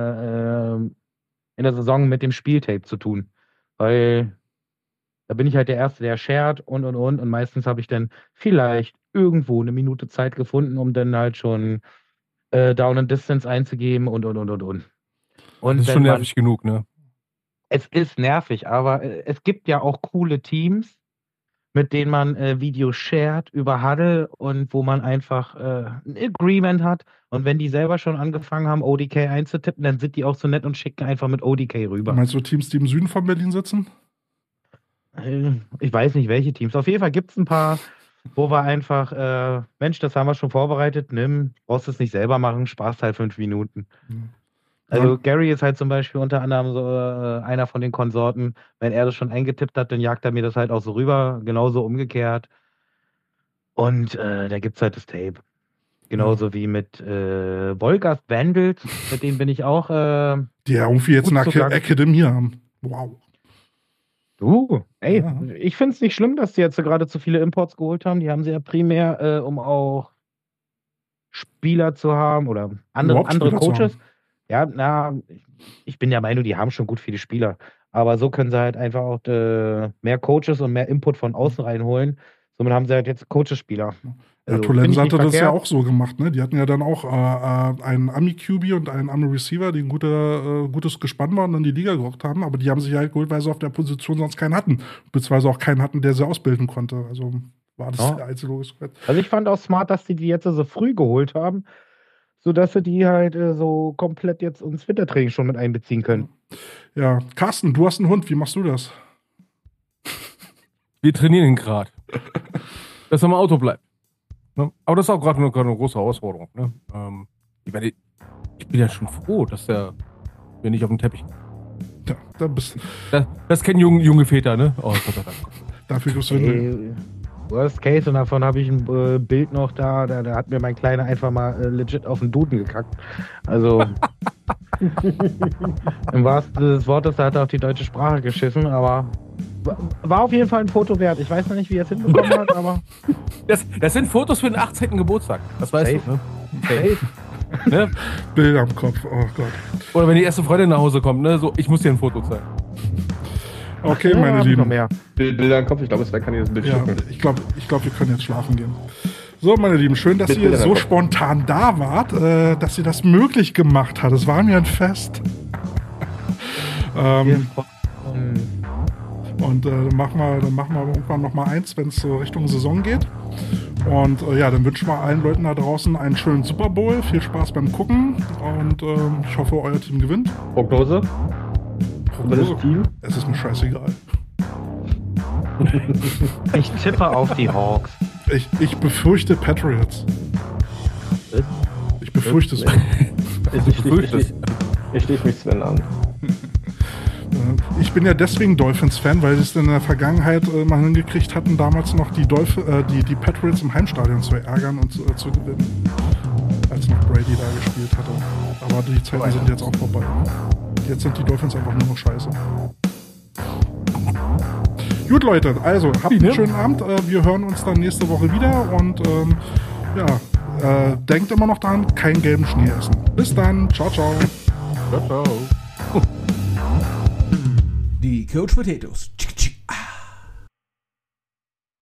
Speaker 3: der Saison mit dem Spieltape zu tun. Weil da bin ich halt der Erste, der shared und. Und meistens habe ich dann vielleicht irgendwo eine Minute Zeit gefunden, um dann halt schon Down and Distance einzugeben und. Und
Speaker 4: das ist schon nervig genug, ne?
Speaker 3: Es ist nervig, aber es gibt ja auch coole Teams, mit denen man Videos shared über Huddle und wo man einfach ein Agreement hat. Und wenn die selber schon angefangen haben, ODK einzutippen, dann sind die auch so nett und schicken einfach mit ODK rüber.
Speaker 2: Meinst du Teams, die im Süden von Berlin sitzen?
Speaker 3: Ich weiß nicht, welche Teams. Auf jeden Fall gibt es ein paar, wo wir einfach, Mensch, das haben wir schon vorbereitet, nimm, brauchst es nicht selber machen, sparst halt 5 Minuten. Also Gary ist halt zum Beispiel unter anderem so einer von den Konsorten. Wenn er das schon eingetippt hat, dann jagt er mir das halt auch so rüber, genauso umgekehrt. Und da gibt es halt das Tape. Genauso wie mit Wolgast Vandals, mit denen bin ich auch.
Speaker 2: Die ja irgendwie jetzt eine Akademie haben. Wow.
Speaker 3: Ich finde es nicht schlimm, dass die jetzt gerade zu viele Imports geholt haben. Die haben sie ja primär, um auch Spieler zu haben oder andere Coaches. Ja, ich bin der Meinung, die haben schon gut viele Spieler. Aber so können sie halt einfach auch mehr Coaches und mehr Input von außen reinholen. Somit haben sie halt jetzt Coaches-Spieler.
Speaker 2: Ja, Tolenz hatte das ja auch so gemacht, ne? Die hatten ja dann auch einen Ami-QB und einen Ami-Receiver, die ein gutes Gespann waren und dann die Liga gerockt haben, aber die haben sich halt geholt, weil sie auf der Position sonst keinen hatten. Beziehungsweise auch keinen hatten, der sie ausbilden konnte. Also war das der einzige logische Schritt.
Speaker 3: Also ich fand auch smart, dass die jetzt so früh geholt haben, sodass sie die halt so komplett jetzt ins Wintertraining schon mit einbeziehen können.
Speaker 2: Ja, Carsten, du hast einen Hund, wie machst du das?
Speaker 4: Wir trainieren ihn gerade. Dass er im Auto bleibt. Ne? Aber das ist auch gerade eine große Herausforderung. Ne? Ich bin ja schon froh, dass wir nicht auf dem Teppich.
Speaker 2: Ja, da bist
Speaker 4: das kennen junge Väter, ne? Oh, Gott sei Dank.
Speaker 2: Dafür gibt's Windel.
Speaker 3: Worst Case, und davon habe ich ein Bild noch da hat mir mein Kleiner einfach mal legit auf den Duden gekackt. Also im wahrsten Sinne des Wortes, da hat er auf die deutsche Sprache geschissen, aber war auf jeden Fall ein Foto wert. Ich weiß noch nicht, wie er es hinbekommen hat, aber
Speaker 4: das sind Fotos für den 18. Geburtstag. Das weißt du, ne?
Speaker 3: Safe.
Speaker 4: Ne?
Speaker 2: Bilder am Kopf, oh Gott.
Speaker 4: Oder wenn die erste Freundin nach Hause kommt, ne? So, ich muss dir ein Foto zeigen.
Speaker 2: Okay, meine Lieben.
Speaker 5: Mehr. Bilder im Kopf, ich glaube, es kann dieses Bild schicken.
Speaker 2: Ich glaube, wir können jetzt schlafen gehen. So, meine Lieben, schön, dass ihr so spontan da wart, dass ihr das möglich gemacht habt. Es war mir ein Fest. Und dann machen wir irgendwann noch mal eins, wenn es so Richtung Saison geht. Und dann wünschen wir allen Leuten da draußen einen schönen Super Bowl. Viel Spaß beim Gucken. Und ich hoffe, euer Team gewinnt.
Speaker 5: Prognose?
Speaker 2: Team? Es ist mir scheißegal.
Speaker 3: Ich tippe auf die Hawks.
Speaker 2: Ich befürchte Patriots. Ich befürchte es.
Speaker 5: Ich schließe mich Sven an.
Speaker 2: Ich bin ja deswegen Dolphins-Fan, weil sie es in der Vergangenheit mal hingekriegt hatten, damals noch die Patriots im Heimstadion zu ärgern und zu gewinnen. Als noch Brady da gespielt hatte. Aber die Zeiten sind jetzt auch vorbei. Jetzt sind die Dolphins einfach nur noch scheiße. Gut, Leute, also habt einen schönen Abend. Wir hören uns dann nächste Woche wieder und denkt immer noch daran, keinen gelben Schnee essen. Bis dann. Ciao, ciao.
Speaker 4: Ciao, ciao.
Speaker 6: Die Coach Potatoes.